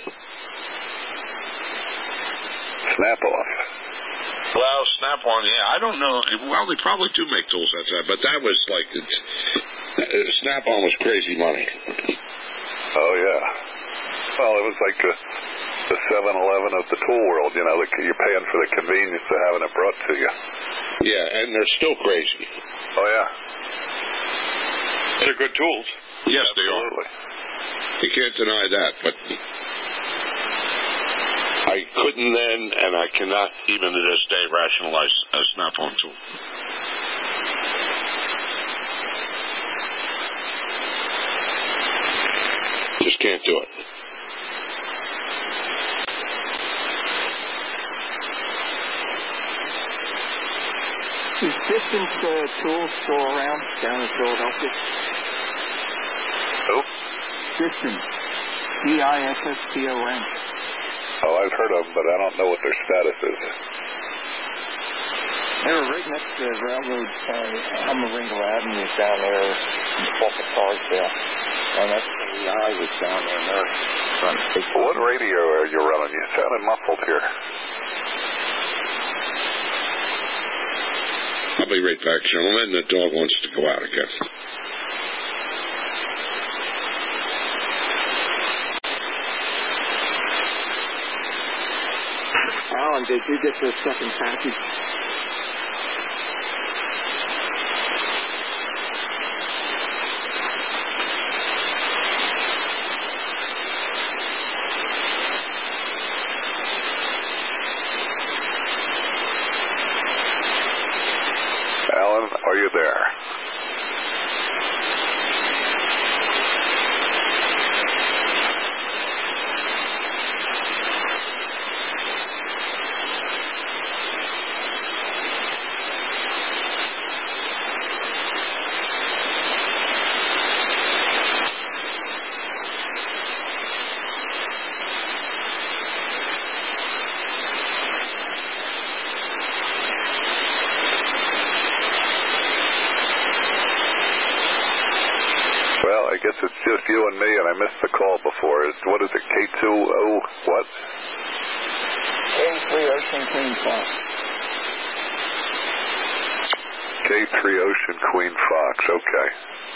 Snap-off. Well, Snap-on, yeah. I don't know. Well, they probably do make tools that size, but that was like, it's, uh, Snap-on was crazy money. Oh, yeah. Well, it was like the, the seven eleven of the tool world, you know, the, you're paying for the convenience of having it brought to you. Yeah, and they're still crazy. Oh, yeah. They're good tools. Yes, they are. You can't deny that, but I couldn't then, and I cannot even to this day rationalize a Snap-on tool. Just can't do it. Is Distance uh, Tools still around down in Philadelphia? Who? Distance. D I S S T O N. Oh, I've heard of them, but I don't know what their status is. They were right next to the railroad side. Amaringo Avenue is down there in Fort Carsdale. And that's the I was down there. there. What radio are you running? You sounded muffled here. I'll be right back, gentlemen. The dog wants to go out again. Alan, did you get the second package? Alan, are you there? Well, I guess it's just you and me, and I missed the call before. What is it, K two O what? K three Ocean Queen Fox. K three Ocean Queen Fox, okay.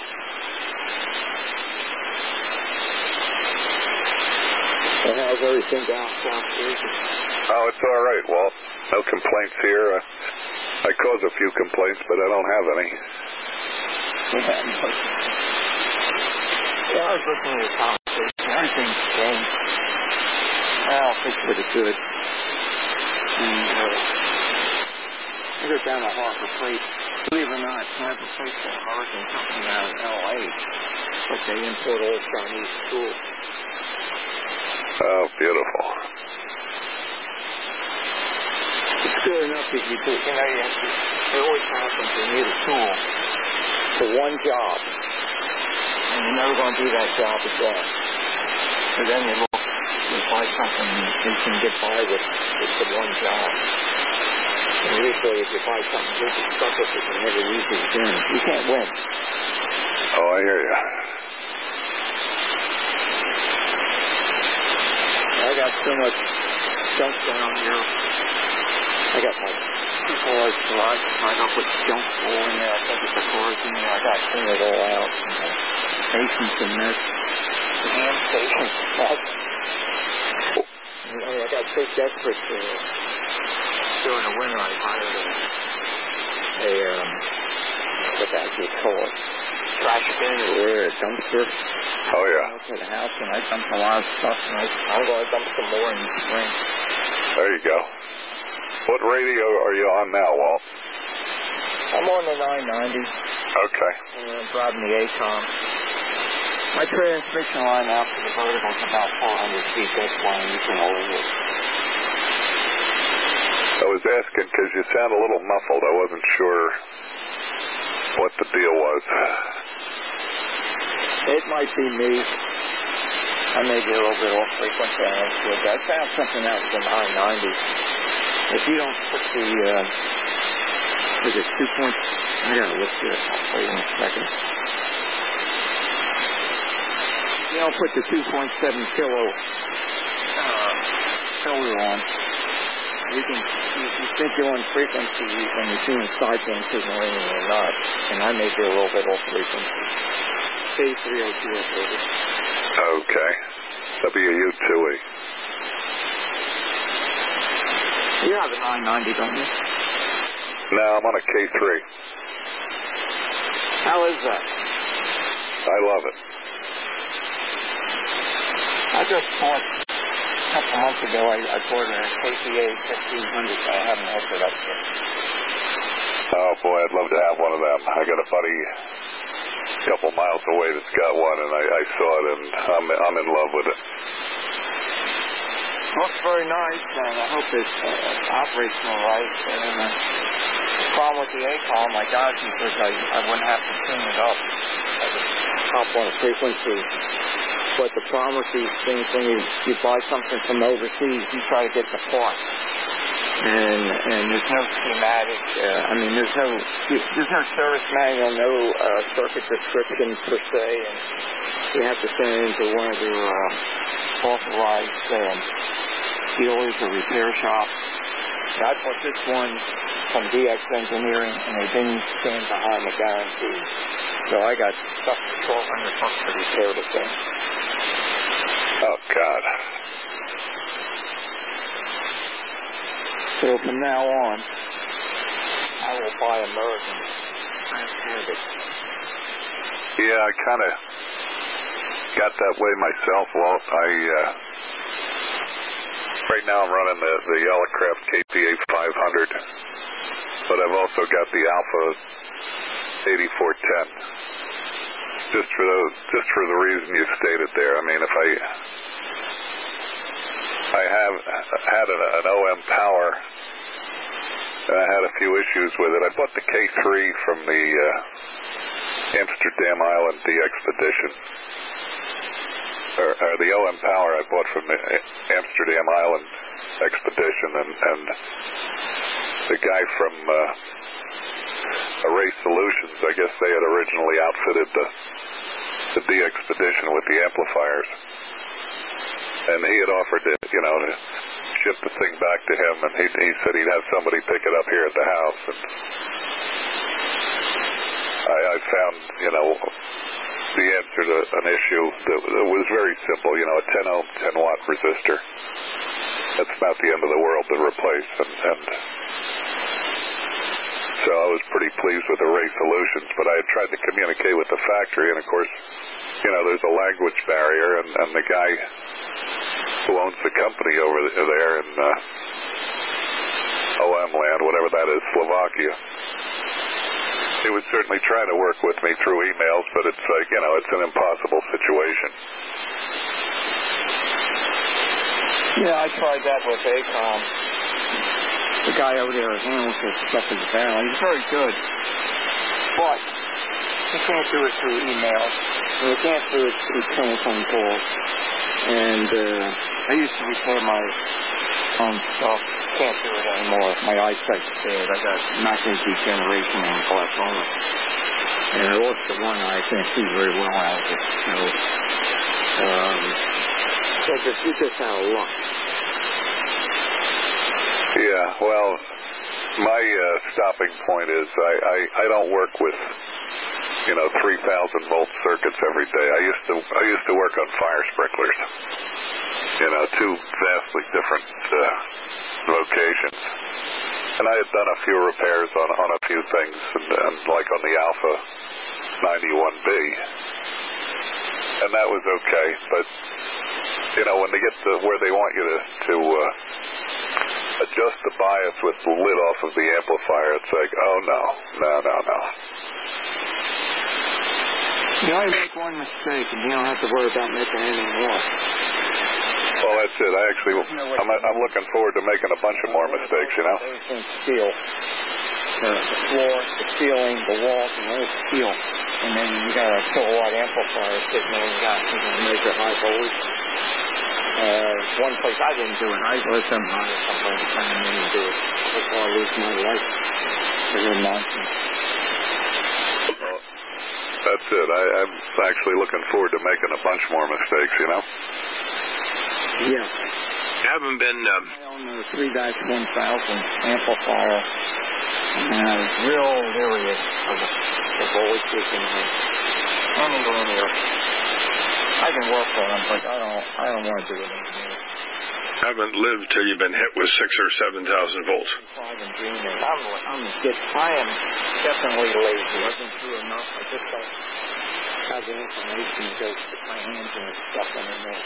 And how's everything down South Jersey? Oh, it's all right, Walt. No complaints here. Uh, I cause a few complaints, but I don't have any. Yeah, Yeah, I was listening to the conversation. Everything's changed. Well, it's pretty good. And uh, I go down to Harbor Freight. Believe it or not, Harbor Freight's an American company out of L A, but they import all Chinese tools. Oh, beautiful. It's good enough if you do, you know, you have to, it always happens. You need a tool for one job. And you're never going to do that job again. So then you look, you buy something you can get by with just the one job. And usually if you buy something, you get stuck with it and never use it again. You can't win. Oh, I hear you. I got so much junk down here. I got my two cars garage tied up with junk all in there. I think it's the cars in there. I got to clean it all out. Station's a mess. The hand station's a mess. I, mean, I got so desperate to, during the winter, I hired a, a um, what that you call it, trash bin or a dumpster. Oh, yeah. I went to the house and I dumped a lot of stuff, and I, I'm going to dump some more in the spring. There you go. What radio are you on now, Walt? I'm on the nine ninety. Okay. And I'm driving the A COM. My transmission line out to the vertical is about four hundred feet. That's why I'm using all of it. I was asking because you sound a little muffled. I wasn't sure what the deal was. It might be me. I may be a little bit off frequency. I'm not sure. I found something else in nine ninety. If you don't put the, uh, is it two point, I gotta look here. I'll tell you in a second. You don't put the two point seven kilo uh, filter on. You can, you, you think you're on frequency when you're seeing sideband signaling or not. And I may be a little bit off frequency. K three oh two F over. Okay. W U two E. You have a nine ninety, don't you? No, I'm on a K three. How is that? I love it. I just bought, a couple months ago, I, I bought a K P A fifteen hundred, but I haven't hooked it up yet. Oh, boy, I'd love to have one of them. I got a buddy a couple miles away that's got one, and I, I saw it, and I'm, I'm in love with it. Looks very nice, and I hope it uh, operates all right. And, uh, problem with the A COM, I got it because I, I wouldn't have to tune it up. I would hop on a frequency. But the problem with these things, when you, you buy something from overseas, you try to get the part. And and there's no schematic, uh, I mean, there's no there's no service manual, no uh, circuit description per se, and you have to send it into one of their uh, authorized um, dealers or repair shops. And I bought this one from D X Engineering, and they didn't stand behind the guarantee. So I got stuck for twelve hundred bucks to repair the thing. Oh, God. So from now on, I will buy American. Transport it. Yeah, I kind of got that way myself, Walt. I, uh, right now I'm running the, the Elecraft K P A five hundred, but I've also got the Alpha eighty-four ten. Just for those, just for the reason you stated there. I mean, if I, I have had an, an O M Power, and I had a few issues with it. I bought the K three from the uh, Amsterdam Island D Expedition, or, or the O M Power I bought from the Amsterdam Island Expedition, and, and the guy from uh, Array Solutions, I guess they had originally outfitted the the D Expedition with the amplifiers, and he had offered to, you know, to ship the thing back to him, and he, he said he'd have somebody pick it up here at the house. And I, I found, you know, the answer to an issue that, that was very simple. You know, a ten ohm, ten watt resistor. That's not the end of the world to replace, and, and so I was pretty pleased with Array Solutions, but I had tried to communicate with the factory, and of course, you know, there's a language barrier, and, and the guy who owns the company over there in uh, O M land, whatever that is, Slovakia, he was certainly trying to work with me through emails, but it's like, you know, it's an impossible situation. Yeah, I tried that with A COM. The guy over there handles his stuff in the barrel. He's very good. But he can't do it through email. And he can't do it through telephone calls. And uh, I used to repair my own stuff. Can't do it anymore. My eyesight's bad. I got macular degeneration and glaucoma. And I lost the one eye. I can't see very well out of it. So, um, so just, you just out of luck. Yeah, well, my uh, stopping point is I, I, I don't work with, you know, three thousand volt circuits every day. I used to I used to work on fire sprinklers, you know, two vastly different uh, locations. And I had done a few repairs on, on a few things, and, and like on the Alpha ninety-one B, and that was okay. But, you know, when they get to where they want you to... to uh, adjust the bias with the lid off of the amplifier, it's like, oh no, no, no, no. You only make one mistake, and you don't have to worry about making any more. Well, that's it. I actually, I'm, I'm looking forward to making a bunch of more mistakes, you know? Everything's steel. Uh, the floor, the ceiling, the walls, and all steel. And then you got a kilowatt amplifier sitting there, and you got to measure high voltage. Uh, one place I didn't do it. I let them hire somebody to come in and do it before I lose my life. They're nonsense. Well, that's it. I, I'm actually looking forward to making a bunch more mistakes, you know? Yeah. You haven't been... Um... I own the three dash one thousand amplifier, and I was real leery of the, the voltages and the anti-linear. I can work for them, but I don't. I don't want to do it anymore. Haven't lived till you've been hit with six or seven thousand volts. Five and dreaming. I'm. I'm just. I am definitely lazy. I've been through enough. I just don't have the information to go stick my hands in the stuff anymore.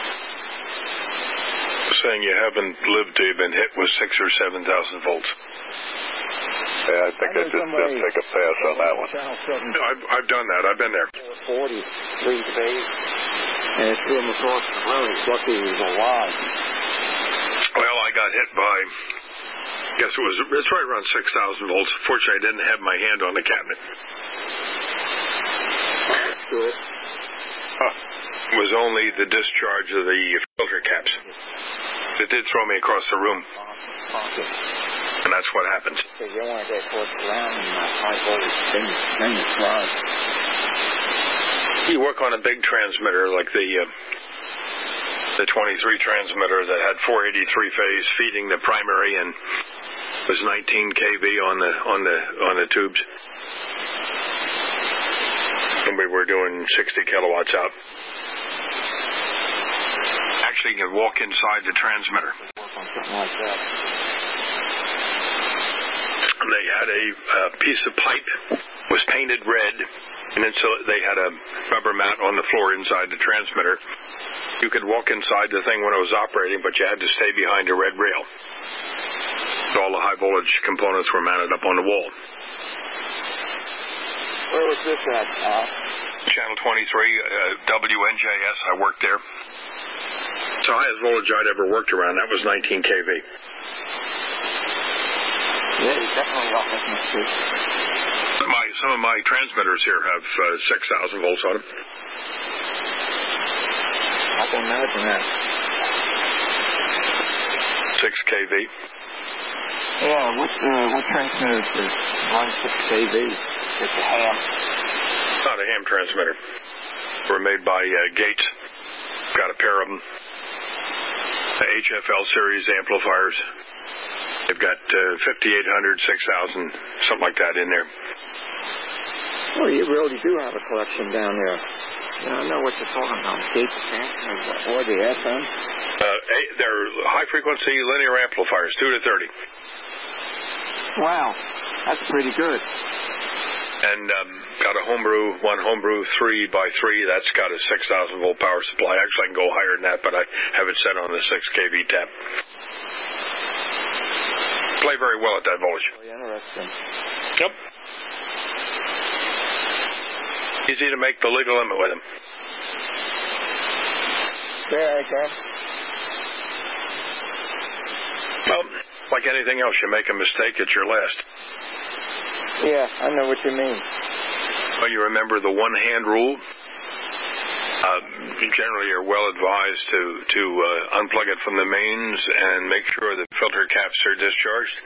Saying you haven't lived till you've been hit with six or seven thousand volts. Yeah, I think I, I just uh, take a pass on that one. No, I've, I've done that. I've been there. four forty, three days, and it threw him across the road. He's lucky he was alive. Well, I got hit by, I guess it was, it's right around six thousand volts. Fortunately, I didn't have my hand on the cabinet. That's good. Huh. It was only the discharge of the filter caps. It did throw me across the room. Okay. And that's what happened. So you don't want to get close around and that high voltage thing, thing is fly. You work on a big transmitter like the uh, the twenty-three transmitter that had four eighty-three phase feeding the primary and was nineteen K V on the on the on the tubes. And we were doing sixty kilowatts out. Actually, you can walk inside the transmitter. Something like that. They had a uh, piece of pipe, was painted red, and then so they had a rubber mat on the floor inside the transmitter. You could walk inside the thing when it was operating, but you had to stay behind a red rail. So all the high voltage components were mounted up on the wall. Where was this at, Al? Channel twenty-three, uh, W N J S, I worked there. It's the highest voltage I'd ever worked around. That was nineteen K V. Yeah, you definitely don't make mistakes. My, some of my transmitters here have uh, six thousand volts on them. I can imagine that. six K V. Yeah, what, uh, what transmitters is run six K V? It's a ham. Not a ham transmitter. Were made by uh, Gates. Got a pair of them. The H F L series amplifiers. They've got uh, fifty-eight hundred, six thousand, something like that in there. Oh, you really do have a collection down there. Yeah, I know what you're talking about. Gates transmitters or the F M. Uh, they're high-frequency linear amplifiers, two to thirty. Wow, that's pretty good. And um, got a homebrew, one homebrew three by three. That's got a six thousand volt power supply. Actually, I can go higher than that, but I have it set on the six K V tap. Play very well at that voltage. Really interesting. Yep. Easy to make the legal limit with them. Yeah, I can. Well, like anything else, you make a mistake, it's your last. Yeah, I know what you mean. Well, you remember the one-hand rule? Uh, you generally are well advised to, to uh, unplug it from the mains and make sure the filter caps are discharged.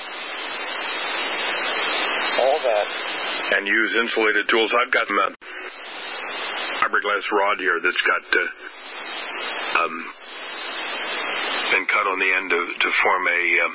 All that. And use insulated tools. I've got a fiberglass rod here that's got uh, um, been cut on the end to, to form a um,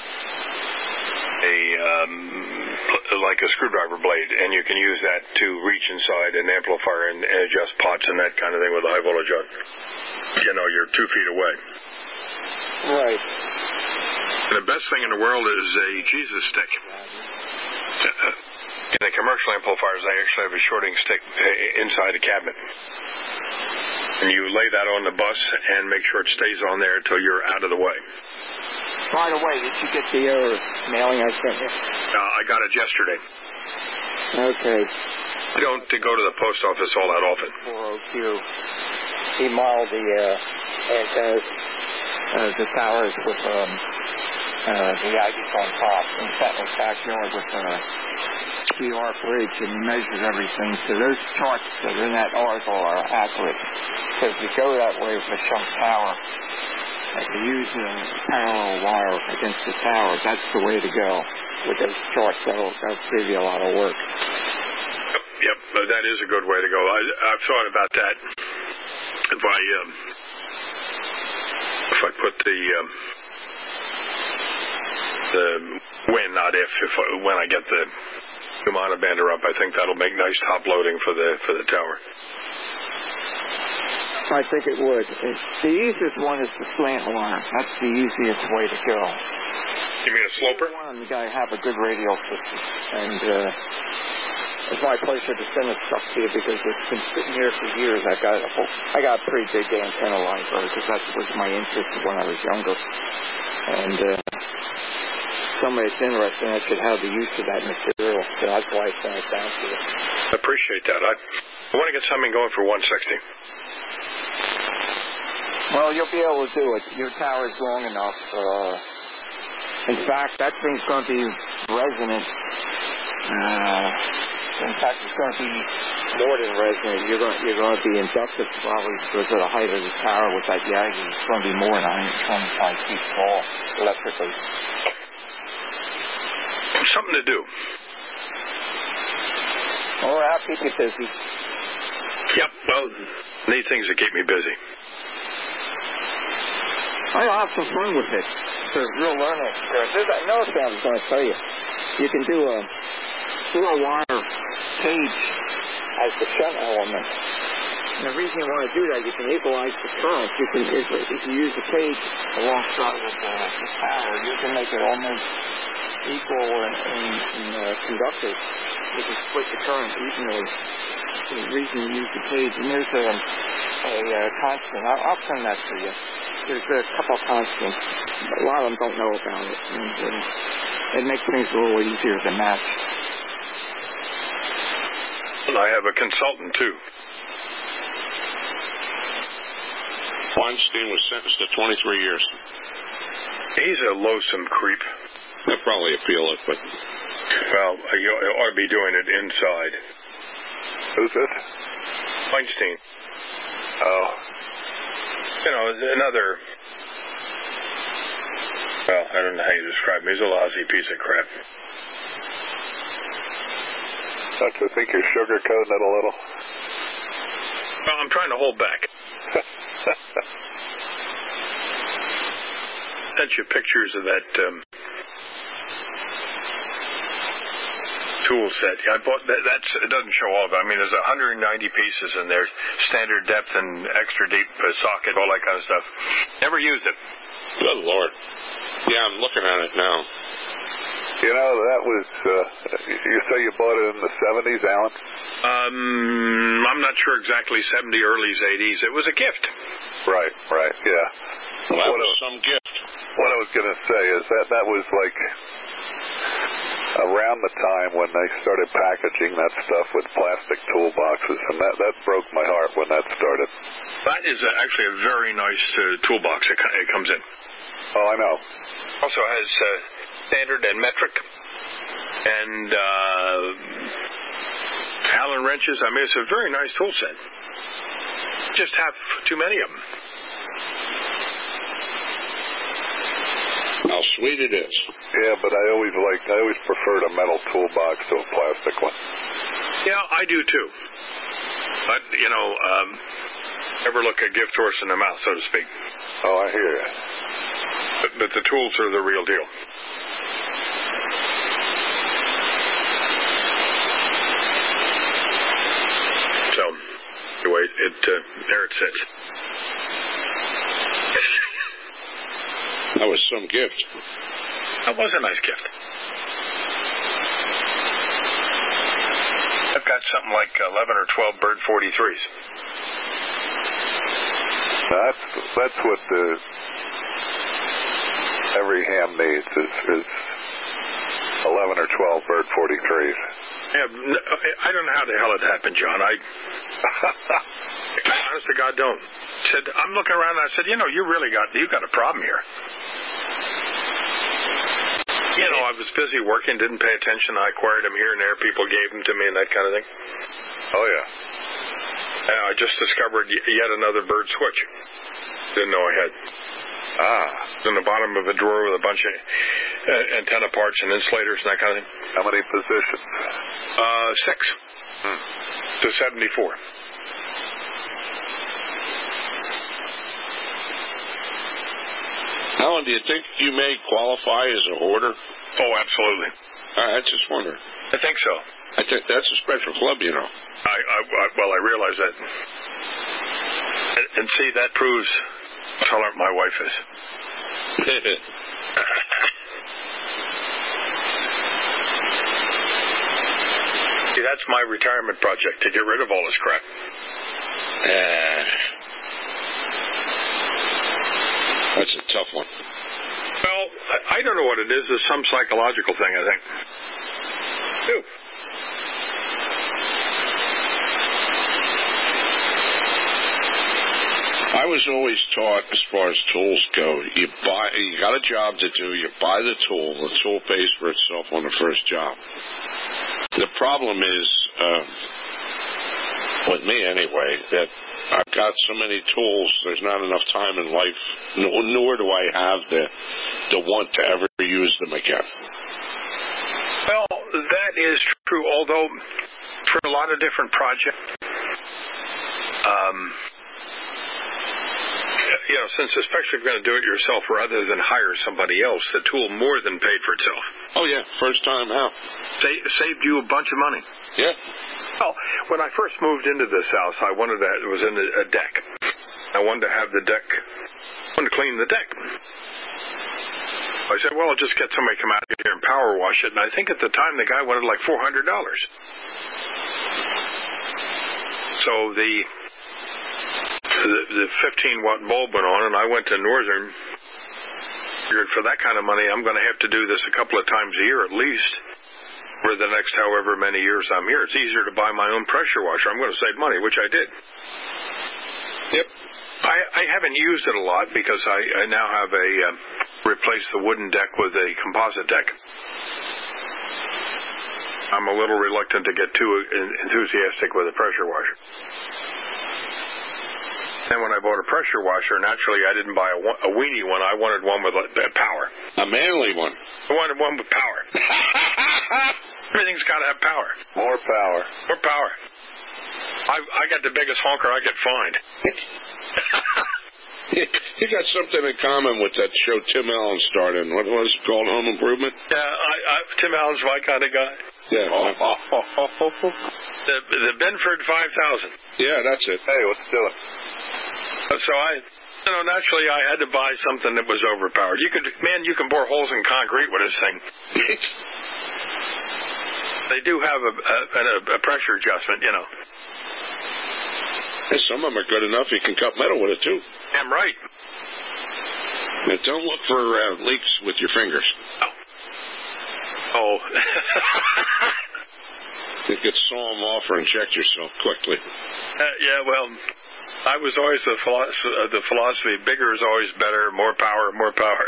a um, like a screwdriver blade, and you can use that to reach inside an amplifier and, and adjust pots and that kind of thing with a high voltage on. You know, you're two feet away. Right. And the best thing in the world is a Jesus stick. Uh, in the commercial amplifiers, they actually have a shorting stick inside the cabinet. And you lay that on the bus and make sure it stays on there until you're out of the way. By the way, did you get the uh, mailing I sent you? Uh, I got it yesterday. Okay. I don't to go to the post office all that often. four oh Q. He modeled the uh, antennas, uh, the towers with um, uh, the I G on top in Sentinel's backyard with a T R bridge and measured everything. So those charts that are in that article are accurate. Because you go that way with a shunt tower, if you use a parallel wire against the tower, that's the way to go. With those charts, that'll, that'll save you a lot of work. Yep, yep, that is a good way to go. I, I've thought about that. If I, um, if I put the, um, the when, not if, if I, when I get the Kumana bander up, I think that'll make nice top loading for the for the tower. I think it would. The easiest one is the slant wire. That's the easiest way to go. You mean a sloper? One, you gotta have a good radio system, and uh, it's my pleasure to send this stuff to you because it's been sitting here for years. I've got a whole, I got a pretty big antenna library because that was my interest when I was younger, and uh, somebody that's interested in it should have the use of that material. So that's why I sent it down to you. I appreciate that. I, I want to get something going for one sixty. Well, you'll be able to do it. Your tower's long enough. Uh, in fact, that thing's going to be resonant. Uh, in fact, it's going to be more than resonant. You're going, you're going to be inductive probably because of the height of the tower with that Yagi. It's going to be more than one hundred twenty-five feet tall electrically. Something to do. Oh, I'll keep you busy. Yep, well, need things to keep me busy. I'll have some fun with it. It's a real learning experience. There's another thing I was going to tell you. You can do a four-wire cage as the shunt element. And the reason you want to do that, you can equalize the current. You can, if, if you use the cage alongside with the, the tower, you can make it almost equal in, in, in uh, conductors. You can split the current evenly. The reason you use the cage, and there's a, a, a constant. I'll, I'll send that to you. There's a couple of constants. A lot of them don't know about it. And, and it makes things a little easier to match. And I have a consultant, too. Weinstein was sentenced to twenty-three years. He's a loathsome creep. They'll probably appeal it, but... Well, you ought to be doing it inside. Who's this? Weinstein. Oh. You know, another... Well, I don't know how you describe him. He's a lousy piece of crap. Don't you think you're sugarcoating it a little? Well, I'm trying to hold back. Sent you pictures of that um, tool set. Yeah, I bought that. That's it. Doesn't show all of it. I mean, there's one hundred ninety pieces in there, standard depth and extra deep uh, socket, all that kind of stuff. Never used it. Good Lord. Yeah, I'm looking at it now. You know, that was, uh, you say you bought it in the seventies, Alan? Um, I'm not sure exactly, seventy, early eighties. It was a gift. Right, right, yeah. Well, that what was I, some gift. What I was going to say is that that was like around the time when they started packaging that stuff with plastic toolboxes, and that, that broke my heart when that started. That is a, actually a very nice uh, toolbox it, it comes in. Oh, I know. Also has uh, standard and metric and uh, Allen wrenches. I mean, it's a very nice tool set. Just have too many of them. How sweet it is. Yeah, but I always like, I always preferred a metal toolbox to a plastic one. Yeah, I do too. But, you know, um, never look a gift horse in the mouth, so to speak. Oh, I hear you. But, but the tools are the real deal. So, anyway, it, uh, there it sits. That was some gift. That was a nice gift. I've got something like eleven or twelve Bird forty-threes. That's that's what the every ham needs is, is eleven or twelve Bird forty-threes. Yeah, I don't know how the hell it happened, John. I, honest to God, don't. Said I'm looking around and I said, you know, you really got you got a problem here. You know, I was busy working, didn't pay attention. I acquired them here and there. People gave them to me and that kind of thing. Oh, yeah. And I just discovered yet another Bird switch. Didn't know I had. Ah. It's in the bottom of a drawer with a bunch of uh, antenna parts and insulators and that kind of thing. How many positions? Uh, six. Hmm. To seventy-four. Alan, do you think you may qualify as a hoarder? Oh, absolutely. I, I just wonder. I think so. I think that's a special club, you know. I, I, I well, I realize that. And, and see, that proves how tolerant my wife is. See, that's my retirement project, to get rid of all this crap. Uh, that's a tough one. Well, I, I don't know what it is. It's some psychological thing, I think. Too. I I was always taught, as far as tools go, you buy, you got a job to do, you buy the tool, the tool pays for itself on the first job. The problem is, uh, with me anyway, that I've got so many tools, there's not enough time in life, nor do I have the, the want to ever use them again. Well, that is true, although for a lot of different projects, um, you know, since especially if you're going to do it yourself rather than hire somebody else, the tool more than paid for itself. Oh, yeah, first time out. Sa- saved you a bunch of money. Yeah. Well, when I first moved into this house, I wanted that, it was in a, a deck. I wanted to have the deck, I wanted to clean the deck. I said, well, I'll just get somebody to come out here and power wash it. And I think at the time the guy wanted like four hundred dollars. So the, the the fifteen watt bulb went on, and I went to Northern. Figured for that kind of money, I'm going to have to do this a couple of times a year at least for the next however many years I'm here. It's easier to buy my own pressure washer. I'm going to save money, which I did. Yep. I, I haven't used it a lot because I, I now have a uh, replace the wooden deck with a composite deck. I'm a little reluctant to get too enthusiastic with a pressure washer. And when I bought a pressure washer, naturally I didn't buy a, a weenie one. I wanted one with a, a power. A manly one. I wanted one with power. Everything's got to have power. More power. More power. I, I got the biggest honker I could find. You got something in common with that show Tim Allen starred in. What was it called? Home Improvement? Yeah, I, I, Tim Allen's my kind of guy. Yeah. Oh, oh, oh, oh, oh. The, the Benford five thousand. Yeah, that's it. Hey, let's do it. So I, you know, naturally I had to buy something that was overpowered. You could, man, you can bore holes in concrete with this thing. They do have a, a, a pressure adjustment, you know. Hey, some of them are good enough you can cut metal with it, too. Damn right. Now, don't look for uh, leaks with your fingers. Oh. Oh. You could saw them off or inject yourself quickly. Uh, yeah, well, I was always the, philosophy, uh, the philosophy, bigger is always better, more power, more power.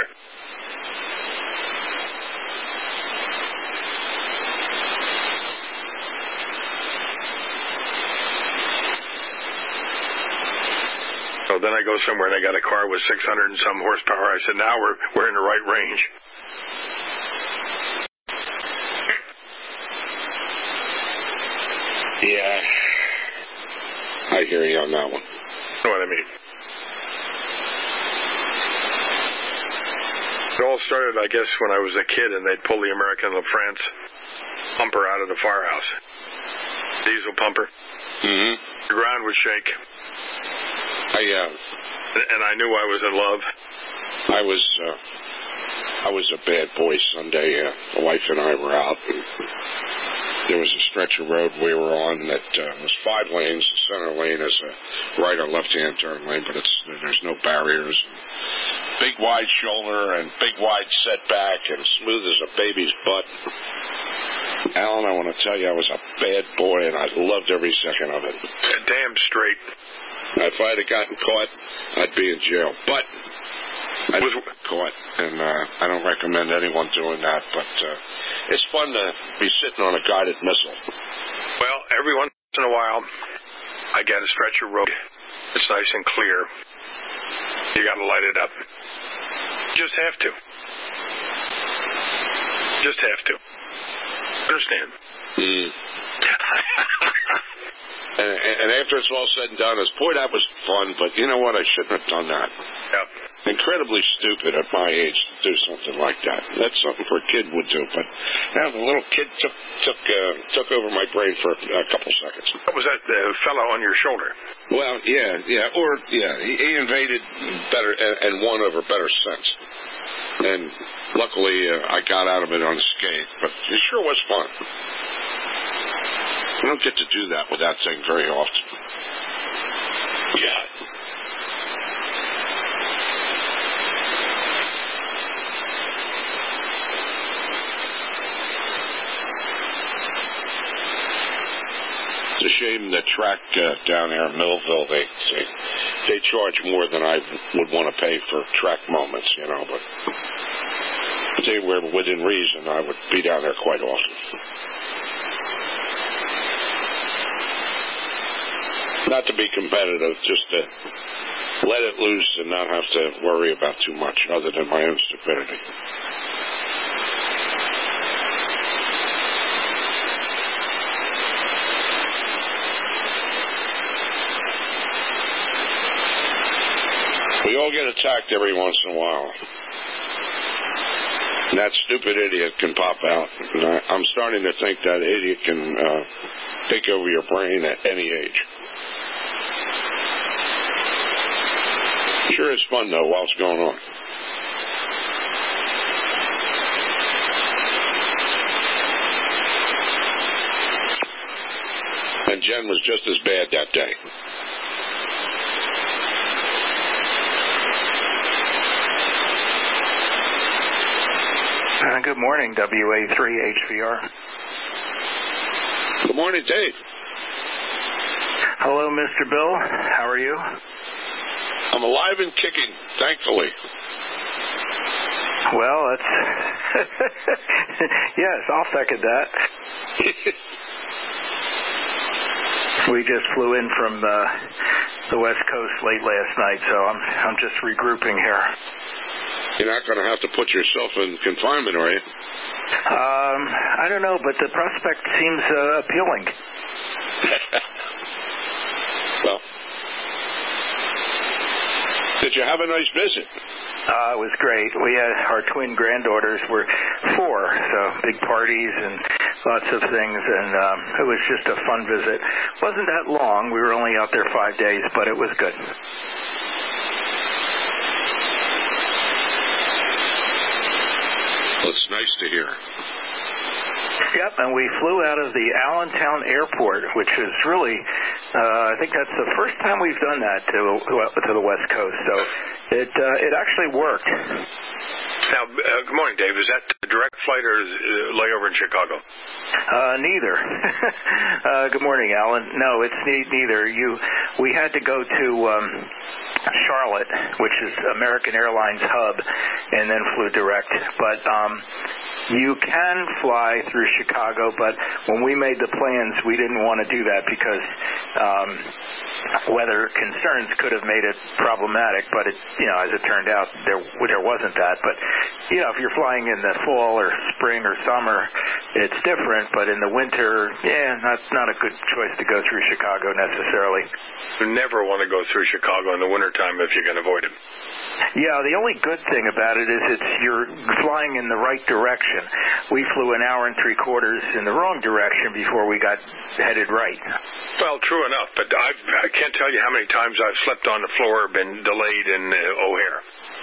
So then I go somewhere and I got a car with six hundred and some horsepower. I said, now we're we're in the right range. Yeah. I hear you on that one. You know what I mean? It all started, I guess, when I was a kid and they'd pull the American La France pumper out of the firehouse. Diesel pumper. Mm-hmm. The ground would shake. I, uh, and I knew I was in love. I was, uh, I was a bad boy Sunday. Uh, the wife and I were out. And there was a stretch of road we were on that uh, was five lanes. The center lane is a right or left-hand turn lane, but it's there's no barriers. Big wide shoulder and big wide setback and smooth as a baby's butt. Alan, I want to tell you, I was a bad boy, and I loved every second of it. Damn straight. If I had gotten caught, I'd be in jail. But I was caught, and uh, I don't recommend anyone doing that. But uh, it's fun to be sitting on a guided missile. Well, every once in a while, I get a stretch of road. It's nice and clear. You got to light it up. Just have to. Just have to. Understand? Mm. and, and after it's all said and done, it's, boy, that was fun, but you know what? I shouldn't have done that. Yep. Incredibly stupid at my age to do something like that. That's something for a kid would do, but now the little kid took took uh, took over my brain for a couple seconds. What was that uh, fellow on your shoulder? Well, yeah, yeah, or yeah, he, he invaded better and, and won over better sense. And luckily, uh, I got out of it unscathed, but it sure was fun. I don't get to do that with that thing very often. Yeah. It's a shame the track uh, down there in Millville, they, they they charge more than I would want to pay for track moments, you know, but if they were within reason, I would be down there quite often. Not to be competitive, just to let it loose and not have to worry about too much other than my own stupidity. We all get attacked every once in a while. And that stupid idiot can pop out. And I, I'm starting to think that idiot can uh, take over your brain at any age. Sure, it's fun, though, while it's going on. And Jen was just as bad that day. Uh, good morning, W A three H V R. Good morning, Dave. Hello, Mister Bill. How are you? I'm alive and kicking, thankfully. Well, that's... yes, I'll second that. We just flew in from uh, the West Coast late last night, so I'm I'm just regrouping here. You're not going to have to put yourself in confinement, are you? Um, I don't know, but the prospect seems uh, appealing. Well, did you have a nice visit? Uh, it was great. We had our twin granddaughters were four, so big parties and lots of things, and um, it was just a fun visit. Wasn't that long. We were only out there five days, but it was good. Well, it's nice to hear. Yep, and we flew out of the Allentown Airport, which is really, uh, I think that's the first time we've done that to to the West Coast. So it uh, it actually worked. Now, uh, good morning, Dave. Is that a direct flight or is, uh, layover in Chicago? Uh, neither. uh, good morning, Alan. No, it's ne- neither. You, we had to go to um, Charlotte, which is American Airlines hub, and then flew direct. But um, you can fly through Chicago, but when we made the plans, we didn't want to do that because um, weather concerns could have made it problematic. But it, you know, as it turned out, there there wasn't that. But you know, if you're flying in the fall or spring or summer, it's different. But in the winter, yeah, not not a good choice to go through Chicago necessarily. You never want to go through Chicago in the wintertime if you can avoid it. Yeah, the only good thing about it is it's you're flying in the right direction. We flew an hour and three quarters in the wrong direction before we got headed right. Well, true enough, but I've, I can't tell you how many times I've slept on the floor or been delayed in uh, O'Hare.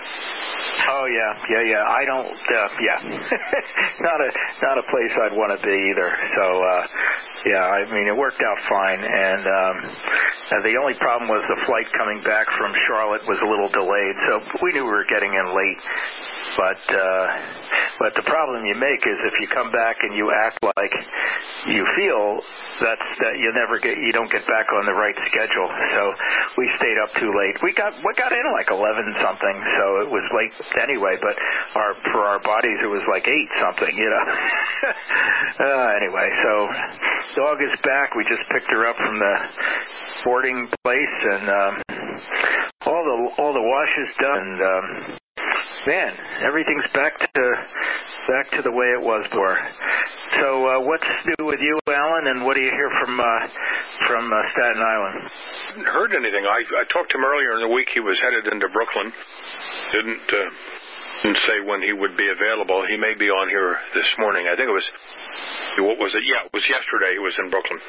Oh yeah, yeah, yeah. I don't. Uh, yeah, not a not a place I'd want to be either. So uh, yeah, I mean it worked out fine, and um, uh, the only problem was the flight coming back from Charlotte was a little delayed. So we knew we were getting in late. But uh, but the problem you make is if you come back and you act like you feel that's that you never get you don't get back on the right schedule. So we stayed up too late. We got we got in like eleven something, so it was late anyway. But our for our bodies it was like eight something, you know. uh, anyway, so dog is back. We just picked her up from the boarding place, and um, all the all the wash is done. And, um, Man, everything's back to back to the way it was before. So, uh, what's new with you, Alan? And what do you hear from uh, from uh, Staten Island? I haven't heard anything. I, I talked to him earlier in the week. He was headed into Brooklyn. Didn't uh, didn't say when he would be available. He may be on here this morning. I think it was. What was it? Yeah, it was yesterday. He was in Brooklyn.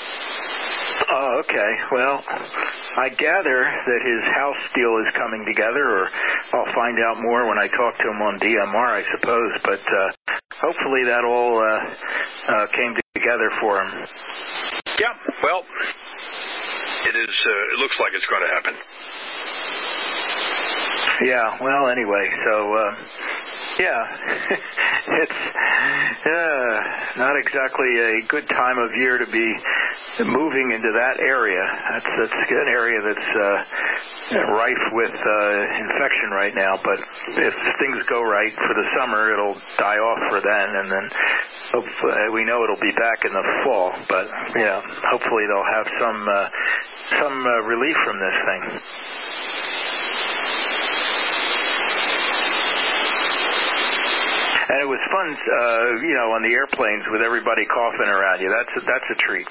Oh, okay. Well, I gather that his house deal is coming together, or I'll find out more when I talk to him on D M R, I suppose. But uh, hopefully that all uh, uh, came together for him. Yeah, well, it is. Uh, it looks like it's going to happen. Yeah, well, anyway, so uh, yeah, it's uh, not exactly a good time of year to be moving into that area. That's, that's an area that's uh, rife with uh, infection right now, but if things go right for the summer, it'll die off for then, and then hopefully, we know it'll be back in the fall, but yeah, hopefully they'll have some, uh, some uh, relief from this thing. And it was fun, uh, you know, on the airplanes with everybody coughing around you. That's a, that's a treat.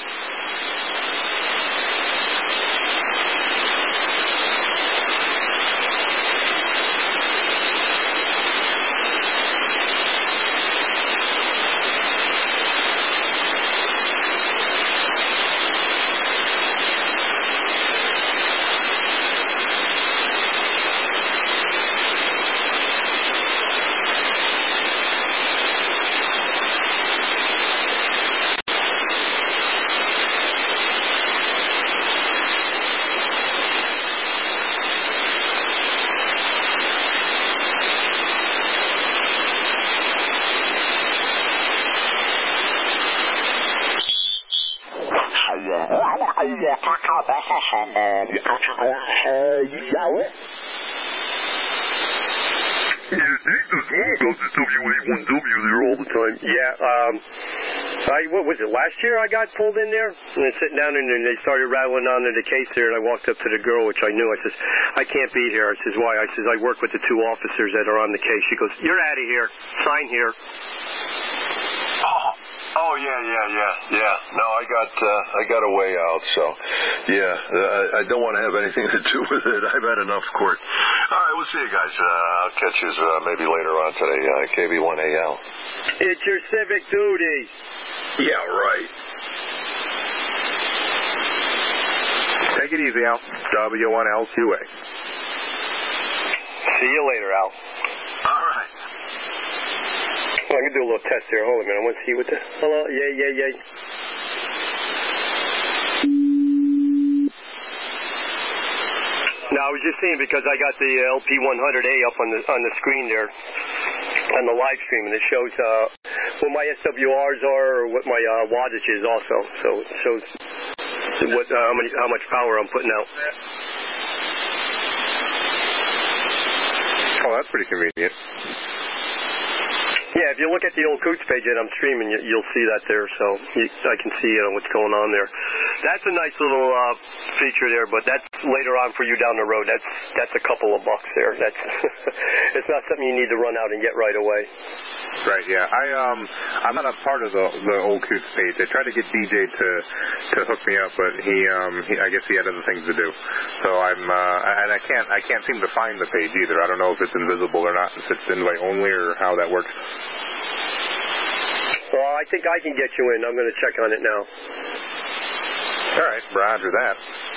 Yeah, um, I, what was it, last year I got pulled in there? And then sitting down and then they started rattling onto the case there, and I walked up to the girl, which I knew. I says, I can't be here. I says, why? I says, I work with the two officers that are on the case. She goes, you're out of here. Sign here. Oh, oh yeah, yeah, yeah, yeah. No, I got uh, I got a way out, so, yeah, I, I don't want to have anything to do with it. I've had enough court. All right, we'll see you guys. Uh, I'll catch you uh, maybe later on today, uh, K B one A L. It's your civic duty. Yeah, right. Take it easy, Al. W one L two A. See you later, Al. All right. Oh, I can do a little test here. Hold on a minute. I want to see what the... Hello? Yay, yay, yay. No, I was just seeing because I got the L P one hundred A up on the on the screen there on the live stream, and it shows uh, what my S W Rs are or what my uh, wattage is also. So it shows what uh, how many how much power I'm putting out. Oh, that's pretty convenient. Yeah, if you look at the old Coots page that I'm streaming, you, you'll see that there, so you, I can see you know, what's going on there. That's a nice little uh, feature there, but that's later on for you down the road. That's that's a couple of bucks there. That's it's not something you need to run out and get right away. Right, yeah. I um I'm not a part of the the old Coots page. I tried to get D J to to hook me up, but he um he, I guess he had other things to do. So I'm uh and I can't I can't seem to find the page either. I don't know if it's invisible or not, if it's invite only or how that works. Well, I think I can get you in. I'm going to check on it now. All right, roger that.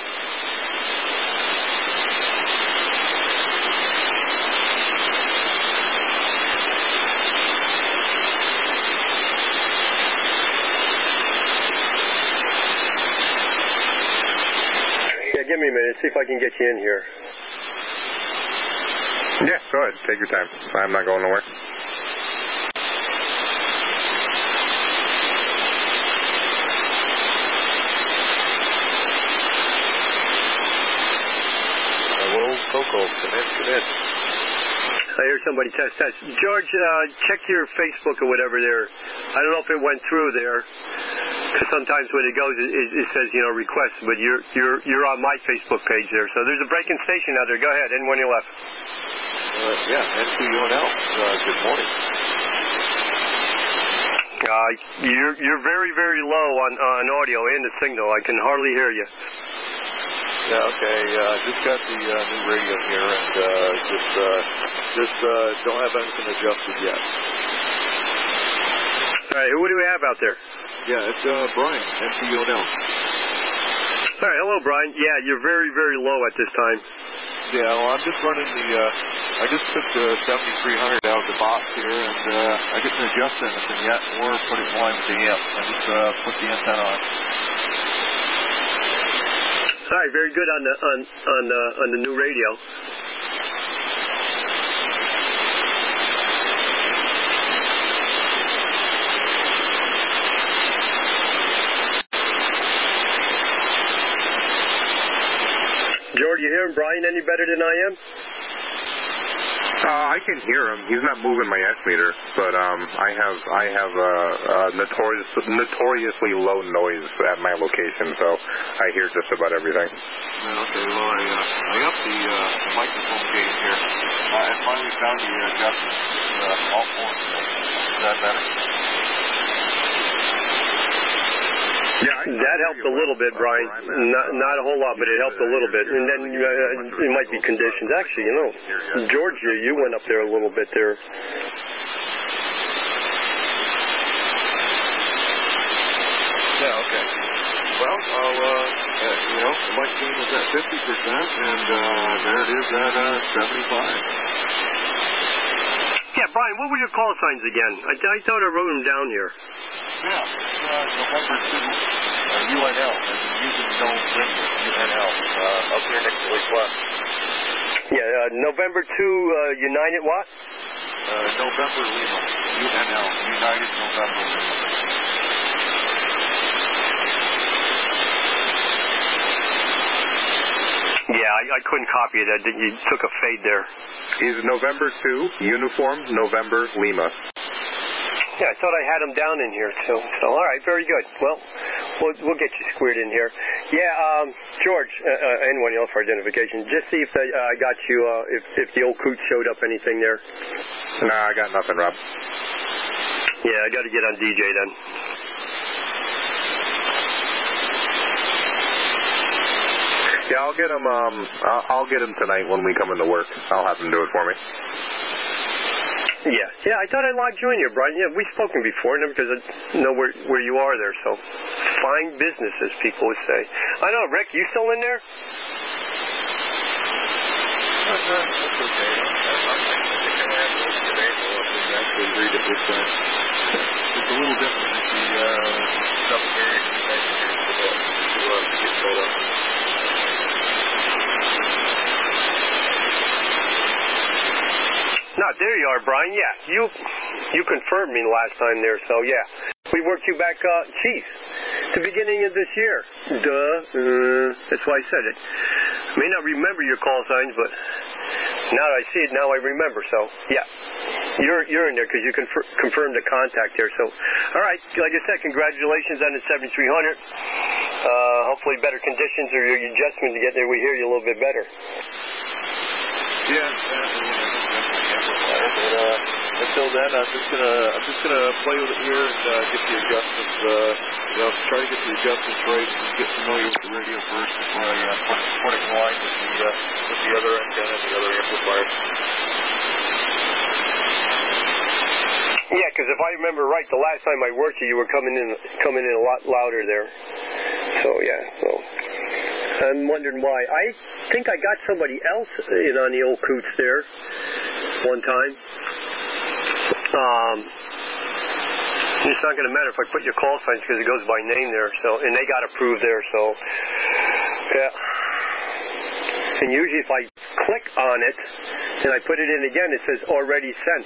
Yeah, give me a minute. See if I can get you in here. Yeah, go ahead. Take your time. I'm not going nowhere. Coco, come in, come in. I hear somebody test test. George, uh, check your Facebook or whatever there. I don't know if it went through there, because sometimes when it goes, it, it says, you know, request, but you're you're you're on my Facebook page there. So there's a breaking station out there. Go ahead, anyone you left. Uh, yeah, N T U N L. Uh, good morning. Uh, you're you're very very low on on audio and the signal. I can hardly hear you. Yeah, okay. Uh, just got the uh, new radio here, and uh, just uh, just uh, don't have anything adjusted yet. All right, who do we have out there? Yeah, it's uh, Brian, N T U N L. All right, hello, Brian. Yeah, you're very, very low at this time. Yeah, well, I'm just running the, uh, I just took the seventy-three hundred out of the box here, and uh, I didn't adjust anything yet, or put it in line with the amp. I just uh, put the antenna on. All right, very good on the on on the on the new radio. Brian any better than I am? Uh, I can hear him. He's not moving my S meter, but um, I have I have a, a notorious, notoriously low noise at my location, so I hear just about everything. Yeah, okay, well, I, uh, I upped the uh, microphone gain here. Uh, I finally found the adjustment. Uh, all four. Is that better? Yeah, I, that helped a little bit, Brian. Not, not a whole lot, but it helped a little bit. And then uh, it might be conditions. Actually, you know, Georgia, you went up there a little bit there. Yeah, okay. Well, I'll, uh, uh, you know, the mic gain was at fifty percent, and uh, there it is at uh, seventy-five. Yeah, Brian, what were your call signs again? I, I thought I wrote them down here. Yeah, uh, November two, uh, U N L, and using no wind, U N L, uh, up here next to Lake West. Yeah, uh, November two, uh, United what? Uh, November Lima, U N L, United November Lima. Yeah, I, I couldn't copy it. I did, you took a fade there. Is November two, uniform, November Lima. Yeah, I thought I had them down in here, too. So, all right, very good. Well, we'll, we'll get you squared in here. Yeah, um, George, uh, uh, anyone else for identification, just see if I uh, got you, uh, if, if the old coot showed up anything there. Nah, I got nothing, Rob. Yeah, I got to get on D J then. Yeah, I'll get him, um, I'll, I'll get him tonight when we come into work. I'll have him do it for me. Yeah, yeah, I thought I logged you in here, Brian. Yeah, we've spoken before, and because I know where where you are there, so fine business, as people would say. I know, Rick, you still in there? That's, uh, that's okay. I think I have to get April up and actually read it this time. It's a little different than the uh, stuff here in the next year to uh, get caught up. No, there you are, Brian. Yeah, you you confirmed me last time there, so yeah. We worked you back, uh, geez, the beginning of this year. Duh. Uh, that's why I said it. I may not remember your call signs, but now that I see it, now I remember, so yeah. You're you're in there because you confer- confirmed the contact there, so. All right, like I said, congratulations on the seventy-three hundred. Uh, hopefully better conditions or your adjustment to get there. We hear you a little bit better. Yeah, uh, but uh, until then, I'm just gonna I'm just gonna play with it here and uh, get the adjustments. Uh, you know, try to get the adjustments right and get familiar with the radio first before I uh, put, put it in line with the uh, with the other antenna and the other amplifier. Yeah, because if I remember right, the last time I worked you, you were coming in coming in a lot louder there. So yeah, so I'm wondering why. I think I got somebody else in on the old coots there one time. Um, it's not going to matter if I put your call signs because it goes by name there. So, and they got approved there. So, yeah. And usually, if I click on it and I put it in again, it says already sent.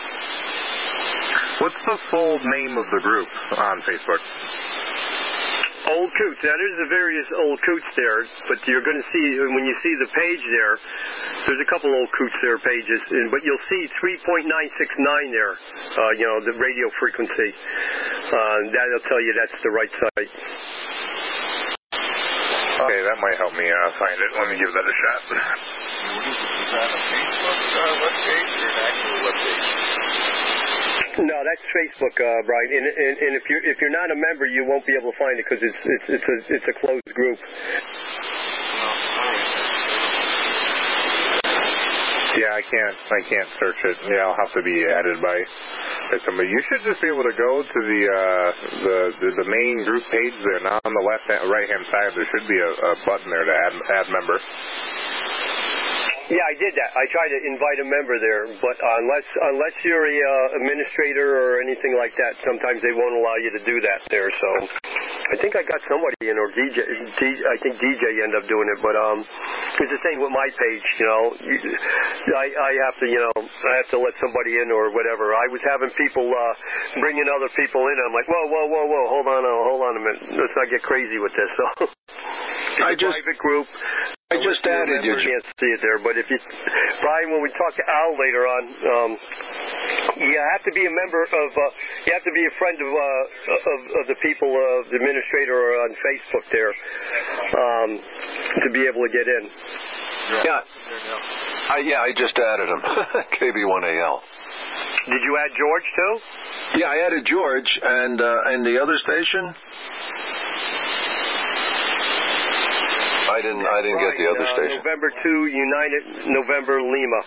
What's the full name of the group on Facebook? Old Coots. Now, there's the various Old Coots there, but you're going to see, when you see the page there, there's a couple Old Coots there pages, but you'll see three point nine six nine there, uh, you know, the radio frequency. Uh, that'll tell you that's the right site. Okay, that might help me uh, find it. Let me give that a shot. Is that a Facebook uh, webpage or an actual webpage? No, that's Facebook, uh, Brian. And, and, and if you're if you're not a member, you won't be able to find it because it's it's it's a it's a closed group. Yeah, I can't I can't search it. Yeah, I'll have to be added by, by somebody. You should just be able to go to the uh, the, the the main group page there. Now on the left hand, right hand side, there should be a, a button there to add add member. Yeah, I did that. I tried to invite a member there, but unless unless you're a uh, administrator or anything like that, sometimes they won't allow you to do that there. So I think I got somebody in, or D J. D, I think D J ended up doing it, but um, it's the same with my page. You know, you, I I have to you know I have to let somebody in or whatever. I was having people uh, bringing other people in. I'm like, whoa, whoa, whoa, whoa, hold on, uh, hold on a minute. Let's not get crazy with this. So. It's I a just, private group. I just added you. You can't see it there, but if you, Brian, when we talk to Al later on, um, you have to be a member of, uh, you have to be a friend of, uh, of, of the people, uh, the administrator on Facebook there, um, to be able to get in. Yeah. I, yeah, I just added him. K B one A L. Did you add George too? Yeah, I added George, and uh, and the other station. I didn't. I didn't right, get the other uh, station. November two, United November Lima.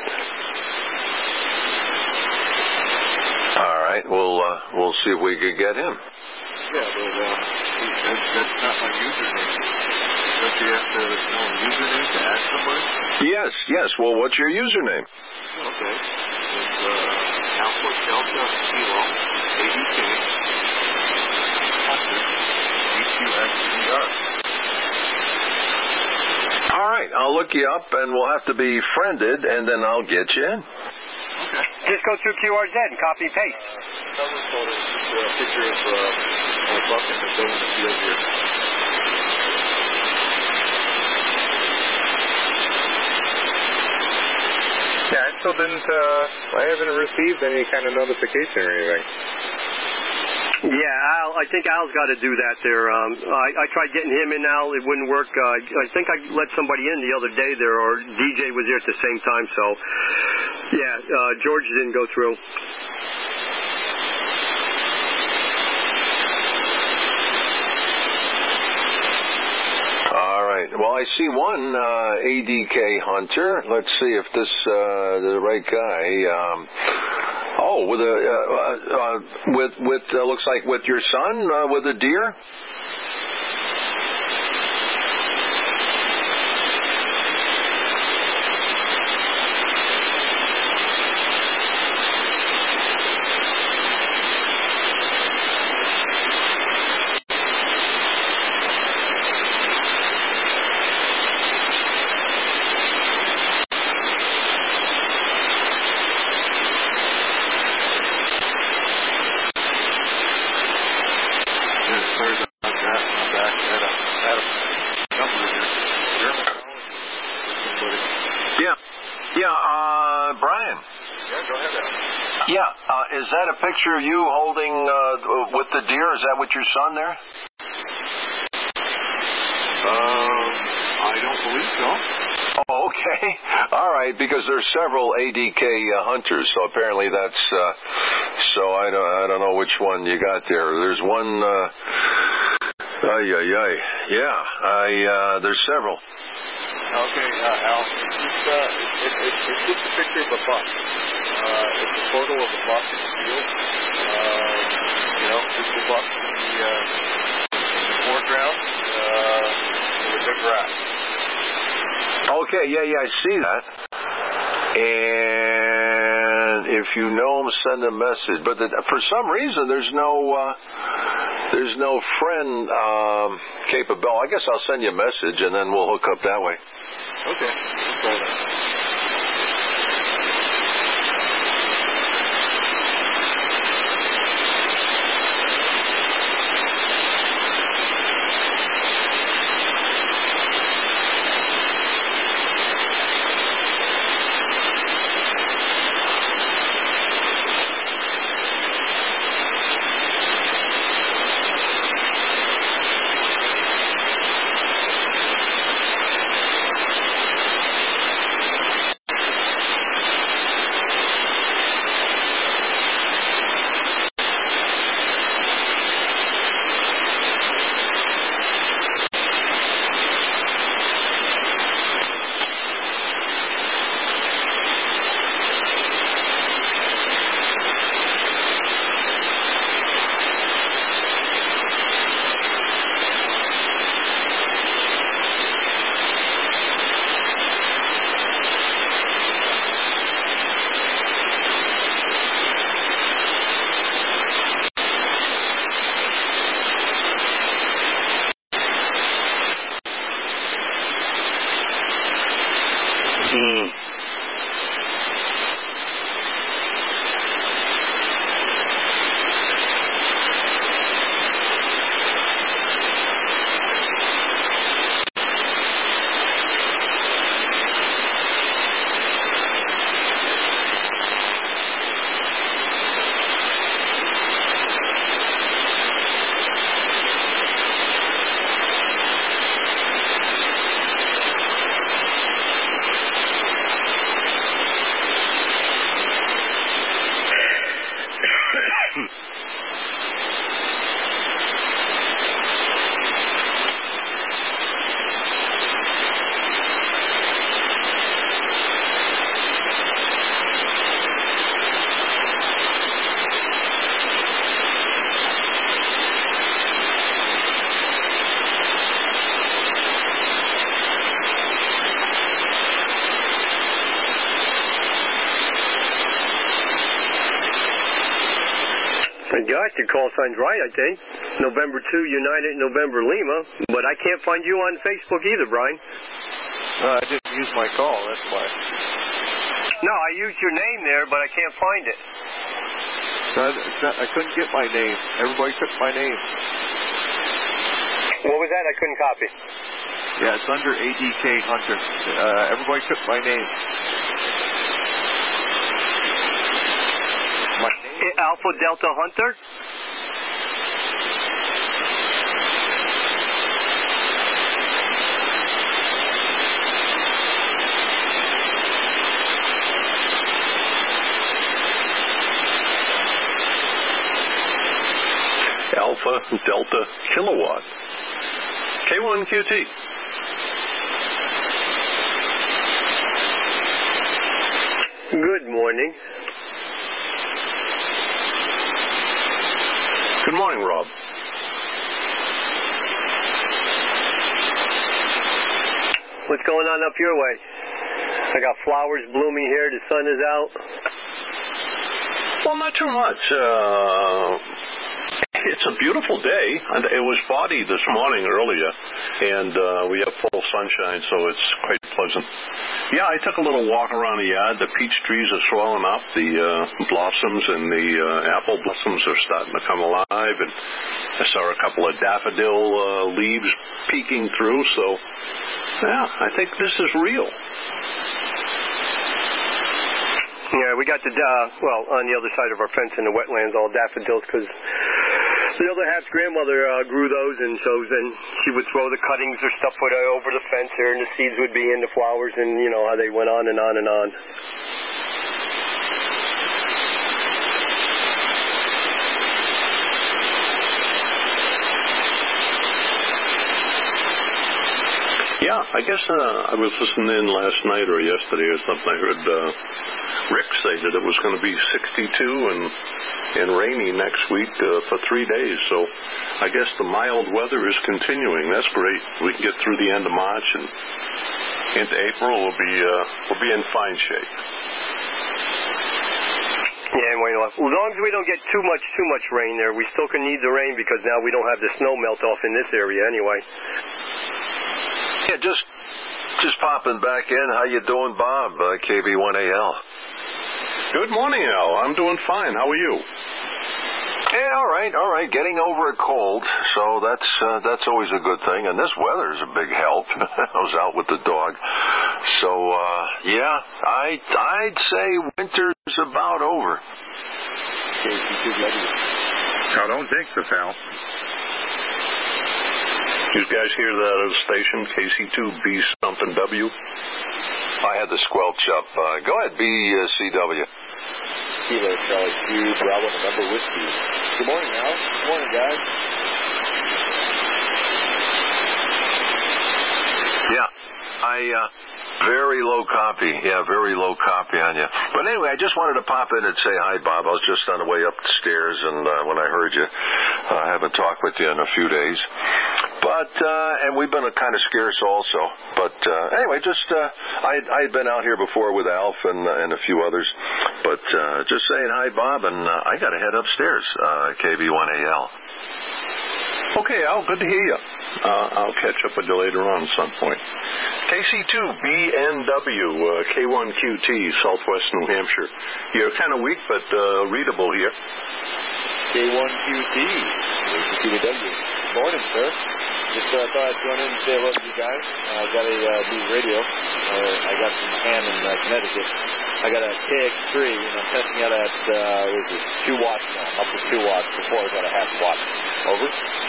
All right. We'll uh, we'll see if we could get him. Yeah, but uh, that, that's not my username. Don't you have to know a username to add somebody? Yes. Yes. Well, what's your username? Okay. It's uh, Alpha Delta Kilo A D K Hunter E Q X E R. All right, I'll look you up, and we'll have to be friended, and then I'll get you in. Okay. Just go through Q R Z and copy and paste. Cover photo is just a picture of uh, a buck in the doe in the field here. Yeah, I still didn't, uh, I haven't received any kind of notification or anything. Yeah, Al, I think Al's got to do that there. Um, I, I tried getting him in, Al. It wouldn't work. Uh, I think I let somebody in the other day there, or D J was there at the same time. So, yeah, uh, George didn't go through. All right. Well, I see one uh, A D K Hunter. Let's see if this uh, the right guy. Um, Oh, with a uh, uh, with with uh, looks like with your son uh, with a deer. Yeah, uh, is that a picture of you holding uh, with the deer? Is that with your son there? Um, I don't believe so. Oh, okay. All right, because there's several A D K uh, hunters, so apparently that's. Uh, so I don't, I don't know which one you got there. There's one. Uh, ay ay ay. Yeah, I. Uh, there's several. Okay, uh, Al. It's just, uh, it, it, it, it's just a picture of a buck. Uh, it's a photo of a buck in the field. Uh, you know, just a buck in the, uh, in the foreground uh, with the grass. Okay, yeah, yeah, I see that. And if you know him, send a message. But the, for some reason, there's no uh, there's no friend um, capable. I guess I'll send you a message, and then we'll hook up that way. Okay, let's try that. I got your call signs right, I think. November two, United, November Lima. But I can't find you on Facebook either, Brian. Uh, I didn't use my call, that's why. No, I used your name there, but I can't find it. That, that, I couldn't get my name. Everybody took my name. What was that? I couldn't copy. Yeah, it's under A D K Hunter. Uh, everybody took my name. My name? Alpha Delta Hunter? Alpha Delta Kilowatt. K one Q T. Good morning. Good morning, Rob. What's going on up your way? I got flowers blooming here. The sun is out. Well, not too much. Uh... It's a beautiful day. It was foggy this morning earlier, and uh, we have full sunshine, so it's quite pleasant. Yeah, I took a little walk around the yard. The peach trees are swelling up. The uh, blossoms and the uh, apple blossoms are starting to come alive, and I saw a couple of daffodil uh, leaves peeking through, so yeah, I think this is real. Yeah, we got the, uh, well, on the other side of our fence in the wetlands, all daffodils, because the other half's grandmother uh, grew those, and so then she would throw the cuttings or stuff put over the fence there, and the seeds would be in the flowers, and, you know, how they went on and on and on. Yeah, I guess uh, I was listening in last night or yesterday or something. I heard uh, Rick say that it was going to be sixty-two and and rainy next week uh, for three days. So I guess the mild weather is continuing. That's great. We can get through the end of March and into April. We'll be uh, we'll be in fine shape. Yeah, and as long as we don't get too much too much rain there, we still can need the rain because now we don't have the snow melt off in this area anyway. Yeah, just just popping back in. How you doing, Bob? Uh, K B one A L. Good morning, Al. I'm doing fine. How are you? Yeah, all right, all right. Getting over a cold, so that's uh, that's always a good thing. And this weather is a big help. I was out with the dog, so uh, yeah, I I'd say winter's about over. Now, don't jinx us, Al. You guys hear that at the station, K C two B something W? I had the squelch up. Uh, go ahead, B C W. Kilo Charlie two, Bravo November Whiskey. Good morning, Al. Good morning, guys. Yeah, I, uh, very low copy. Yeah, very low copy on you. But anyway, I just wanted to pop in and say hi, Bob. I was just on the way up the stairs, and uh, when I heard you, uh, I haven't talked with you in a few days. But, uh, and we've been kind of scarce also. But, uh, anyway, just, uh, I, I had been out here before with Alf and, uh, and a few others. But, uh, just saying hi, Bob, and uh, I got to head upstairs, uh, K B one A L. Okay, Al, good to hear you. Uh, I'll catch up with you later on at some point. K C two B N W, uh, K one Q T, Southwest New Hampshire. You're kind of weak, but uh, readable here. K one Q T, K C two B W. Morning, sir. Just uh, thought I'd join in and say hello to you guys. I uh, got a uh, new radio. Uh, I got from Ham in uh, Connecticut. I got a K X three, and I'm testing out at, uh, what is it, two watts now, up to two watts. Before I was at a half watt. Over.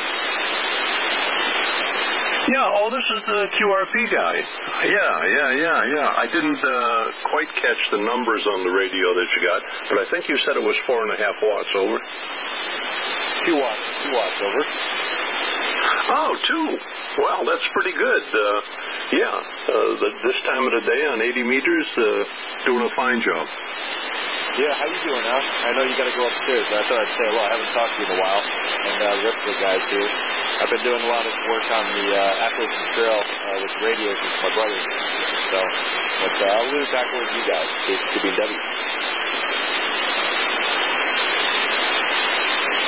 Yeah, oh, this is the Q R P guy. Yeah, yeah, yeah, yeah. I didn't uh, quite catch the numbers on the radio that you got, but I think you said it was four and a half watts. Over. Two watts. Two watts. Over. Oh, two. Well, that's pretty good. Uh, yeah, uh, the, this time of the day on eighty meters, uh, doing a fine job. Yeah, how you doing, Al? I know you got to go upstairs, but I thought I'd say hello. I haven't talked to you in a while, and uh, the rest of the guys here. I've been doing a lot of work on the uh, Appalachian Trail uh, with radios with my brother. So, but uh, I'll leave it back over to you guys, K C two B W.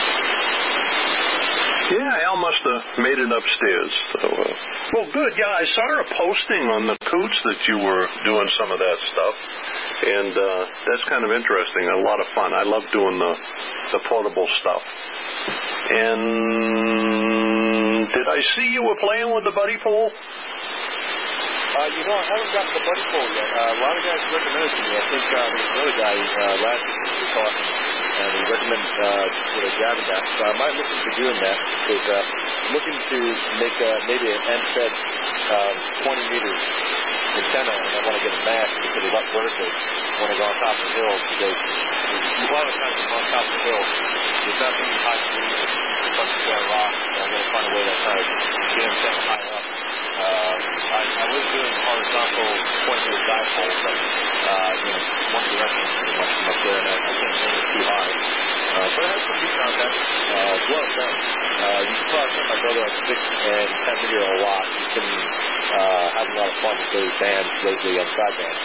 made it upstairs. So, uh, well, good. Yeah, I saw a posting on the Coots that you were doing some of that stuff, and uh, that's kind of interesting. A lot of fun. I love doing the the portable stuff. And did I see you were playing with the buddy pole? Uh, you know, I haven't gotten the buddy pole yet. Uh, a lot of guys recommended it to me. I think uh, there's another guy uh, last week we were talking, and he recommended uh, sort of grabbing that. So I might look into doing that because uh, I'm looking to make uh, maybe an end-fed um, twenty meters antenna, and I want to get a mast to put it up vertically when I go on top of the hill, because a lot of times I'm on top of the hill, there's not any high trees, a bunch of bare rocks, and I got to find a way to kind of get antenna high up. Uh, I, I was doing horizontal twenty meter dipole, but uh, you know, one direction pretty much from up there, and I, I couldn't aim it too high. Uh, but I had some good contact. Uh, well done. Uh, you can probably send my brother on six and ten meter a lot. He's been uh, having a lot of fun with those bands lately on sideband.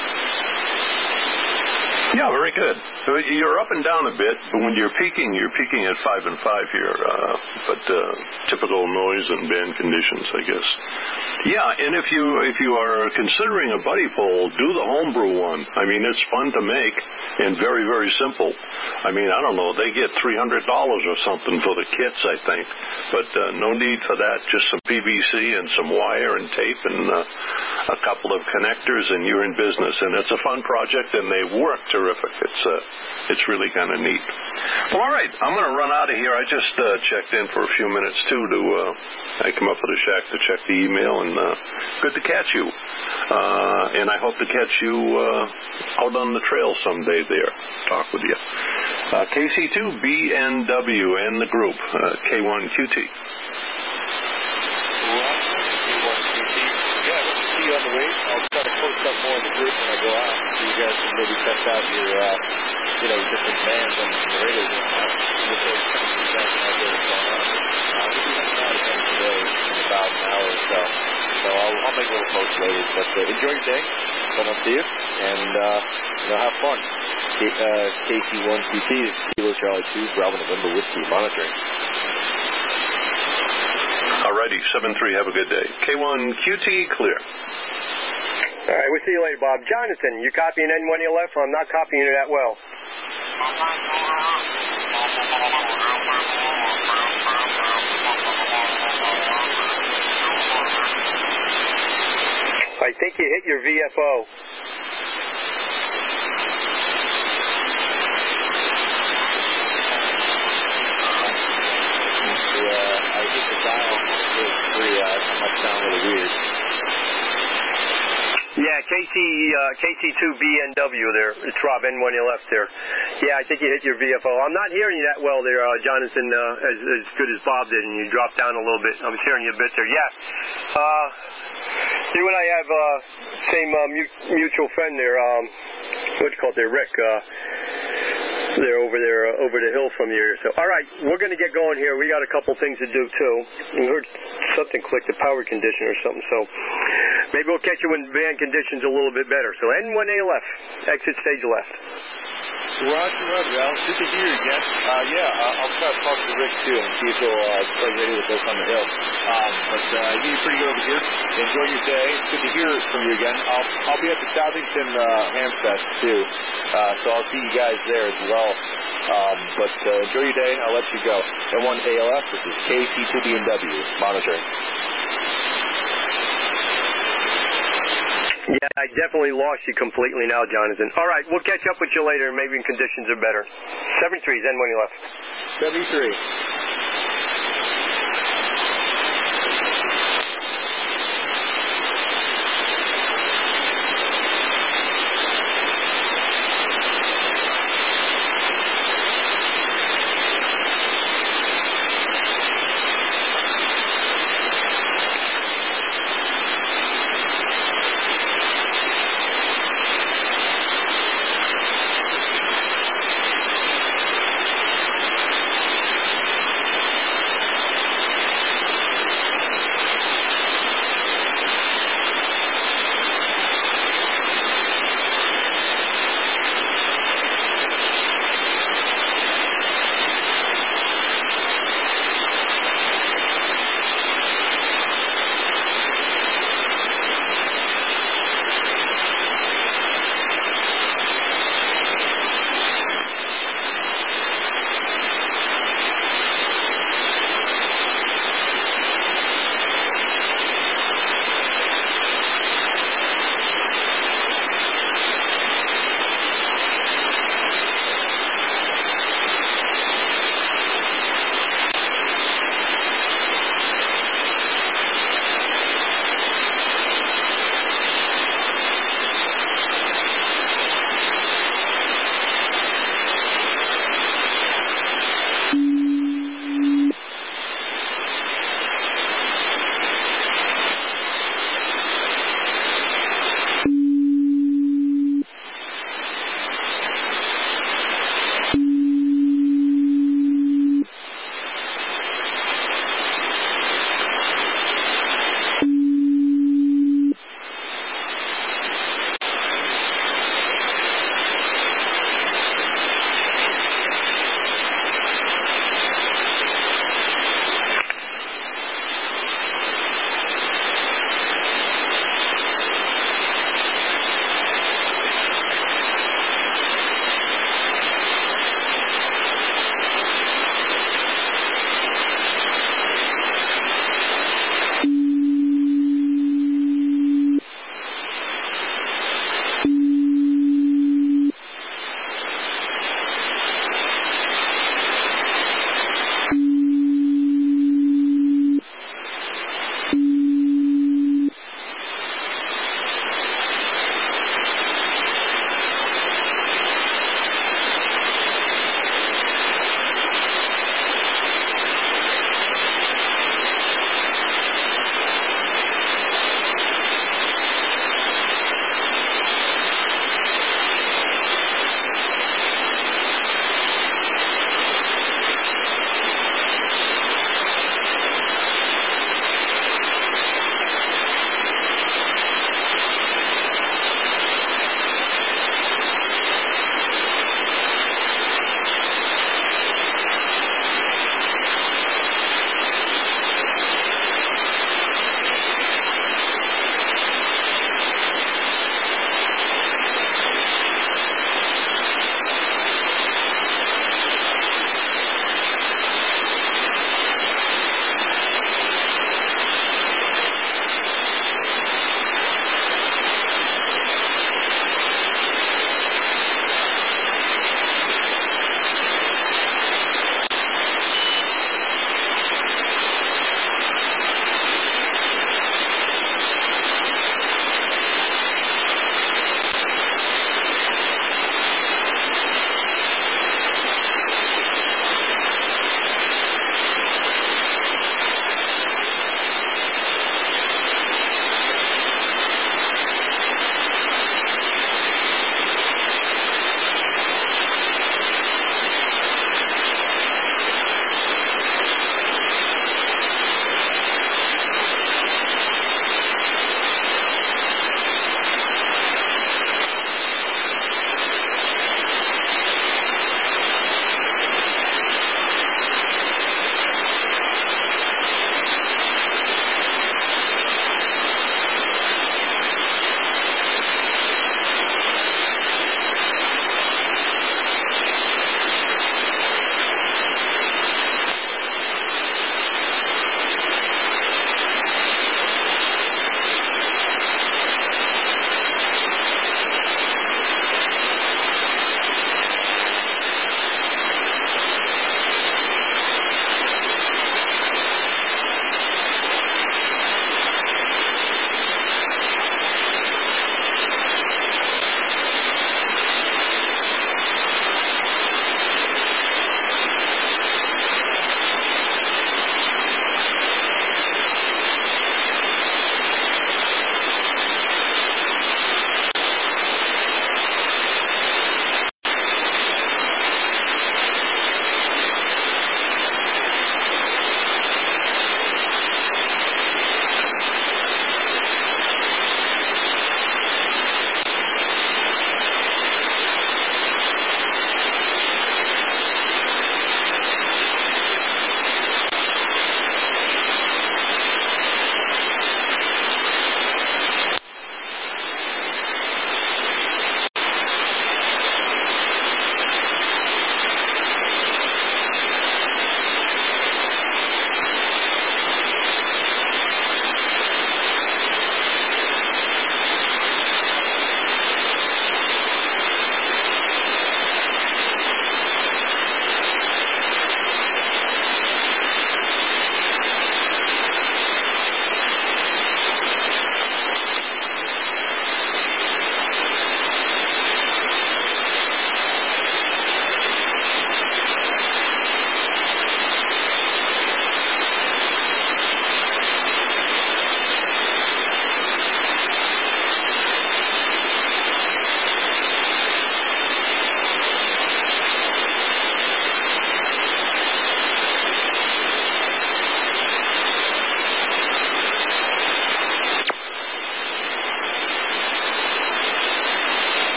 Yeah, very good. So you're up and down a bit, but when you're peaking, you're peaking at five and five here. Uh, but uh, typical noise and band conditions, I guess. Yeah, and if you if you are considering a buddy pole, do the homebrew one. I mean, it's fun to make and very very simple. I mean, I don't know, they get three hundred dollars or something for the kits, I think. But uh, no need for that. Just some P V C and some wire and tape and uh, a couple of connectors, and you're in business. And it's a fun project, and they work terrific. It's uh, it's really kind of neat. Well, all right, I'm going to run out of here. I just uh, checked in for a few minutes too. To uh, I come up with a shack to check the email, and uh, good to catch you. Uh, and I hope to catch you uh, out on the trail someday there. Talk with you. Uh, K C two B N W and the group, uh, K one Q T. On the way, I'll try to post up more in the group when I go out, so you guys can maybe test out your, uh, you know, different bands on the radio. We'll show you some of the guys out there what's going on. Uh, we'll be hanging out again today in about an hour or so, so I'll, I'll make a little post later. But uh, enjoy your day. If I don't see you, and uh, you know, have fun. K, uh, K C one Q T, Kilo Charlie two, Bravo November Whiskey monitoring. Alrighty, seven three, have a good day. K one Q T, clear. All right, we'll see you later, Bob. Jonathan, you copying N one E L F? I'm not copying it that well. I think you hit your V F O. Yeah, I hit the dial with three. Uh, that might sound a little weird. Yeah, K T, uh, K T two B N W there. It's Rob, N one E L F there. Yeah, I think you hit your V F O. I'm not hearing you that well there, uh, Jonathan, uh, as, as good as Bob did, and you dropped down a little bit. I was hearing you a bit there. Yeah. Uh, you and I have uh, same uh, mu- mutual friend there. Um, what's it called there? Rick. Uh, They're over there, uh, over the hill from you. So, all right, we're going to get going here. We got a couple things to do too. We heard something click, the power condition or something. So, maybe we'll catch you when van conditions a little bit better. So, N one A left, exit stage left. Roger, Roger, Al. Good to hear you again. Uh, yeah, uh, I'll try to talk to Rick too and see if he'll uh, play radio with us on the hill. Um, but uh, you did pretty good over here. Enjoy your day. It's good to hear from you again. I'll I'll be at the Southington uh, Hamfest too, uh, so I'll see you guys there as well. Um, but uh, enjoy your day. I'll let you go. N one A L F. This is K C two B N W monitoring. Yeah, I definitely lost you completely now, Jonathan. All right, we'll catch up with you later. Maybe when conditions are better. seven three, N one E L F. seventy-three.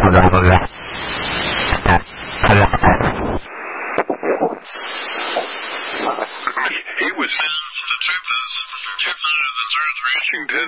He was the truth is, you founded the George Washington.